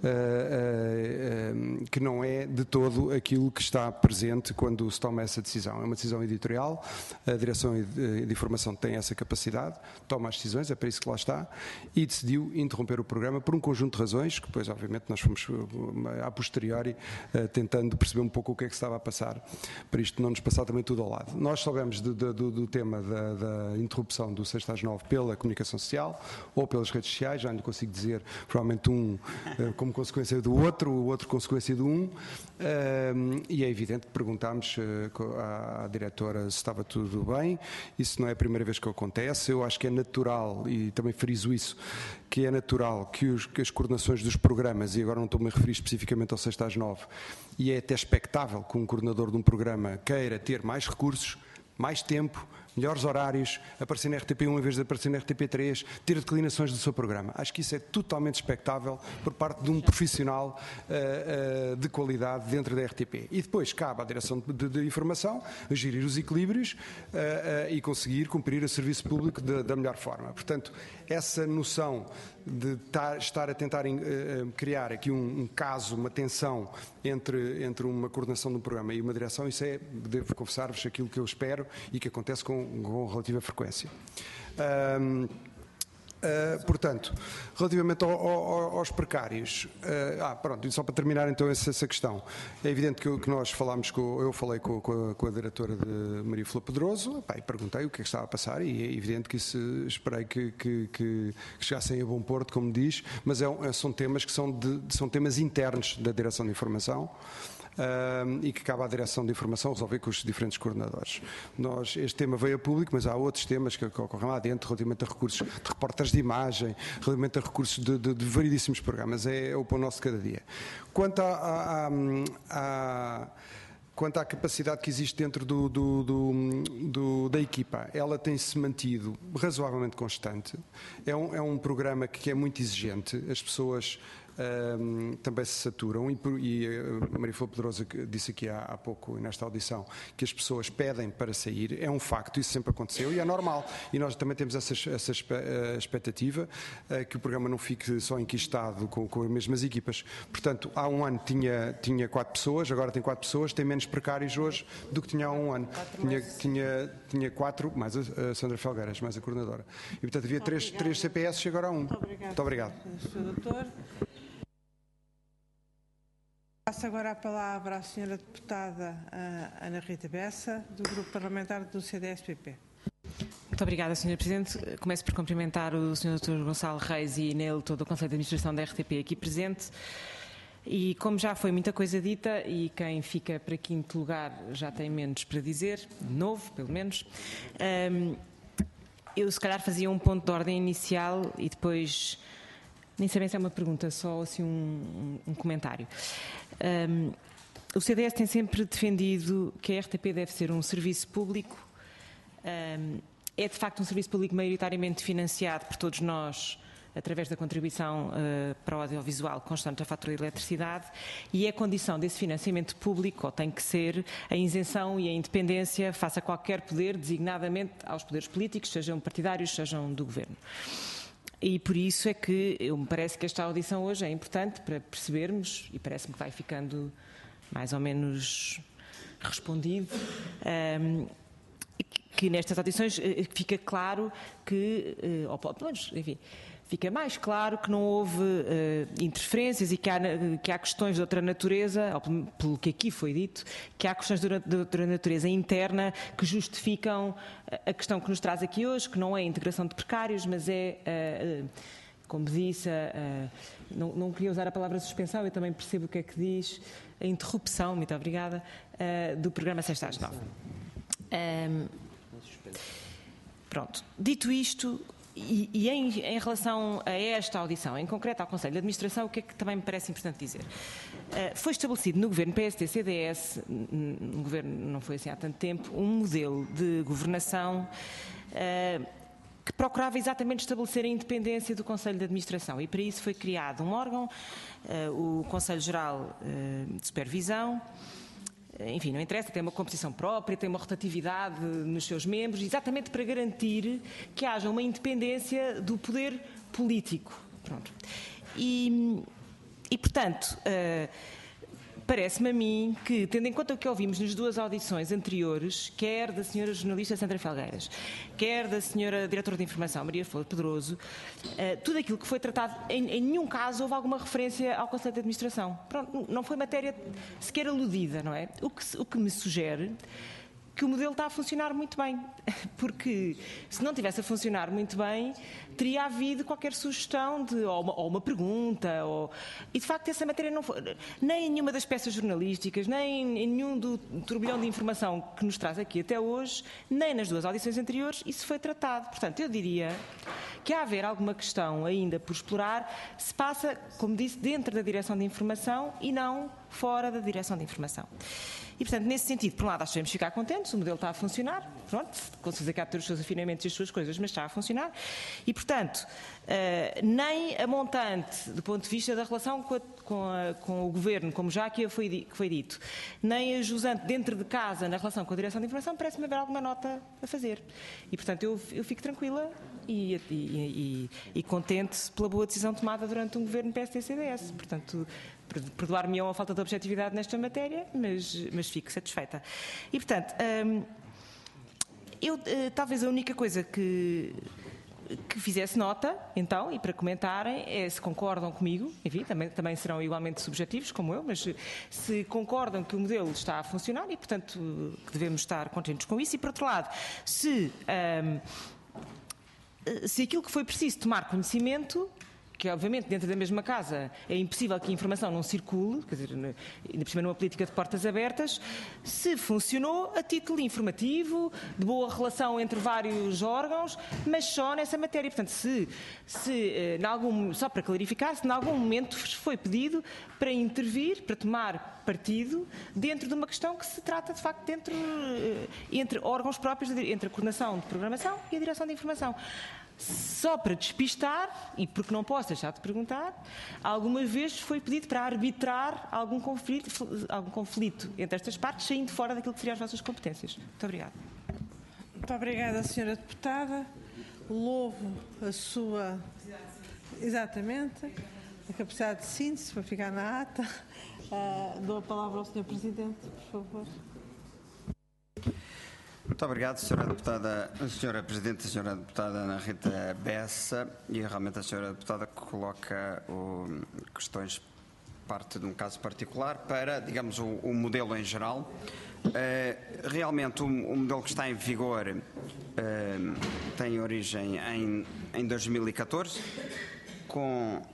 que não é de todo aquilo que está presente quando se toma essa decisão. É uma decisão editorial, a direção de informação tem essa capacidade, toma as decisões, é para isso que lá está, e decidiu interromper o programa por um conjunto de razões, que depois obviamente nós fomos a posteriori tentando perceber um pouco o que é que estava a passar, para isto não nos passar também tudo ao lado. Nós soubemos do tema da interrupção do 6 às 9 pela comunicação social ou pelas redes sociais, já não consigo dizer, provavelmente um como consequência do outro, o outro consequência sido um, e é evidente que perguntámos à diretora se estava tudo bem. Isso não é a primeira vez que acontece. Eu acho que é natural, e também friso isso, que é natural que as coordenações dos programas, e agora não estou-me a referir especificamente ao 6 às 9, e é até expectável que um coordenador de um programa queira ter mais recursos, mais tempo, melhores horários, aparecer na RTP1 em vez de aparecer na RTP3, ter declinações do seu programa. Acho que isso é totalmente expectável por parte de um profissional de qualidade dentro da RTP. E depois cabe à direção de informação gerir os equilíbrios e conseguir cumprir o serviço público da melhor forma. Portanto, essa noção de estar a tentar criar aqui um caso, uma tensão entre uma coordenação de um programa e uma direção, isso é, devo confessar-vos, aquilo que eu espero e que acontece com relativa frequência. Portanto, relativamente aos precários, pronto, e só para terminar então essa questão, é evidente que nós falámos, eu falei com a diretora de Maria Flor Pedroso, e perguntei o que é que estava a passar, e é evidente que esperei que chegassem a bom porto, como diz, mas são temas que são temas internos da Direção de Informação. E que cabe à Direção de Informação resolver com os diferentes coordenadores. Este tema veio a público, mas há outros temas que ocorrem lá dentro, relativamente a recursos de repórteres de imagem, relativamente a recursos de variedíssimos programas. É o pão nosso de cada dia. Quanto à capacidade que existe dentro da equipa, ela tem-se mantido razoavelmente constante. É um programa que é muito exigente. As pessoas também se saturam e a Maria Flor Pedroso disse aqui há pouco nesta audição que as pessoas pedem para sair, é um facto, isso sempre aconteceu e é normal, e nós também temos essa expectativa que o programa não fique só enquistado com as mesmas equipas. Portanto, há um ano tinha 4 pessoas, agora tem 4 pessoas, tem menos precários hoje do que tinha há um ano. Tinha 4, mais a Sandra Felgueiras, mais a coordenadora. E portanto havia 3 CPS e agora há 1. Muito obrigado. Doutor. Passo agora a palavra à senhora deputada Ana Rita Bessa, do Grupo Parlamentar do CDS-PP. Muito obrigada, Sra. Presidente. Começo por cumprimentar o Sr. Dr. Gonçalo Reis e nele todo o Conselho de Administração da RTP aqui presente. E como já foi muita coisa dita e quem fica para quinto lugar já tem menos para dizer, de novo, pelo menos, eu se calhar fazia um ponto de ordem inicial e depois, nem sabem se é uma pergunta, só assim um comentário. O CDS tem sempre defendido que a RTP deve ser um serviço público. É de facto um serviço público maioritariamente financiado por todos nós através da contribuição para o audiovisual constante da fatura de eletricidade, e é condição desse financiamento público, ou tem que ser, a isenção e a independência face a qualquer poder, designadamente aos poderes políticos, sejam partidários, sejam do governo. E por isso é que me parece que esta audição hoje é importante para percebermos, e parece-me que vai ficando mais ou menos respondido, que nestas audições fica claro que, ou pelo menos, enfim, fica mais claro que não houve interferências e que há questões de outra natureza, ou pelo que aqui foi dito, que há questões de outra natureza interna que justificam a questão que nos traz aqui hoje, que não é a integração de precários, mas é, como disse, não queria usar a palavra suspensão, eu também percebo o que é que diz, a interrupção, muito obrigada, do programa 6 às 9. Pronto, dito isto, e em relação a esta audição, em concreto ao Conselho de Administração, o que é que também me parece importante dizer? Foi estabelecido no governo PSD-CDS, no governo não foi assim há tanto tempo, um modelo de governação que procurava exatamente estabelecer a independência do Conselho de Administração, e para isso foi criado um órgão, o Conselho Geral de Supervisão. Enfim, não interessa, tem uma composição própria, tem uma rotatividade nos seus membros, exatamente para garantir que haja uma independência do poder político. Pronto. E portanto, parece-me a mim que, tendo em conta o que ouvimos nas duas audições anteriores, quer da senhora jornalista Sandra Felgueiras, quer da senhora diretora de Informação, Maria Flor Pedroso, tudo aquilo que foi tratado, em nenhum caso houve alguma referência ao Conselho de Administração. Pronto, não foi matéria sequer aludida, não é? O que me sugere que o modelo está a funcionar muito bem, porque se não tivesse a funcionar muito bem, teria havido qualquer sugestão ou uma pergunta, e de facto essa matéria não foi, nem em nenhuma das peças jornalísticas, nem em nenhum do turbilhão de informação que nos traz aqui até hoje, nem nas 2 audições anteriores, isso foi tratado. Portanto, eu diria que, a haver alguma questão ainda por explorar, se passa, como disse, dentro da Direção de Informação e não fora da Direção de Informação. E, portanto, nesse sentido, por um lado, acho que devemos ficar contentes, o modelo está a funcionar, pronto, com certeza que há de ter os seus afinamentos e as suas coisas, mas está a funcionar. E, portanto, nem a montante, do ponto de vista da relação com o Governo, como já aqui foi dito, nem a jusante dentro de casa na relação com a Direção de Informação, parece-me haver alguma nota a fazer. E, portanto, eu fico tranquila e contente pela boa decisão tomada durante um Governo PSD-CDS. Portanto, perdoar-me-ão a falta de objetividade nesta matéria, mas fico satisfeita. E, portanto, talvez a única coisa que fizesse nota, então, e para comentarem, é se concordam comigo, enfim, também serão igualmente subjetivos, como eu, mas se concordam que o modelo está a funcionar e, portanto, que devemos estar contentes com isso. E, por outro lado, se aquilo que foi preciso tomar conhecimento, que obviamente dentro da mesma casa é impossível que a informação não circule, quer dizer, ainda por cima numa política de portas abertas, se funcionou a título informativo, de boa relação entre vários órgãos, mas só nessa matéria. Portanto, só para clarificar, se em algum momento foi pedido para intervir, para tomar partido dentro de uma questão que se trata de facto entre órgãos próprios, entre a coordenação de programação e a direção de informação. Só para despistar, e porque não posso deixar de perguntar, algumas vezes foi pedido para arbitrar algum conflito entre estas partes, saindo fora daquilo que seriam as vossas competências. Muito obrigada. Muito obrigada, Sra. Deputada. Louvo a sua... Exatamente. A capacidade de síntese, para ficar na ata. Dou a palavra ao Sr. Presidente, por favor. Muito obrigado, Sra. Presidente, Sra. Deputada Ana Rita Bessa, e realmente a Sra. Deputada coloca questões, parte de um caso particular, para, digamos, o modelo em geral. Realmente o modelo que está em vigor tem origem em 2014, com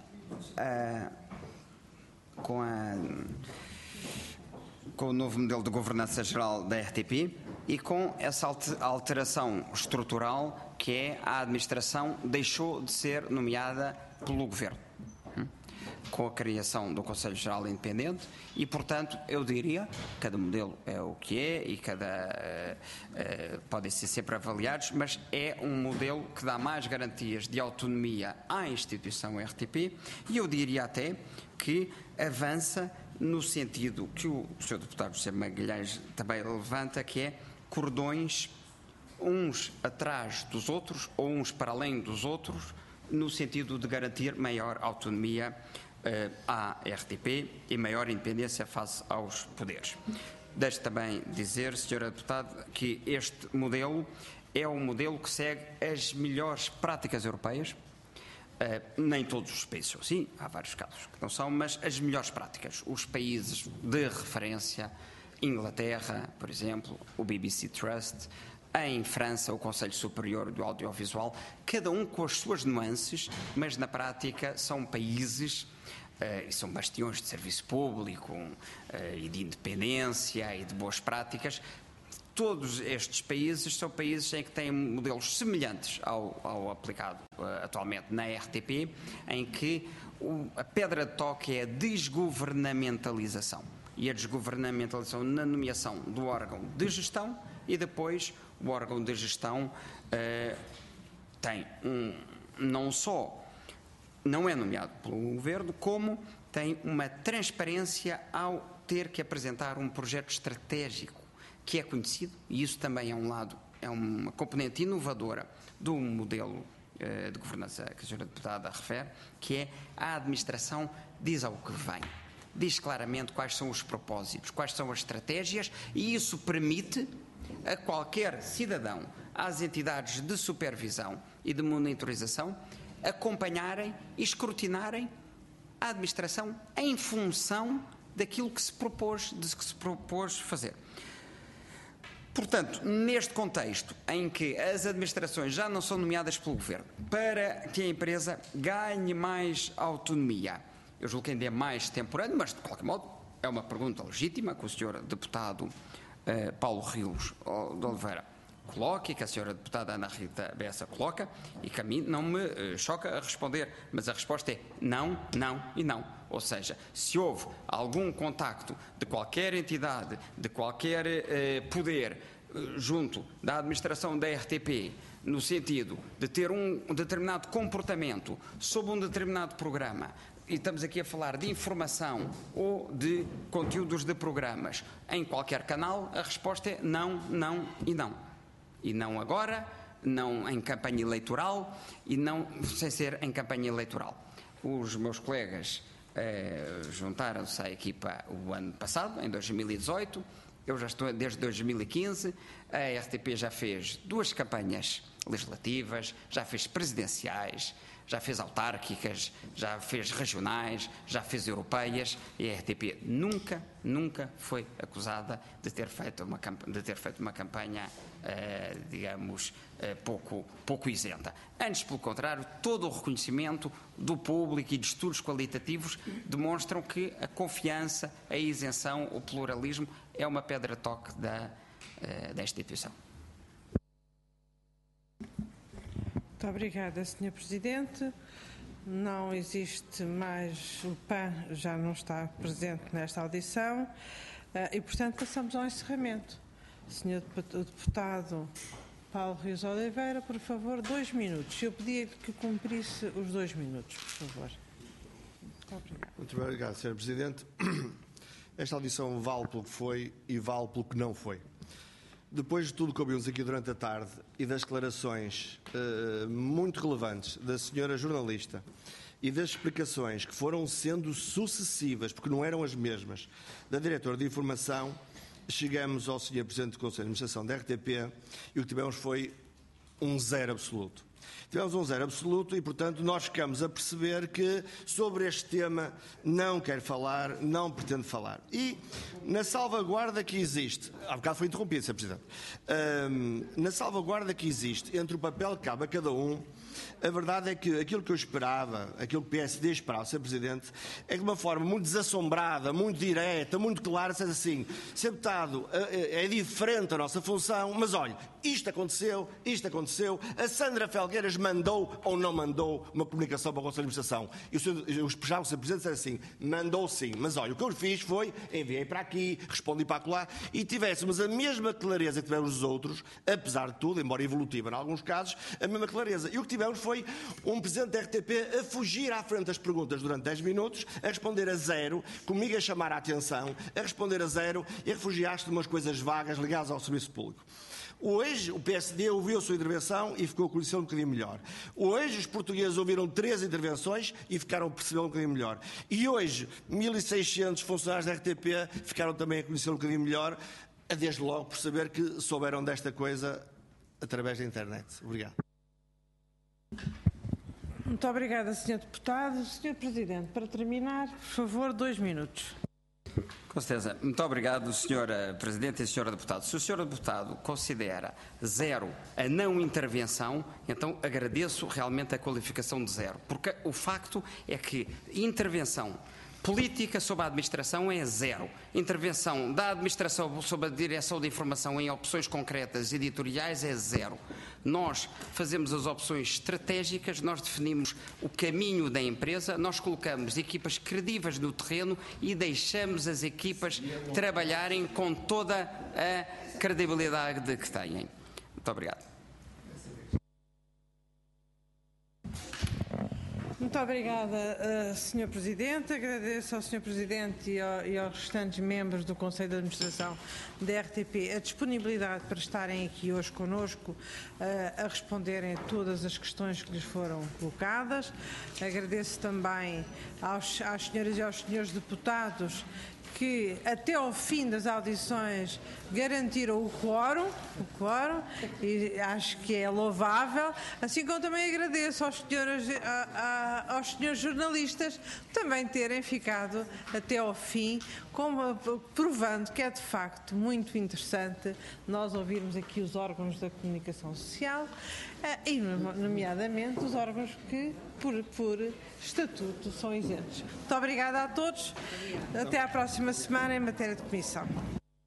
o novo modelo de governança geral da RTP e com essa alteração estrutural, que é a administração deixou de ser nomeada pelo Governo, com a criação do Conselho Geral Independente e, portanto, eu diria, cada modelo é o que é e podem ser sempre avaliados, mas é um modelo que dá mais garantias de autonomia à instituição RTP e eu diria até que avança no sentido que o Sr. Deputado José Magalhães também levanta, que é cordões uns atrás dos outros ou uns para além dos outros, no sentido de garantir maior autonomia à RTP e maior independência face aos poderes. Deixe também dizer, Sra. Deputada, que este modelo é um modelo que segue as melhores práticas europeias. Nem todos os países são assim, há vários casos que não são, mas as melhores práticas, os países de referência, Inglaterra, por exemplo, o BBC Trust, em França, o Conselho Superior do Audiovisual, cada um com as suas nuances, mas na prática são países e são bastiões de serviço público e de independência e de boas práticas. Todos estes países são países em que têm modelos semelhantes ao aplicado atualmente na RTP, em que a pedra de toque é a desgovernamentalização. E a desgovernamentalização na nomeação do órgão de gestão e depois o órgão de gestão tem não é nomeado pelo Governo, como tem uma transparência ao ter que apresentar um projeto estratégico que é conhecido, e isso também é uma componente inovadora do modelo de governança que a Sra. Deputada refere, que é a administração diz ao que vem, diz claramente quais são os propósitos, quais são as estratégias, e isso permite a qualquer cidadão, às entidades de supervisão e de monitorização, acompanharem e escrutinarem a administração em função daquilo que se propôs fazer. Portanto, neste contexto em que as administrações já não são nomeadas pelo Governo, para que a empresa ganhe mais autonomia, eu julgo que ainda é mais temporâneo, mas de qualquer modo é uma pergunta legítima que o Sr. Deputado Paulo Rios de Oliveira coloca e que a Sra. Deputada Ana Rita Bessa coloca e que a mim não me choca a responder, mas a resposta é não, não e não. Ou seja, se houve algum contacto de qualquer entidade, de qualquer poder junto da administração da RTP, no sentido de ter um determinado comportamento sob um determinado programa, e estamos aqui a falar de informação ou de conteúdos de programas em qualquer canal, a resposta é não, não e não. E não agora, não em campanha eleitoral e não sem ser em campanha eleitoral. Os meus colegas juntaram-se à equipa o ano passado, em 2018, eu já estou desde 2015, a RTP já fez 2 campanhas legislativas, já fez presidenciais, já fez autárquicas, já fez regionais, já fez europeias, e a RTP nunca foi acusada de ter feito uma campanha, digamos, pouco isenta. Antes, pelo contrário, todo o reconhecimento do público e de estudos qualitativos demonstram que a confiança, a isenção, o pluralismo é uma pedra-toque da instituição. Muito obrigada, Sr. Presidente. Não existe mais, o PAN já não está presente nesta audição e, portanto, passamos ao encerramento. Sr. Deputado Paulo Rios Oliveira, por favor, 2 minutos. Eu pedia que cumprisse os 2 minutos, por favor. Muito obrigado. Muito obrigado, Sr. Presidente. Esta audição vale pelo que foi e vale pelo que não foi. Depois de tudo que ouvimos aqui durante a tarde e das declarações muito relevantes da senhora jornalista e das explicações que foram sendo sucessivas, porque não eram as mesmas, da diretora de informação, chegamos ao Sr. Presidente do Conselho de Administração da RTP e o que tivemos foi um zero absoluto. Tivemos um zero absoluto e, portanto, nós ficamos a perceber que sobre este tema não quer falar, não pretende falar. E na salvaguarda que existe, há bocado foi interrompido, Sr. Presidente, na salvaguarda que existe entre o papel que cabe a cada um, a verdade é que aquilo que eu esperava, aquilo que o PSD esperava, Sr. Presidente, é que de uma forma muito desassombrada, muito direta, muito clara, seja assim, Sr. Deputado, é diferente a nossa função, mas olha, isto aconteceu, a Sandra Felgueiras mandou ou não mandou uma comunicação para o Conselho de Administração. Eu esperava que o Sr. Presidente dissesse assim, mandou sim, mas olha, o que eu fiz foi, enviei para aqui, respondi para acolá, e tivéssemos a mesma clareza que tivemos os outros, apesar de tudo, embora evolutiva em alguns casos, a mesma clareza. E o que tivemos foi um Presidente da RTP a fugir à frente das perguntas durante 10 minutos, a responder a zero, comigo a chamar a atenção, a responder a zero e a refugiar-se de umas coisas vagas ligadas ao serviço público. Hoje o PSD ouviu a sua intervenção e ficou a conhecer um bocadinho melhor. Hoje os portugueses ouviram 3 intervenções e ficaram a perceber um bocadinho melhor. E hoje 1.600 funcionários da RTP ficaram também a conhecer um bocadinho melhor, a desde logo perceber que souberam desta coisa através da internet. Obrigado. Muito obrigada, Sr. Deputado. Sr. Presidente, para terminar, por favor, 2 minutos. Com certeza. Muito obrigado, Sra. Presidente e Sra. Deputado. Se o Sr. Deputado considera zero a não intervenção, então agradeço realmente a qualificação de zero. Porque o facto é que intervenção política sobre a administração é zero. Intervenção da administração sobre a direção de informação em opções concretas editoriais é zero. Nós fazemos as opções estratégicas, nós definimos o caminho da empresa, nós colocamos equipas credíveis no terreno e deixamos as equipas trabalharem com toda a credibilidade que têm. Muito obrigado. Muito obrigada, Sr. Presidente. Agradeço ao Sr. Presidente e aos restantes membros do Conselho de Administração da RTP a disponibilidade para estarem aqui hoje conosco a responderem a todas as questões que lhes foram colocadas. Agradeço também às senhoras e aos senhores deputados que até ao fim das audições garantiram o quórum, e acho que é louvável, assim como também agradeço aos senhores jornalistas também terem ficado até ao fim, provando que é de facto muito interessante nós ouvirmos aqui os órgãos da comunicação social e, nomeadamente, os órgãos que, por estatuto, são isentos. Muito obrigada a todos. Até à próxima semana em matéria de comissão.